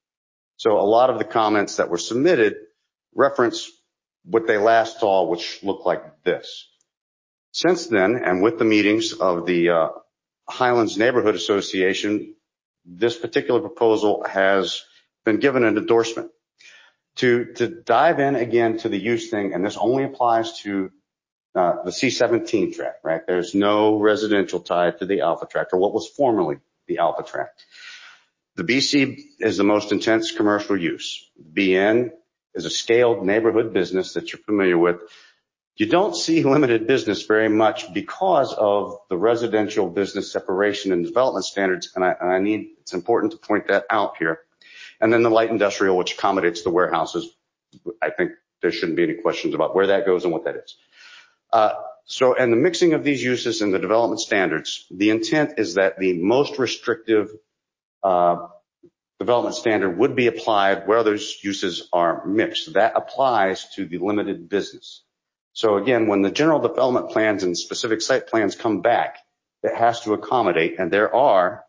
So a lot of the comments that were submitted reference what they last saw, which looked like this. Since then, and with the meetings of the uh, Highlands Neighborhood Association, this particular proposal has been given an endorsement. To, to dive in again to the use thing, and this only applies to uh, the C seventeen tract, right? There's no residential tied to the Alpha tract, or what was formerly the Alpha tract. The B C is the most intense commercial use. B N is a scaled neighborhood business that you're familiar with. You don't see limited business very much because of the residential business separation and development standards, and I, and I need, it's important to point that out here. And then the light industrial, which accommodates the warehouses. I think there shouldn't be any questions about where that goes and what that is. Uh, so, and the mixing of these uses and the development standards, the intent is that the most restrictive uh, development standard would be applied where those uses are mixed. That applies to the limited business. So again, when the general development plans and specific site plans come back, it has to accommodate, and there are,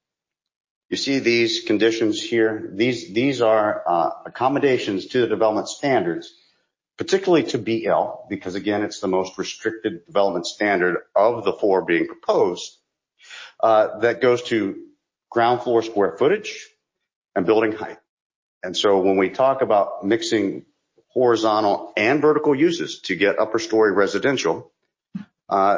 you see these conditions here. These, these are uh, accommodations to the development standards, particularly to B L, because again, it's the most restricted development standard of the four being proposed, uh, that goes to ground floor square footage and building height. And so when we talk about mixing horizontal and vertical uses to get upper story residential, uh,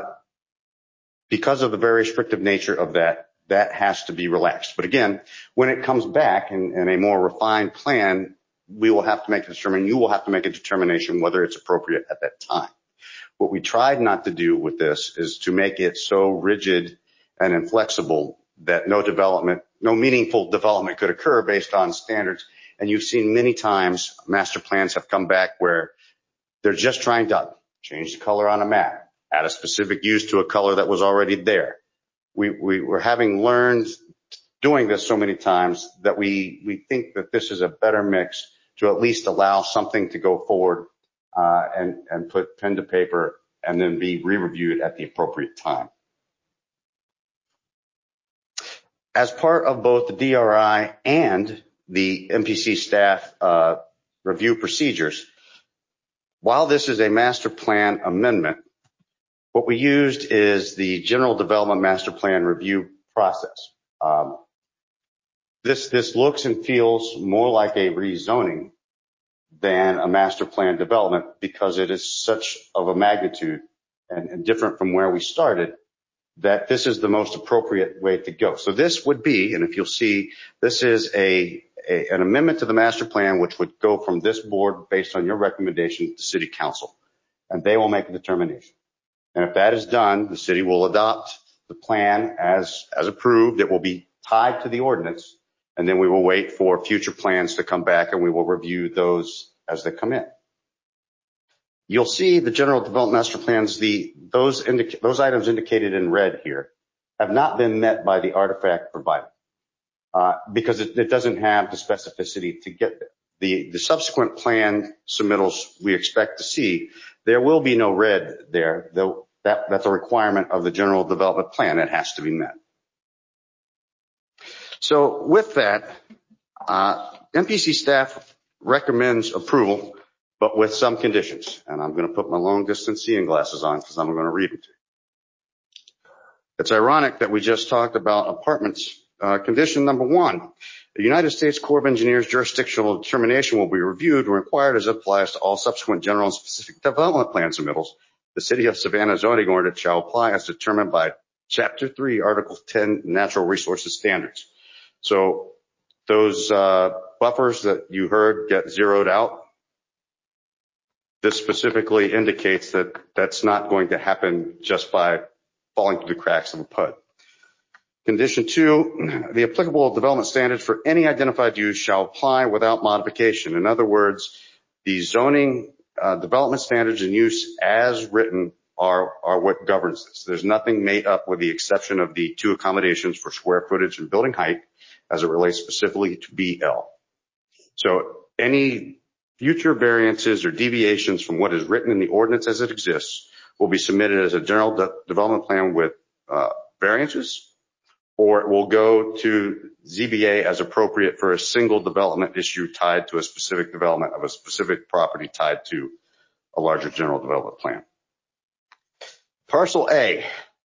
because of the very restrictive nature of that, that has to be relaxed. But again, when it comes back in, in a more refined plan, we will have to make a determination, you will have to make a determination whether it's appropriate at that time. What we tried not to do with this is to make it so rigid and inflexible that no development, no meaningful development could occur based on standards. And you've seen many times master plans have come back where they're just trying to change the color on a map, add a specific use to a color that was already there. We, we were having learned doing this so many times that we, we think that this is a better mix to at least allow something to go forward, uh, and, and put pen to paper and then be re-reviewed at the appropriate time. As part of both the D R I and the M P C staff, uh, review procedures, while this is a master plan amendment, What we used is the General Development Master Plan review process. Um, this, this looks and feels more like a rezoning than a master plan development because it is such of a magnitude and, and different from where we started that this is the most appropriate way to go. So this would be, and if you'll see, this is a, a an amendment to the master plan, which would go from this board based on your recommendation to city council, and they will make a determination. And if that is done, the city will adopt the plan as, as approved. It will be tied to the ordinance, and then we will wait for future plans to come back and we will review those as they come in. You'll see the general development master plans, the, those, indica- those items indicated in red here have not been met by the artifact provided, uh, because it, it doesn't have the specificity to get there. The, the subsequent plan submittals we expect to see, there will be no red there, though that, that's a requirement of the general development plan. It has to be met. So with that, uh, M P C staff recommends approval, but with some conditions. And I'm going to put my long distance seeing glasses on because I'm going to read them to you. It's ironic that we just talked about apartments. Uh, condition number one, the United States Corps of Engineers jurisdictional determination will be reviewed and required as it applies to all subsequent general and specific development plan submittals. The City of Savannah zoning ordinance shall apply as determined by Chapter three, Article ten, Natural Resources Standards. So those uh, buffers that you heard get zeroed out. This specifically indicates that that's not going to happen just by falling through the cracks of a P U D. Condition two, the applicable development standards for any identified use shall apply without modification. In other words, the zoning uh, development standards and use as written are, are what governs this. There's nothing made up with the exception of the two accommodations for square footage and building height as it relates specifically to B L. So any future variances or deviations from what is written in the ordinance as it exists will be submitted as a general de- development plan with uh, variances, or it will go to Z B A as appropriate for a single development issue tied to a specific development of a specific property tied to a larger general development plan. Parcel A,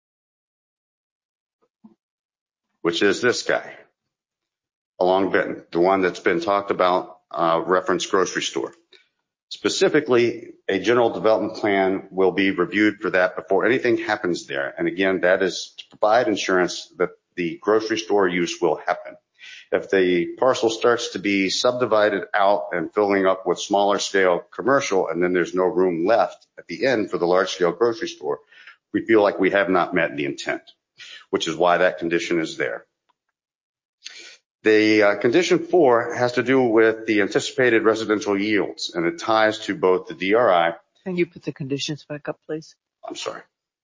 which is this guy along Benton, the one that's been talked about, uh, reference grocery store. Specifically, a general development plan will be reviewed for that before anything happens there. And again, that is to provide insurance that the grocery store use will happen. If the parcel starts to be subdivided out and filling up with smaller scale commercial, and then there's no room left at the end for the large scale grocery store, we feel like we have not met the intent, which is why that condition is there. The uh, condition four has to do with the anticipated residential yields, and it ties to both the D R I. Can you put the conditions back up, please? I'm sorry.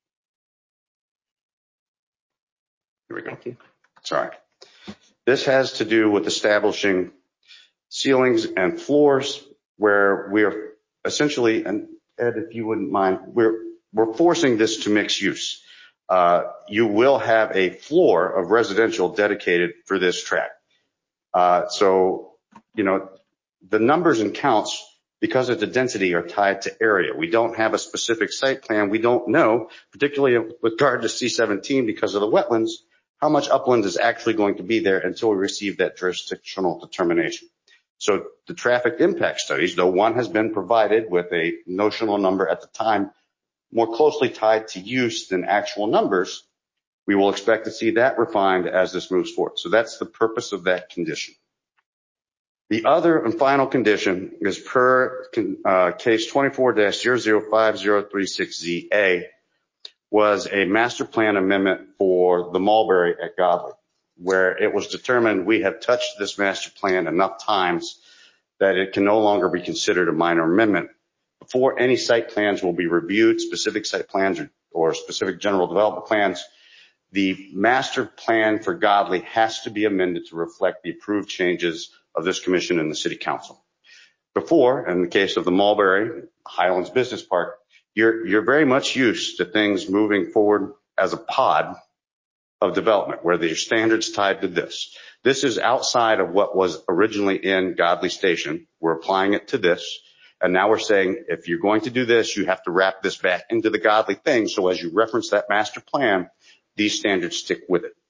Here we go. Thank you. Sorry. This has to do with establishing ceilings and floors where we're essentially, and Ed, if you wouldn't mind, we're, we're forcing this to mixed use. Uh, you will have a floor of residential dedicated for this tract. Uh, so, you know, the numbers and counts, because of the density, are tied to area. We don't have a specific site plan. We don't know, particularly with regard to C seventeen, because of the wetlands, how much upland is actually going to be there until we receive that jurisdictional determination. So the traffic impact studies, though one has been provided with a notional number at the time more closely tied to use than actual numbers, we will expect to see that refined as this moves forward. So that's the purpose of that condition. The other and final condition is per uh, case twenty-four dash zero zero five zero three six Z A was a master plan amendment for the Mulberry at Godley, where it was determined we have touched this master plan enough times that it can no longer be considered a minor amendment. Before any site plans will be reviewed, specific site plans or, or specific general development plans, the master plan for Godley has to be amended to reflect the approved changes of this commission and the city council. Before, in the case of the Mulberry Highlands Business Park, you're, you're very much used to things moving forward as a pod of development where there's standards tied to this. This is outside of what was originally in Godley Station. We're applying it to this. And now we're saying, if you're going to do this, you have to wrap this back into the godly thing. So as you reference that master plan, these standards stick with it.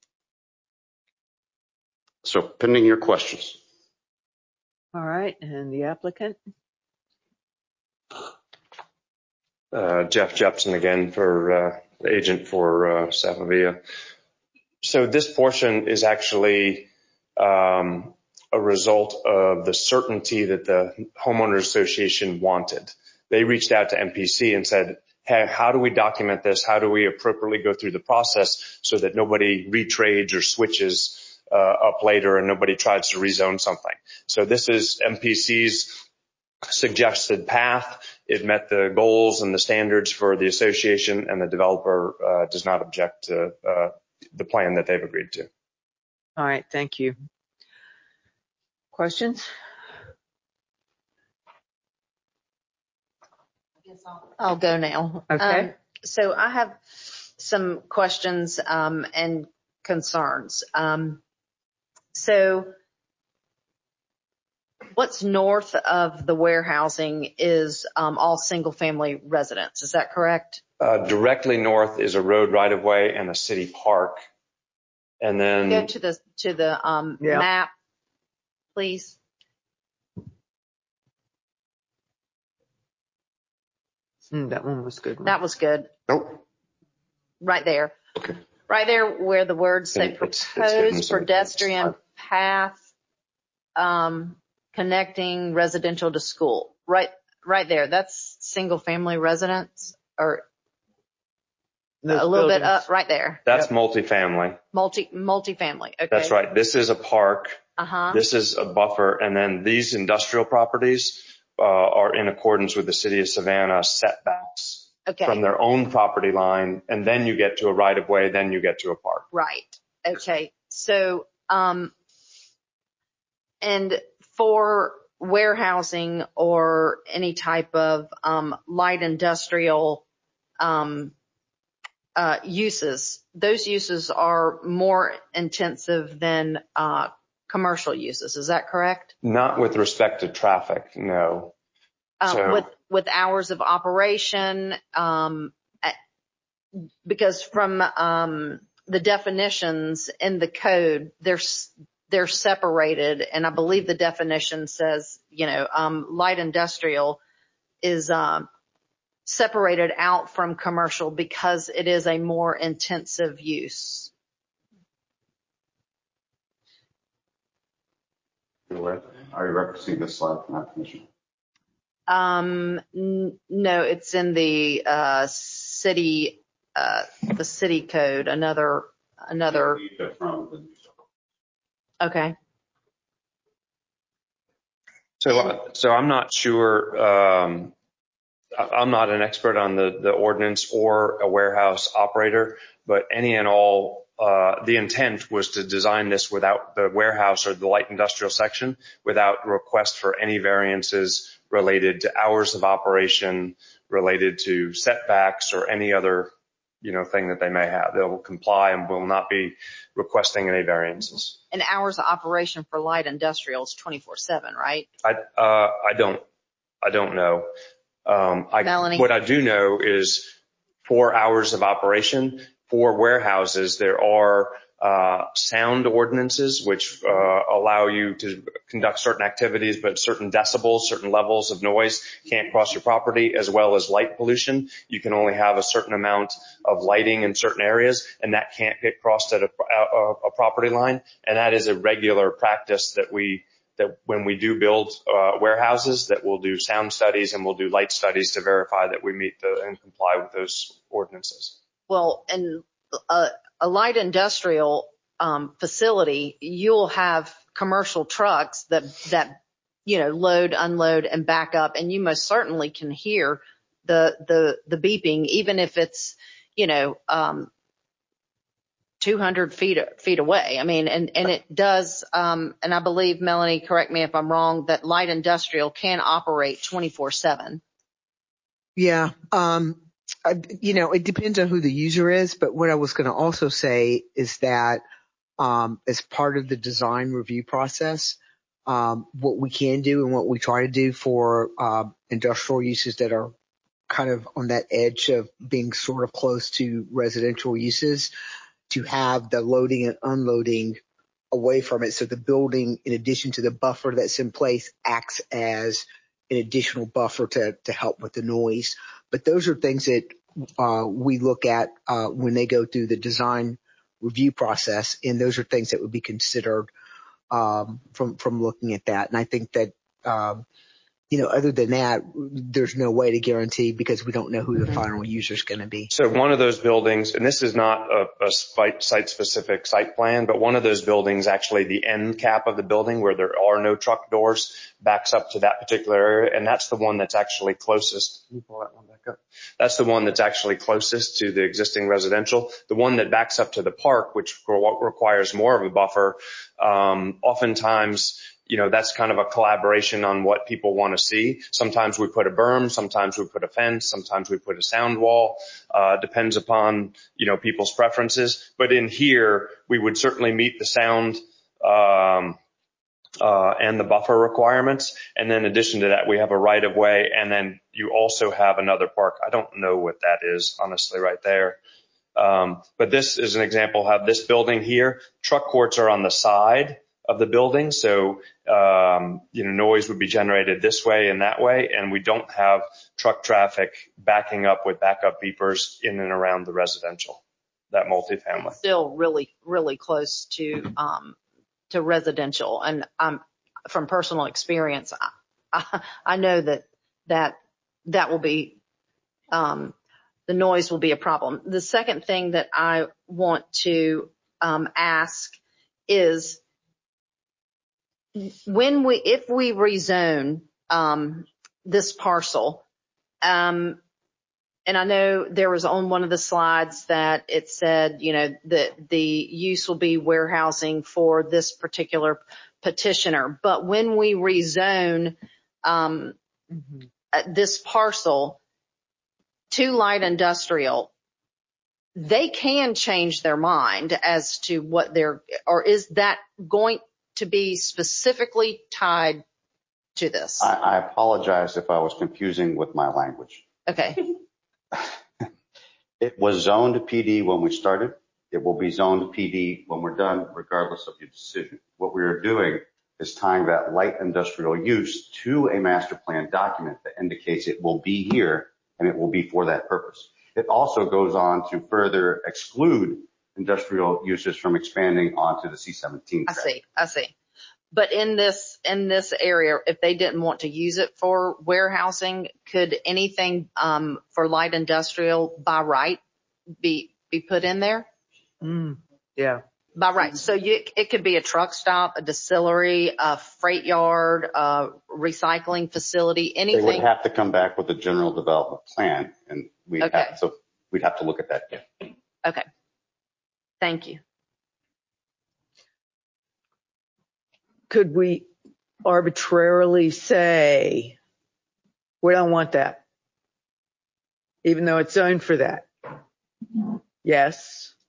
So pending your questions. All right. And the applicant? Uh, Jeff Jepson again for uh, the agent for uh, Savavia. So this portion is actually um, a result of the certainty that the homeowners association wanted. They reached out to M P C and said, hey, how do we document this? How do we appropriately go through the process so that nobody retrades or switches uh, up later and nobody tries to rezone something? So this is M P C's suggested path. It met the goals and the standards for the association, and the developer uh, does not object to uh, the plan that they've agreed to. All right. Thank you. Questions? I guess I'll, I'll go now. Okay. Um, so I have some questions um, and concerns. Um, so what's north of the warehousing is um, all single-family residents. Is that correct? Uh, directly north is a road right-of-way and a city park. And then go to the to the um, yeah. map, please. Mm, that one was good. One. That was good. Nope. Right there. Okay. Right there where the words say it's, proposed it's pedestrian path um, connecting residential to school. Right, right there. That's single family residence or Those a little buildings. bit up right there. That's yep. multifamily. Multi, multifamily. Okay. That's right. This is a park. Uh-huh. This is a buffer. And then these industrial properties uh, are in accordance with the city of Savannah setbacks okay. from their own property line. And then you get to a right of way, then you get to a park. Right. Okay. So, um, and for warehousing or any type of um, light industrial um, uh, uses, those uses are more intensive than uh, commercial uses. Is that correct? Not with respect to traffic, no. Uh, so, with with hours of operation, um, because from um, the definitions in the code, they're they're separated, and I believe the definition says, you know, um, light industrial is um, separated out from commercial because it is a more intensive use. Are you referencing this slide from that commission? Um, n- no, it's in the uh, city, uh, the city code. Another, another. Okay. So, so I'm not sure. Um, I'm not an expert on the, the ordinance or a warehouse operator, but any and all, uh, the intent was to design this without the warehouse or the light industrial section, without request for any variances related to hours of operation, related to setbacks or any other, you know, thing that they may have. They'll comply and will not be requesting any variances. And hours of operation for light industrial is twenty-four seven, right? I, uh, I don't, I don't know. Um, I, Melanie? what I do know is for hours of operation for warehouses, there are uh, sound ordinances which uh, allow you to conduct certain activities, but certain decibels, certain levels of noise can't cross your property, as well as light pollution. You can only have a certain amount of lighting in certain areas, and that can't get crossed at a, a, a property line. And that is a regular practice that we that when we do build uh, warehouses, that we'll do sound studies and we'll do light studies to verify that we meet the and comply with those ordinances. Well, in a, a light industrial um, facility, you'll have commercial trucks that that you know load, unload, and back up, and you most certainly can hear the the the beeping, even if it's you know um, two hundred feet feet away. I mean, and and it does. Um, and I believe, Melanie, correct me if I'm wrong, that light industrial can operate twenty-four seven. Yeah. Um, I, you know, it depends on who the user is, but what I was going to also say is that, um, as part of the design review process, Um, what we can do and what we try to do for uh, industrial uses that are kind of on that edge of being sort of close to residential uses, to have the loading and unloading away from it. So the building, in addition to the buffer that's in place, acts as an additional buffer to, to help with the noise. But those are things that uh, we look at uh, when they go through the design review process, and those are things that would be considered um, from from looking at that. And I think that um, you know, other than that, there's no way to guarantee because we don't know who the final user is going to be. So one of those buildings, and this is not a, a site-specific site plan, but one of those buildings, actually the end cap of the building where there are no truck doors, backs up to that particular area, and that's the one that's actually closest. Can you pull that one back up? That's the one that's actually closest to the existing residential. The one that backs up to the park, which requires more of a buffer, um, oftentimes, you know, that's kind of a collaboration on what people want to see. Sometimes we put a berm, sometimes we put a fence, sometimes we put a sound wall, uh, depends upon, you know, people's preferences. But in here, we would certainly meet the sound, um, uh, and the buffer requirements. And then in addition to that, we have a right of way. And then you also have another park. I don't know what that is, honestly, right there. Um, but this is an example of this building here. Truck courts are on the side of the building. So, um, you know, noise would be generated this way and that way. And we don't have truck traffic backing up with backup beepers in and around the residential, that multifamily. Still really, really close to, um, to residential. And, um, from personal experience, I, I, I know that, that, that will be, um, the noise will be a problem. The second thing that I want to, um, ask is, when we, if we rezone, um, this parcel, um, and I know there was on one of the slides that it said, you know, that the use will be warehousing for this particular petitioner. But when we rezone, um, mm-hmm. this parcel to light industrial, they can change their mind as to what they're, or is that going to be specifically tied to this? I, I apologize if I was confusing with my language. Okay. It was zoned P D when we started. It will be zoned P D when we're done, regardless of your decision. What we are doing is tying that light industrial use to a master plan document that indicates it will be here and it will be for that purpose. It also goes on to further exclude industrial uses from expanding onto the C seventeen track. I see, I see. But in this, in this area, if they didn't want to use it for warehousing, could anything, um, for light industrial by right be, be put in there? Mm, yeah. By right. So you, it could be a truck stop, a distillery, a freight yard, a recycling facility, anything. They would have to come back with a general development plan, and we'd Okay. have to, we'd have to look at that. Yeah. Okay. Thank you. Could we arbitrarily say, we don't want that, even though it's zoned for that? Yes.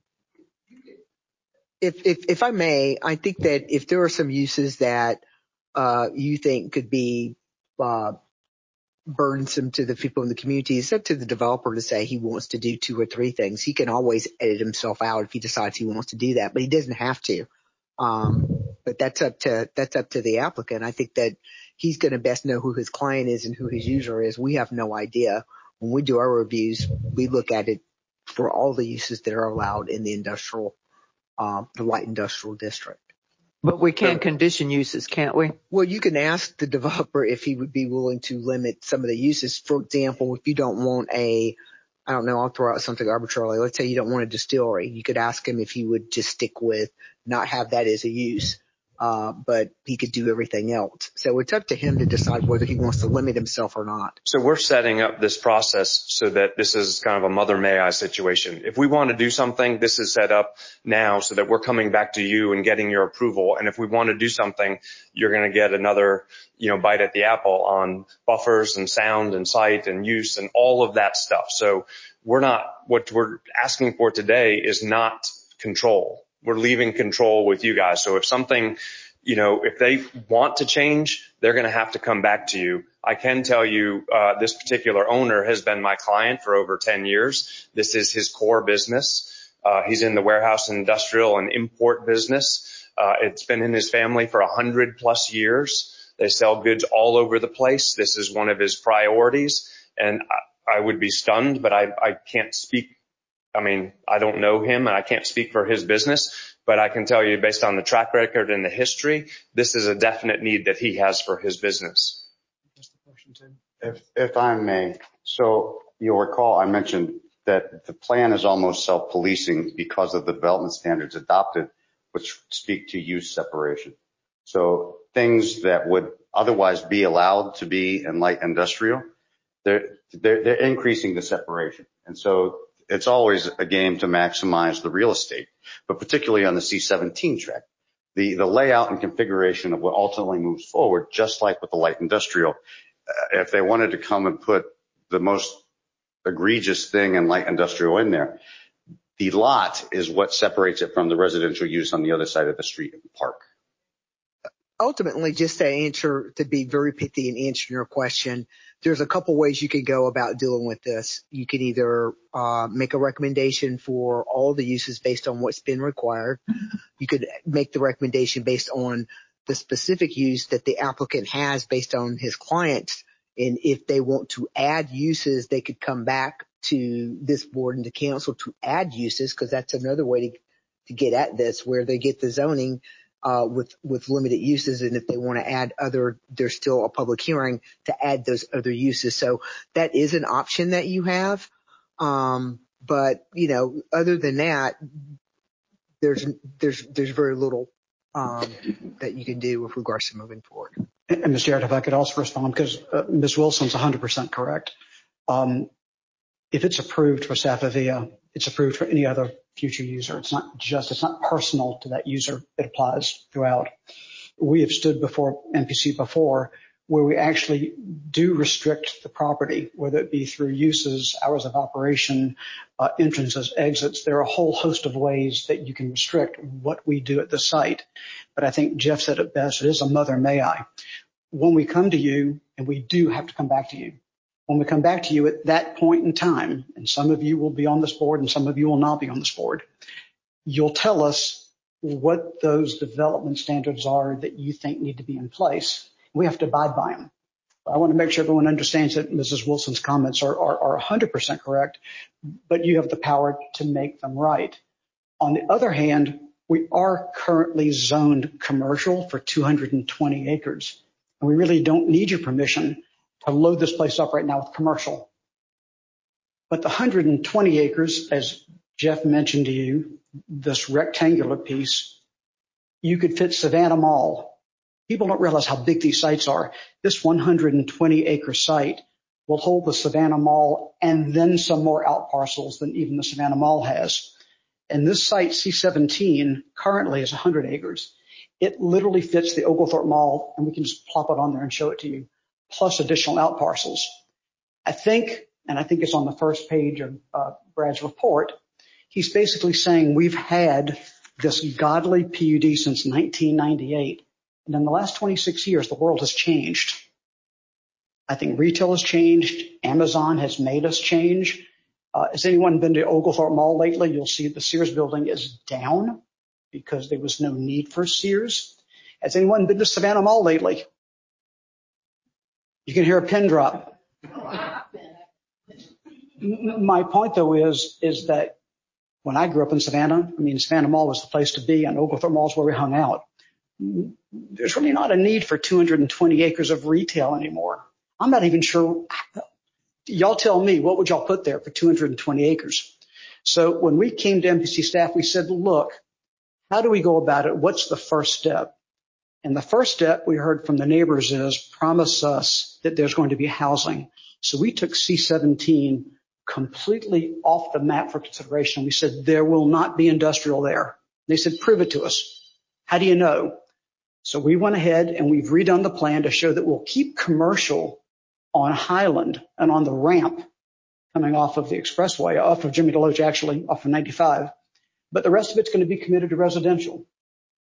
If, if, if I may, I think that if there are some uses that, uh, you think could be, uh, burdensome to the people in the community, it's up to the developer to say he wants to do two or three things. He can always edit himself out if he decides he wants to do that, but he doesn't have to. Um, but that's up to, that's up to the applicant. I think that he's going to best know who his client is and who his user is. We have no idea. When we do our reviews, we look at it for all the uses that are allowed in the industrial, um, the light industrial district. But we can condition uses, can't we? Well, you can ask the developer if he would be willing to limit some of the uses. For example, if you don't want a, I don't know, I'll throw out something arbitrarily. Let's say you don't want a distillery. You could ask him if he would just stick with not have that as a use, uh, but he could do everything else. So it's up to him to decide whether he wants to limit himself or not. So we're setting up this process so that this is kind of a mother may I situation. If we want to do something, this is set up now so that we're coming back to you and getting your approval. And if we want to do something, you're going to get another, you know, bite at the apple on buffers and sound and sight and use and all of that stuff. So we're not, what we're asking for today is not control. We're leaving control with you guys. So if something you know, if they want to change, they're going to have to come back to you. I can tell you, uh, this particular owner has been my client for over ten years. This is his core business. Uh, he's in the warehouse and industrial and import business. Uh, it's been in his family for a hundred plus years. They sell goods all over the place. This is one of his priorities. And I, I would be stunned, but I, I can't speak. I mean, I don't know him and I can't speak for his business, but I can tell you based on the track record and the history, this is a definite need that he has for his business. If, if I may, so you'll recall I mentioned that the plan is almost self-policing because of the development standards adopted, which speak to use separation. So things that would otherwise be allowed to be in light industrial, they're, they're, they're increasing the separation. And so it's always a game to maximize the real estate, but particularly on the C seventeen track, the, the layout and configuration of what ultimately moves forward, just like with the light industrial, uh, if they wanted to come and put the most egregious thing in light industrial in there, the lot is what separates it from the residential use on the other side of the street in the park. Ultimately, just to answer, to be very pithy and answer your question, there's a couple ways you can go about dealing with this. You can either uh, make a recommendation for all the uses based on what's been required. You could make the recommendation based on the specific use that the applicant has based on his clients. And if they want to add uses, they could come back to this board and the council to add uses, because that's another way to, to get at this, where they get the zoning uh, with, with limited uses. And if they want to add other, there's still a public hearing to add those other uses. So that is an option that you have. Um, but, you know, other than that, there's, there's, there's very little um, that you can do with regards to moving forward. And, and Miz Jarrett, if I could also respond, because uh, Miz Wilson's one hundred percent correct. Um, if it's approved for Safavia, it's approved for any other future user. It's not just, it's not personal to that user. It applies throughout. We have stood before M P C before where we actually do restrict the property, whether it be through uses, hours of operation, uh, entrances, exits. There are a whole host of ways that you can restrict what we do at the site. But I think Jeff said it best. It is a mother may I. When we come to you, and we do have to come back to you, when we come back to you at that point in time, and some of you will be on this board and some of you will not be on this board, you'll tell us what those development standards are that you think need to be in place. We have to abide by them. I want to make sure everyone understands that Missus Wilson's comments are, are, are one hundred percent correct, but you have the power to make them right. On the other hand, we are currently zoned commercial for two hundred twenty acres, and we really don't need your permission to load this place up right now with commercial. But the one hundred twenty acres, as Jeff mentioned to you, this rectangular piece, you could fit Savannah Mall. People don't realize how big these sites are. This one hundred twenty acre site will hold the Savannah Mall and then some more out parcels than even the Savannah Mall has. And this site, C seventeen, currently is one hundred acres. It literally fits the Oglethorpe Mall, and we can just plop it on there and show it to you, plus additional out parcels. I think, and I think it's on the first page of uh, Brad's report, he's basically saying we've had this godly P U D since nineteen ninety-eight. And in the last twenty-six years, the world has changed. I think retail has changed. Amazon has made us change. Uh, has anyone been to Oglethorpe Mall lately? You'll see the Sears building is down because there was no need for Sears. Has anyone been to Savannah Mall lately? You can hear a pin drop. My point, though, is, is that when I grew up in Savannah, I mean, Savannah Mall was the place to be, and Oglethorpe Mall is where we hung out. There's really not a need for two hundred twenty acres of retail anymore. I'm not even sure. Y'all tell me, what would y'all put there for two hundred twenty acres? So when we came to M P C staff, we said, look, how do we go about it? What's the first step? And the first step we heard from the neighbors is promise us that there's going to be housing. So we took C seventeen completely off the map for consideration. We said, there will not be industrial there. They said, prove it to us. How do you know? So we went ahead and we've redone the plan to show that we'll keep commercial on Highland and on the ramp coming off of the expressway, off of Jimmy DeLoach, actually, off of ninety-five. But the rest of it's going to be committed to residential.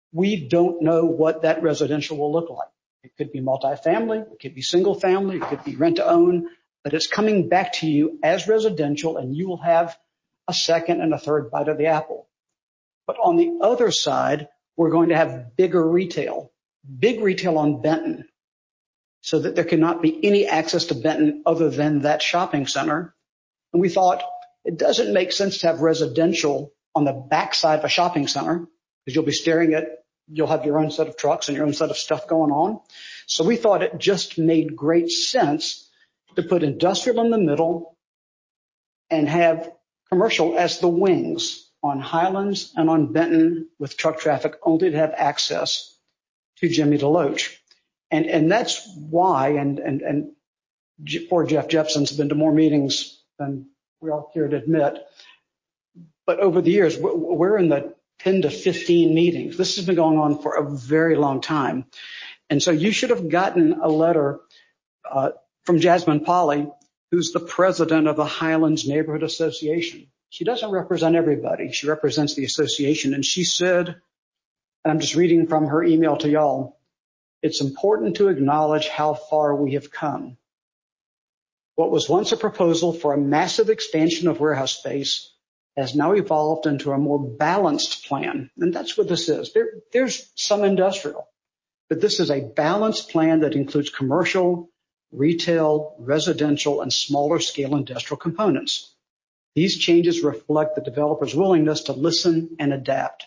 We don't know what that residential will look like. It could be multifamily, it could be single family, it could be rent to own, but it's coming back to you as residential, and you will have a second and a third bite of the apple. But on the other side, we're going to have bigger retail, big retail on Benton, so that there cannot be any access to Benton other than that shopping center. And we thought it doesn't make sense to have residential on the backside of a shopping center, because you'll be staring at, you'll have your own set of trucks and your own set of stuff going on. So we thought it just made great sense to put industrial in the middle and have commercial as the wings on Highlands and on Benton, with truck traffic only to have access to Jimmy DeLoach. And, and that's why, and, and, and poor Jeff Jepson's been to more meetings than we all care to admit. But over the years, we're in the ten to fifteen meetings. This has been going on for a very long time. And so you should have gotten a letter uh, from Jasmine Polly, who's the president of the Highlands Neighborhood Association. She doesn't represent everybody. She represents the association. And she said, and I'm just reading from her email to y'all, it's important to acknowledge how far we have come. What was once a proposal for a massive expansion of warehouse space has now evolved into a more balanced plan. And that's what this is. There, there's some industrial, but this is a balanced plan that includes commercial, retail, residential, and smaller scale industrial components. These changes reflect the developer's willingness to listen and adapt.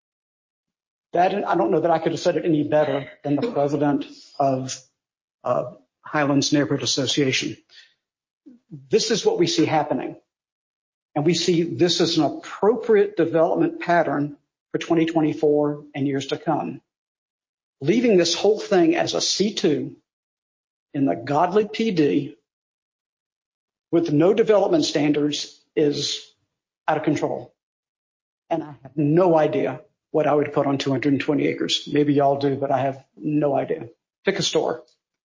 That, I don't know that I could have said it any better than the president of uh, Highlands Neighborhood Association. This is what we see happening. And we see this as an appropriate development pattern for twenty twenty-four and years to come. Leaving this whole thing as a C two in the Godley P D with no development standards is out of control. And I have no idea what I would put on two hundred twenty acres. Maybe y'all do, but I have no idea. Pick a store.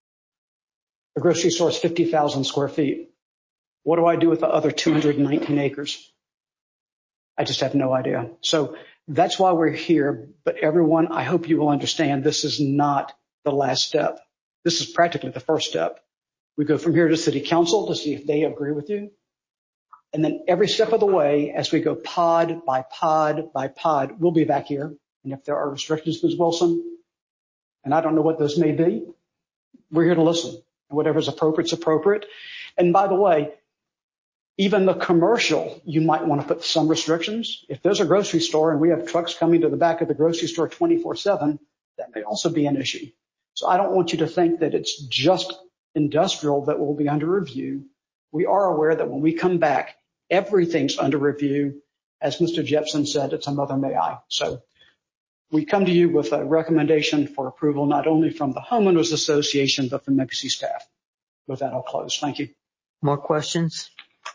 The grocery store is fifty thousand square feet. What do I do with the other two hundred nineteen acres? I just have no idea. So that's why we're here. But everyone, I hope you will understand this is not the last step. This is practically the first step. We go from here to city council to see if they agree with you. And then every step of the way, as we go pod by pod by pod, we'll be back here. And if there are restrictions, Miz Wilson, and I don't know what those may be, we're here to listen. And whatever's appropriate is appropriate. And by the way, even the commercial, you might want to put some restrictions. If there's a grocery store and we have trucks coming to the back of the grocery store twenty-four seven, that may also be an issue. So I don't want you to think that it's just industrial that will be under review. We are aware that when we come back, everything's under review. As Mister Jepson said, it's a mother may I. So we come to you with a recommendation for approval, not only from the Homeowners Association, but from M P C staff. With that, I'll close. Thank you. More questions?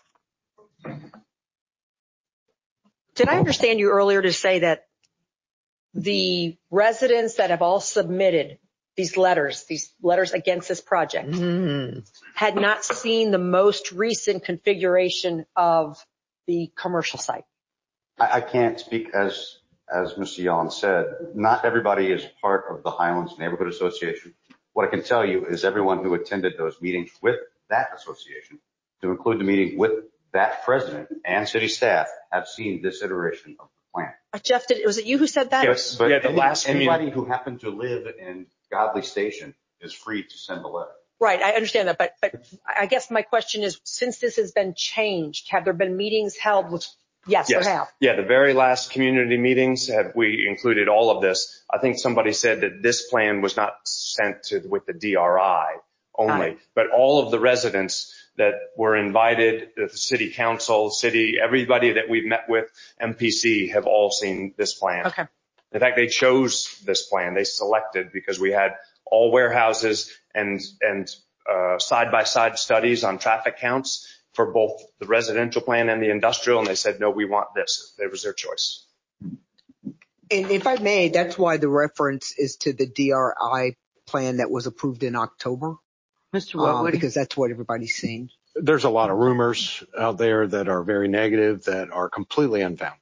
Did I understand you earlier to say that the residents that have all submitted these letters, these letters against this project, mm-hmm. had not seen the most recent configuration of the commercial site? I, I can't speak as, as Mister Yon said, not everybody is part of the Highlands Neighborhood Association. What I can tell you is everyone who attended those meetings with that association, to include the meeting with that president and city staff, have seen this iteration of the plan. Uh, Jeff, did, was it you who said that? Yes, but yeah, the any, last anybody who happened to live in Godley Station is free to send a letter. Right, I understand that, but, but I guess my question is, since this has been changed, have there been meetings held with, yes, yes. there have. Yeah, the very last community meetings, have we included all of this. I think somebody said that this plan was not sent to with the D R I only, but all of the residents that were invited, the city council, city, everybody that we've met with, M P C, have all seen this plan. Okay. In fact, they chose this plan. They selected because we had all warehouses and, and, uh, side-by-side studies on traffic counts for both the residential plan and the industrial. And they said, no, we want this. It was their choice. And if I may, that's why the reference is to the D R I plan that was approved in October. Mister Wetwood, um, because that's what everybody's seeing. There's a lot of rumors out there that are very negative, that are completely unfounded.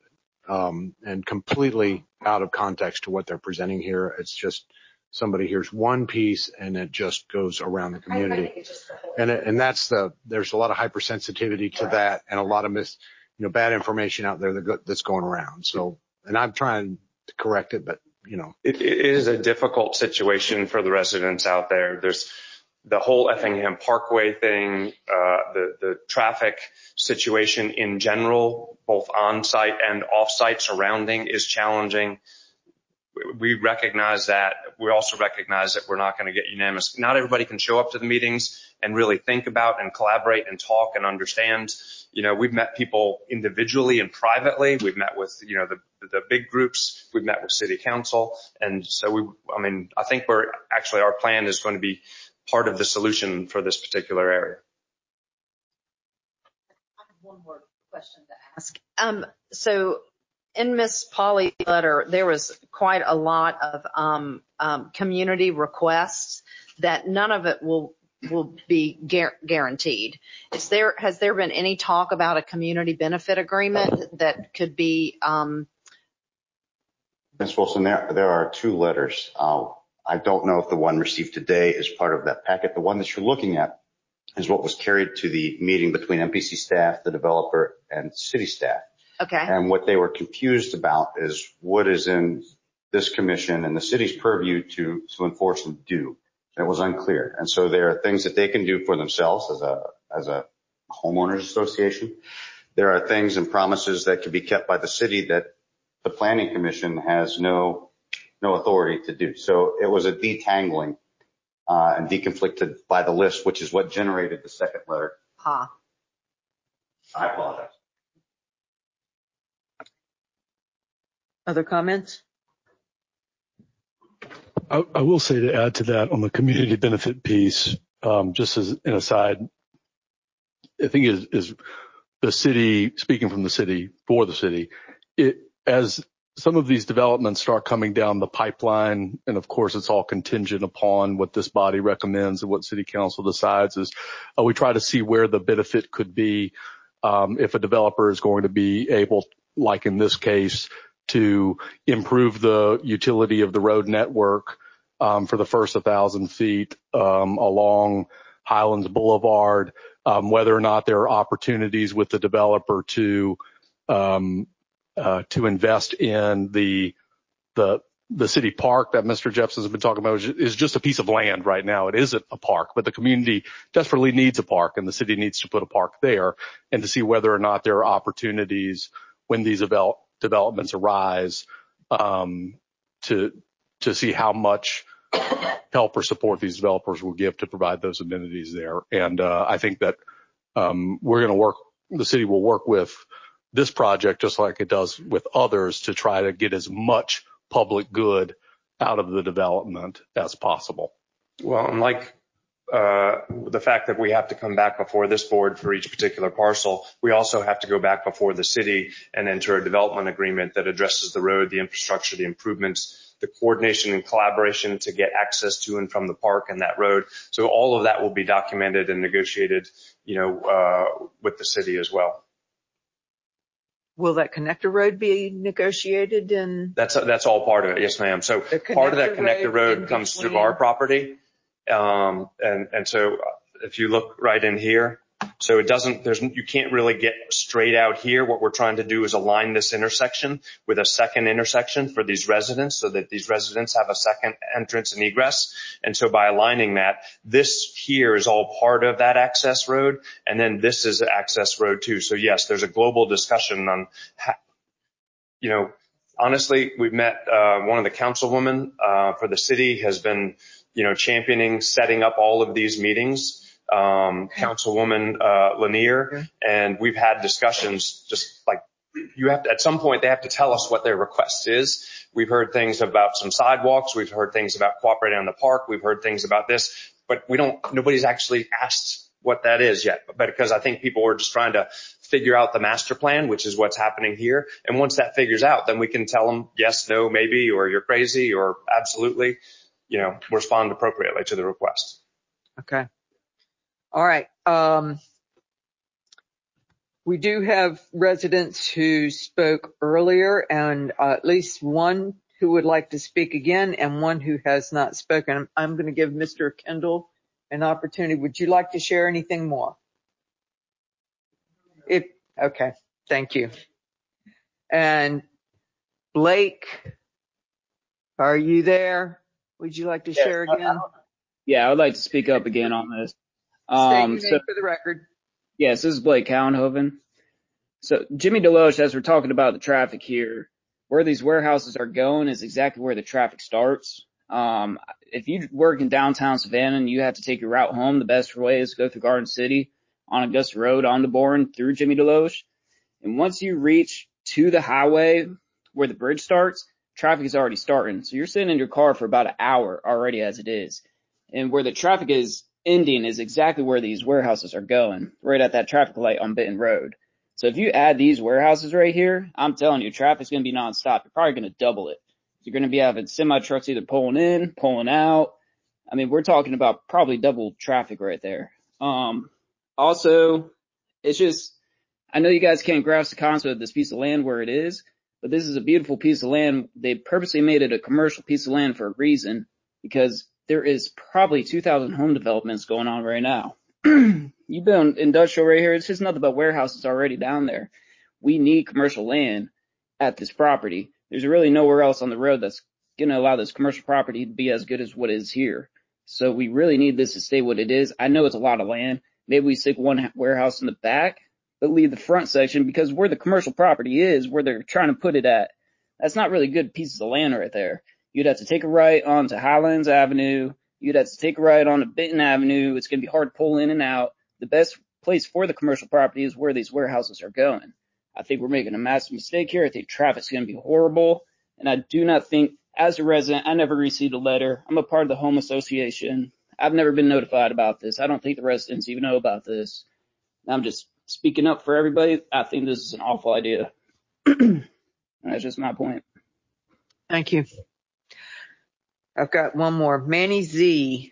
um, and completely out of context to what they're presenting here. It's just somebody hears one piece and it just goes around the community. And, it, and that's the, there's a lot of hypersensitivity to that and a lot of mis, you know, bad information out there that go, that's going around. So, and I'm trying to correct it, but you know, it, it is a difficult situation for the residents out there. There's the whole Effingham Parkway thing, uh, the, the traffic situation in general, both on-site and off-site surrounding is challenging. We recognize that. We also recognize that we're not going to get unanimous. Not everybody can show up to the meetings and really think about and collaborate and talk and understand. You know, we've met people individually and privately. We've met with, you know, the, the big groups. We've met with city council. And so we, I mean, I think we're actually, our plan is going to be part of the solution for this particular area. I have one more question to ask. Um, so in Miz Polly's letter, there was quite a lot of um, um, community requests that none of it will will be gar- guaranteed. Is there has there been any talk about a community benefit agreement that could be? Um... Miz Wilson, there there are two letters. Uh, I don't know if the one received today is part of that packet. The one that you're looking at is what was carried to the meeting between M P C staff, the developer, and city staff. Okay. And what they were confused about is what is in this commission and the city's purview to, to enforce and do. It was unclear. And so there are things that they can do for themselves as a, as a homeowners association. There are things and promises that can be kept by the city that the planning commission has no, no authority to do. So it was a detangling, uh, and deconflicted by the list, which is what generated the second letter. Huh. I apologize. Other comments? I, I will say, to add to that on the community benefit piece, um, just as an aside, I think is, is the city, speaking from the city for the city, it, as some of these developments start coming down the pipeline, and of course it's all contingent upon what this body recommends and what city council decides, is uh, we try to see where the benefit could be um, if a developer is going to be able, like in this case, to improve the utility of the road network um, for the first one thousand feet um, along Highlands Boulevard, um, whether or not there are opportunities with the developer to um, uh, to invest in the the the city park that Mister Jepson has been talking about is just a piece of land right now. It isn't a park, but the community desperately needs a park, and the city needs to put a park there, and to see whether or not there are opportunities when these develop developments arise, um, to, to see how much help or support these developers will give to provide those amenities there. And, uh, I think that, um, we're going to work, the city will work with this project just like it does with others to try to get as much public good out of the development as possible. Well, and like, Uh, the fact that we have to come back before this board for each particular parcel, we also have to go back before the city and enter a development agreement that addresses the road, the infrastructure, the improvements, the coordination and collaboration to get access to and from the park and that road. So all of that will be documented and negotiated, you know, uh, with the city as well. Will that connector road be negotiated? And that's that's all part of it. Yes, ma'am. So part of that connector road, road comes through our property. Um, and, and so if you look right in here, so it doesn't, there's, you can't really get straight out here. What we're trying to do is align this intersection with a second intersection for these residents so that these residents have a second entrance and egress. And so by aligning that, this here is all part of that access road. And then this is an access road too. So yes, there's a global discussion on, how, you know, honestly, we've met, uh, one of the councilwomen, uh, for the city has been, you know, championing setting up all of these meetings, um, Councilwoman, uh, Lanier, and we've had discussions just like you have to, at some point they have to tell us what their request is. We've heard things about some sidewalks. We've heard things about cooperating on the park. We've heard things about this, but we don't, nobody's actually asked what that is yet. But because I think people are just trying to figure out the master plan, which is what's happening here. And once that figures out, then we can tell them yes, no, maybe, or you're crazy or absolutely. You know, respond appropriately to the request. Okay. All right. Um, We do have residents who spoke earlier, and uh, at least one who would like to speak again and one who has not spoken. I'm, I'm going to give Mister Kendall an opportunity. Would you like to share anything more? If, okay, thank you. And Blake, are you there? Would you like to Yes, share again? Yeah, I would like to speak up again on this. State Um, your so, name for the record. yes, this is Blake Cowenhoven. So Jimmy Deloche, as we're talking about the traffic here, where these warehouses are going is exactly where the traffic starts. Um, if you work in downtown Savannah and you have to take your route home, the best way is to go through Garden City on Augusta Road, onto Bourne, through Jimmy Deloche. And once you reach to the highway where the bridge starts, traffic is already starting. So you're sitting in your car for about an hour already as it is. And where the traffic is ending is exactly where these warehouses are going, right at that traffic light on Benton Road. So if you add these warehouses right here, I'm telling you, traffic's going to be nonstop. You're probably going to double it. You're going to be having semi trucks either pulling in, pulling out. I mean, we're talking about probably double traffic right there. Um, also, it's just, I know you guys can't grasp the concept of this piece of land where it is, but this is a beautiful piece of land. They purposely made it a commercial piece of land for a reason, because there is probably two thousand home developments going on right now. You build industrial right here, it's just nothing but warehouses already down there. We need commercial land at this property. There's really nowhere else on the road that's going to allow this commercial property to be as good as what is here. So we really need this to stay what it is. I know it's a lot of land. Maybe we stick one warehouse in the back, but leave the front section, because where the commercial property is, where they're trying to put it at, that's not really good pieces of land right there. You'd have to take a right onto Highlands Avenue. You'd have to take a right onto Benton Avenue. It's going to be hard to pull in and out. The best place for the commercial property is where these warehouses are going. I think we're making a massive mistake here. I think traffic's going to be horrible. And I do not think, as a resident, I never received a letter. I'm a part of the home association. I've never been notified about this. I don't think the residents even know about this. I'm just speaking up for everybody. I think this is an awful idea. That's just my point. Thank you. I've got one more. Manny Z.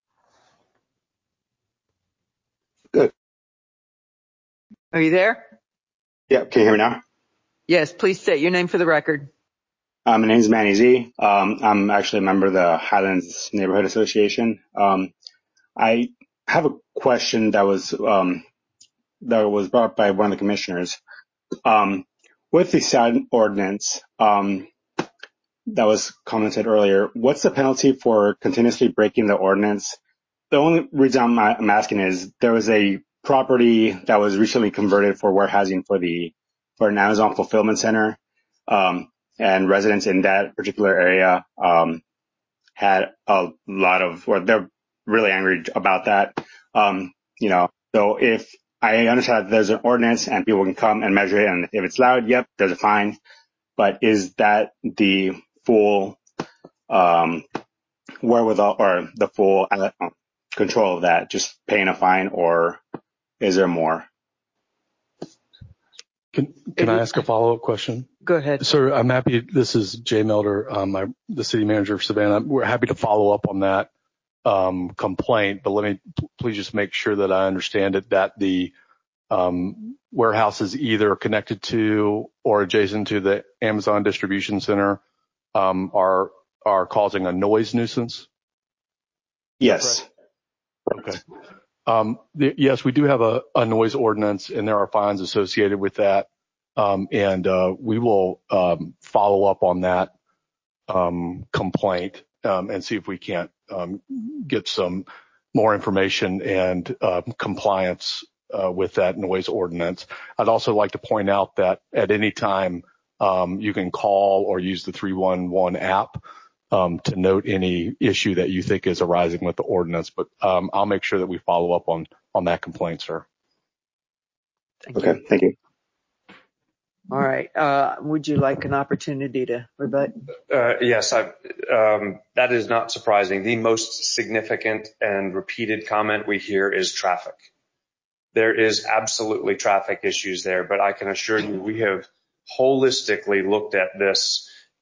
Good. Are you there? Yeah. Can you hear me now? Yes. Please state your name for the record. Um, my name is Manny Z. Um, I'm actually a member of the Highlands Neighborhood Association. Um, I have a question that was um, that was brought up by one of the commissioners. Um, with the sound ordinance um, that was commented earlier, what's the penalty for continuously breaking the ordinance? The only reason I'm, I'm asking is there was a property that was recently converted for warehousing for the for an Amazon fulfillment center, um, and residents in that particular area um, had a lot of, or they're really angry about that. Um, you know, so if I understand that there's an ordinance and people can come and measure it, and if it's loud, yep, there's a fine. But is that the full um, wherewithal or the full uh, control of that, just paying a fine, or is there more? Can, can I ask a follow-up question? Go ahead. Sir, I'm happy. This is Jay Melder, um, I'm the city manager of Savannah. We're happy to follow up on that um, complaint, but let me p- please just make sure that I understand it, that the um, warehouse is either connected to or adjacent to the Amazon distribution center um, are are causing a noise nuisance? Yes. Okay. Um, the, yes, we do have a, a noise ordinance, and there are fines associated with that. Um, and uh, we will um, follow up on that um, complaint um, and see if we can't um, get some more information and uh, compliance uh, with that noise ordinance. I'd also like to point out that at any time um, you can call or use the three one one app Um, to note any issue that you think is arising with the ordinance, but um, I'll make sure that we follow up on on that complaint, sir. Thank okay, you. thank you. All right. Uh, would you like an opportunity to rebut? Uh, yes, I, um, that is not surprising. The most significant and repeated comment we hear is traffic. There is absolutely traffic issues there, but I can assure you we have holistically looked at this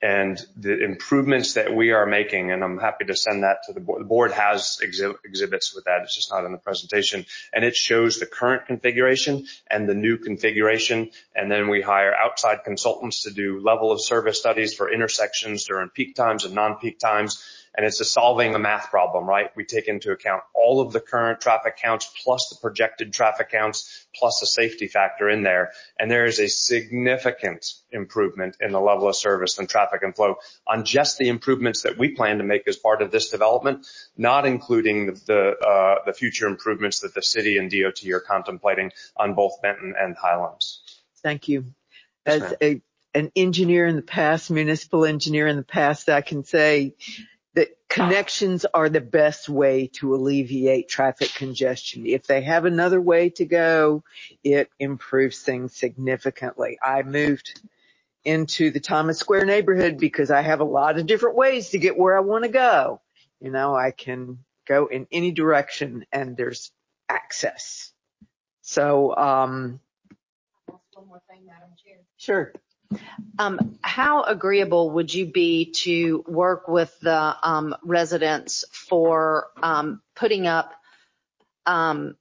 And the improvements that we are making, and I'm happy to send that to the board. The board has exhi- exhibits with that. It's just not in the presentation. And it shows the current configuration and the new configuration. And then we hire outside consultants to do level of service studies for intersections during peak times and non-peak times. And it's a solving a math problem, right? We take into account all of the current traffic counts plus the projected traffic counts plus a safety factor in there. And there is a significant improvement in the level of service and traffic and flow on just the improvements that we plan to make as part of this development, not including the, the, uh, the future improvements that the city and D O T are contemplating on both Benton and Highlands. Thank you. Yes, As a, an engineer in the past, municipal engineer in the past, I can say that connections are the best way to alleviate traffic congestion. If they have another way to go, it improves things significantly. I moved into the Thomas Square neighborhood because I have a lot of different ways to get where I want to go. You know, I can go in any direction and there's access. So, um, one more thing, Madam Chair. Sure. Um, how agreeable would you be to work with the um, residents for um, putting up um,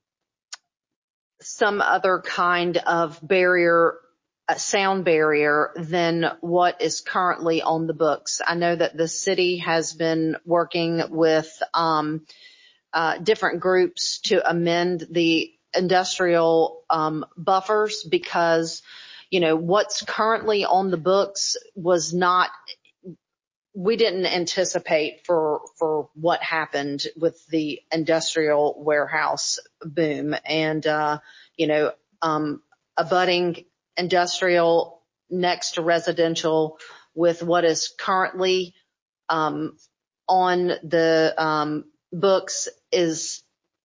some other kind of barrier, a sound barrier than what is currently on the books? I know that the city has been working with um, uh, different groups to amend the industrial um, buffers because you know, what's currently on the books was not, we didn't anticipate for, for what happened with the industrial warehouse boom and, uh, you know, um, abutting industrial next to residential with what is currently, um, on the, um, books is,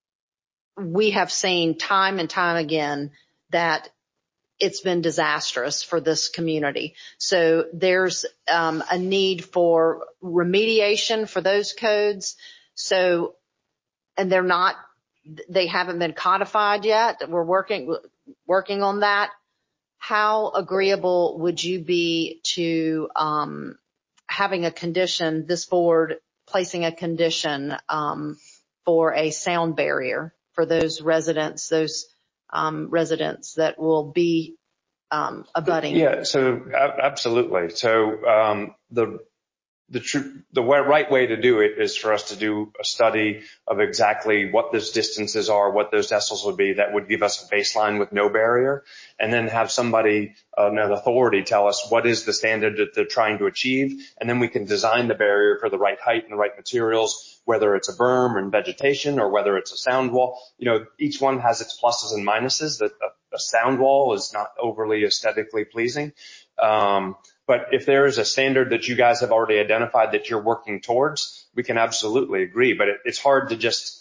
we have seen time and time again that it's been disastrous for this community. So there's um, a need for remediation for those codes. So, and they're not, they haven't been codified yet. We're working, working on that. How agreeable would you be to um, having a condition, this board placing a condition um, for a sound barrier for those residents, those Um, residents that will be um, abutting? Yeah, so absolutely. So um, the the tr- the way, right way to do it is for us to do a study of exactly what those distances are, what those decibels would be. That would give us a baseline with no barrier, and then have somebody, uh, an authority, tell us what is the standard that they're trying to achieve, and then we can design the barrier for the right height and the right materials, whether it's a berm and vegetation or whether it's a sound wall. You know, each one has its pluses and minuses. That a, a sound wall is not overly aesthetically pleasing. Um, But if there is a standard that you guys have already identified that you're working towards, we can absolutely agree. But it, it's hard to just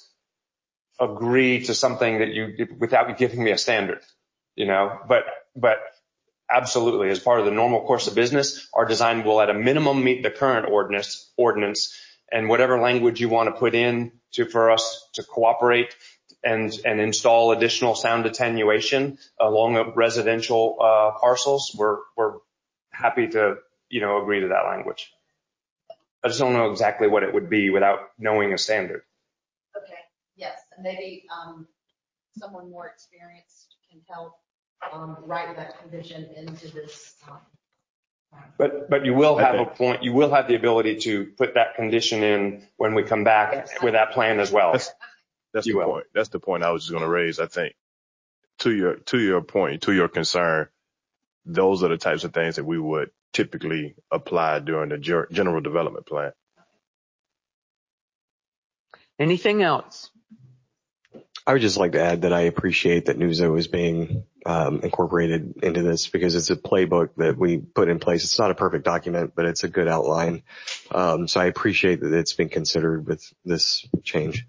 agree to something that you, without giving me a standard, you know, but, but absolutely, as part of the normal course of business, our design will at a minimum meet the current ordinance, ordinance and whatever language you want to put in to, for us to cooperate and, and install additional sound attenuation along residential, uh, parcels. We're, we're, happy to, you know, agree to that language. I just don't know exactly what it would be without knowing a standard. Okay, yes, and maybe um, someone more experienced can help um, write that condition into this. Um, but but you will have a point. You will have the ability to put that condition in when we come back yes. with that plan as well. That's, that's the will. point. That's the point I was just going to raise. I think to your to your point, to your concern. Those are the types of things that we would typically apply during the ger- general development plan. Anything else? I would just like to add that I appreciate that Nuzo is being um, incorporated into this because it's a playbook that we put in place. It's not a perfect document, but it's a good outline. Um, so I appreciate that it's been considered with this change.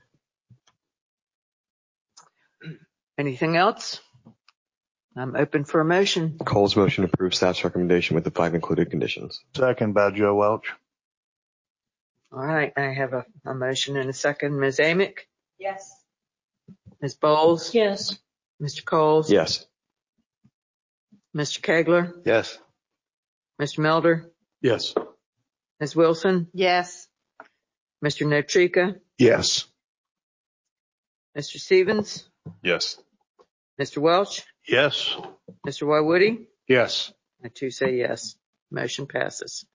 Anything else? I'm open for a motion. Cole's motion approves staff's recommendation with the five included conditions. Second by Joe Welch. All right. I have a, a motion and a second. Miz Amick? Yes. Miz Bowles? Yes. Mister Coles? Yes. Mister Kegler? Yes. Mister Melder? Yes. Miz Wilson, Yes. Mister Notrika, Yes. Mister Stevens, Yes. Mister Welch, Yes. Mister Wywoody. Yes. I too say yes. Motion passes.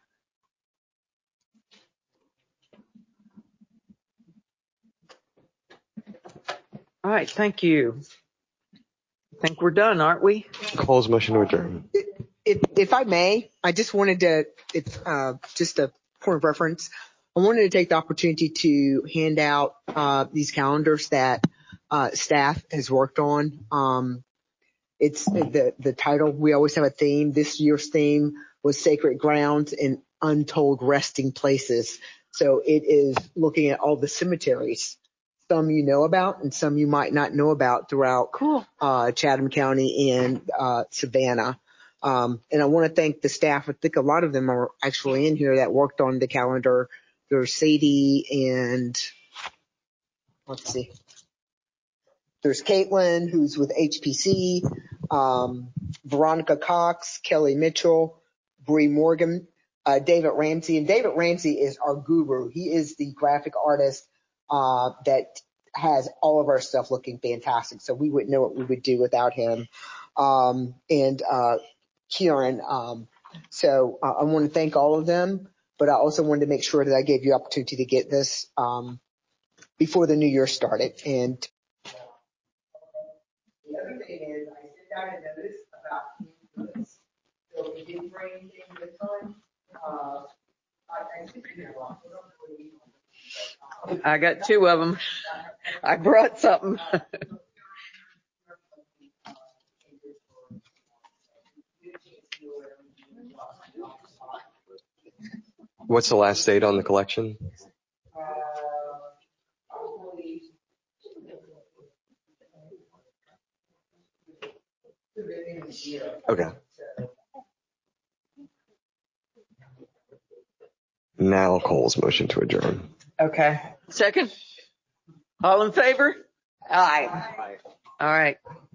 All right, thank you. I think we're done, aren't we? Calls motion to adjourn. If, if I may, I just wanted to, if, uh, just a point of reference, I wanted to take the opportunity to hand out uh, these calendars that uh, staff has worked on. Um, it's the the title. We always have a theme. This year's theme was Sacred Grounds and Untold Resting Places. So it is looking at all the cemeteries, some you know about and some you might not know about throughout Cool. uh, Chatham County and uh, Savannah. Um, and I want to thank the staff. I think a lot of them are actually in here that worked on the calendar. There's Sadie and let's see. There's Caitlin, who's with H P C, um, Veronica Cox, Kelly Mitchell, Bree Morgan, uh, David Ramsey. And David Ramsey is our guru. He is the graphic artist uh, that has all of our stuff looking fantastic. So we wouldn't know what we would do without him. Um, and uh, Kieran. Um, so uh, I want to thank all of them, but I also wanted to make sure that I gave you opportunity to get this um, before the new year started. And the other thing is I sent out a notice about goods. So if you didn't bring anything this time, uh, I, I think you know, I got two of them. I brought something. What's the last date on the collection? Okay. Now Cole's motion to adjourn. Okay. Second? All in favor? Aye. All right.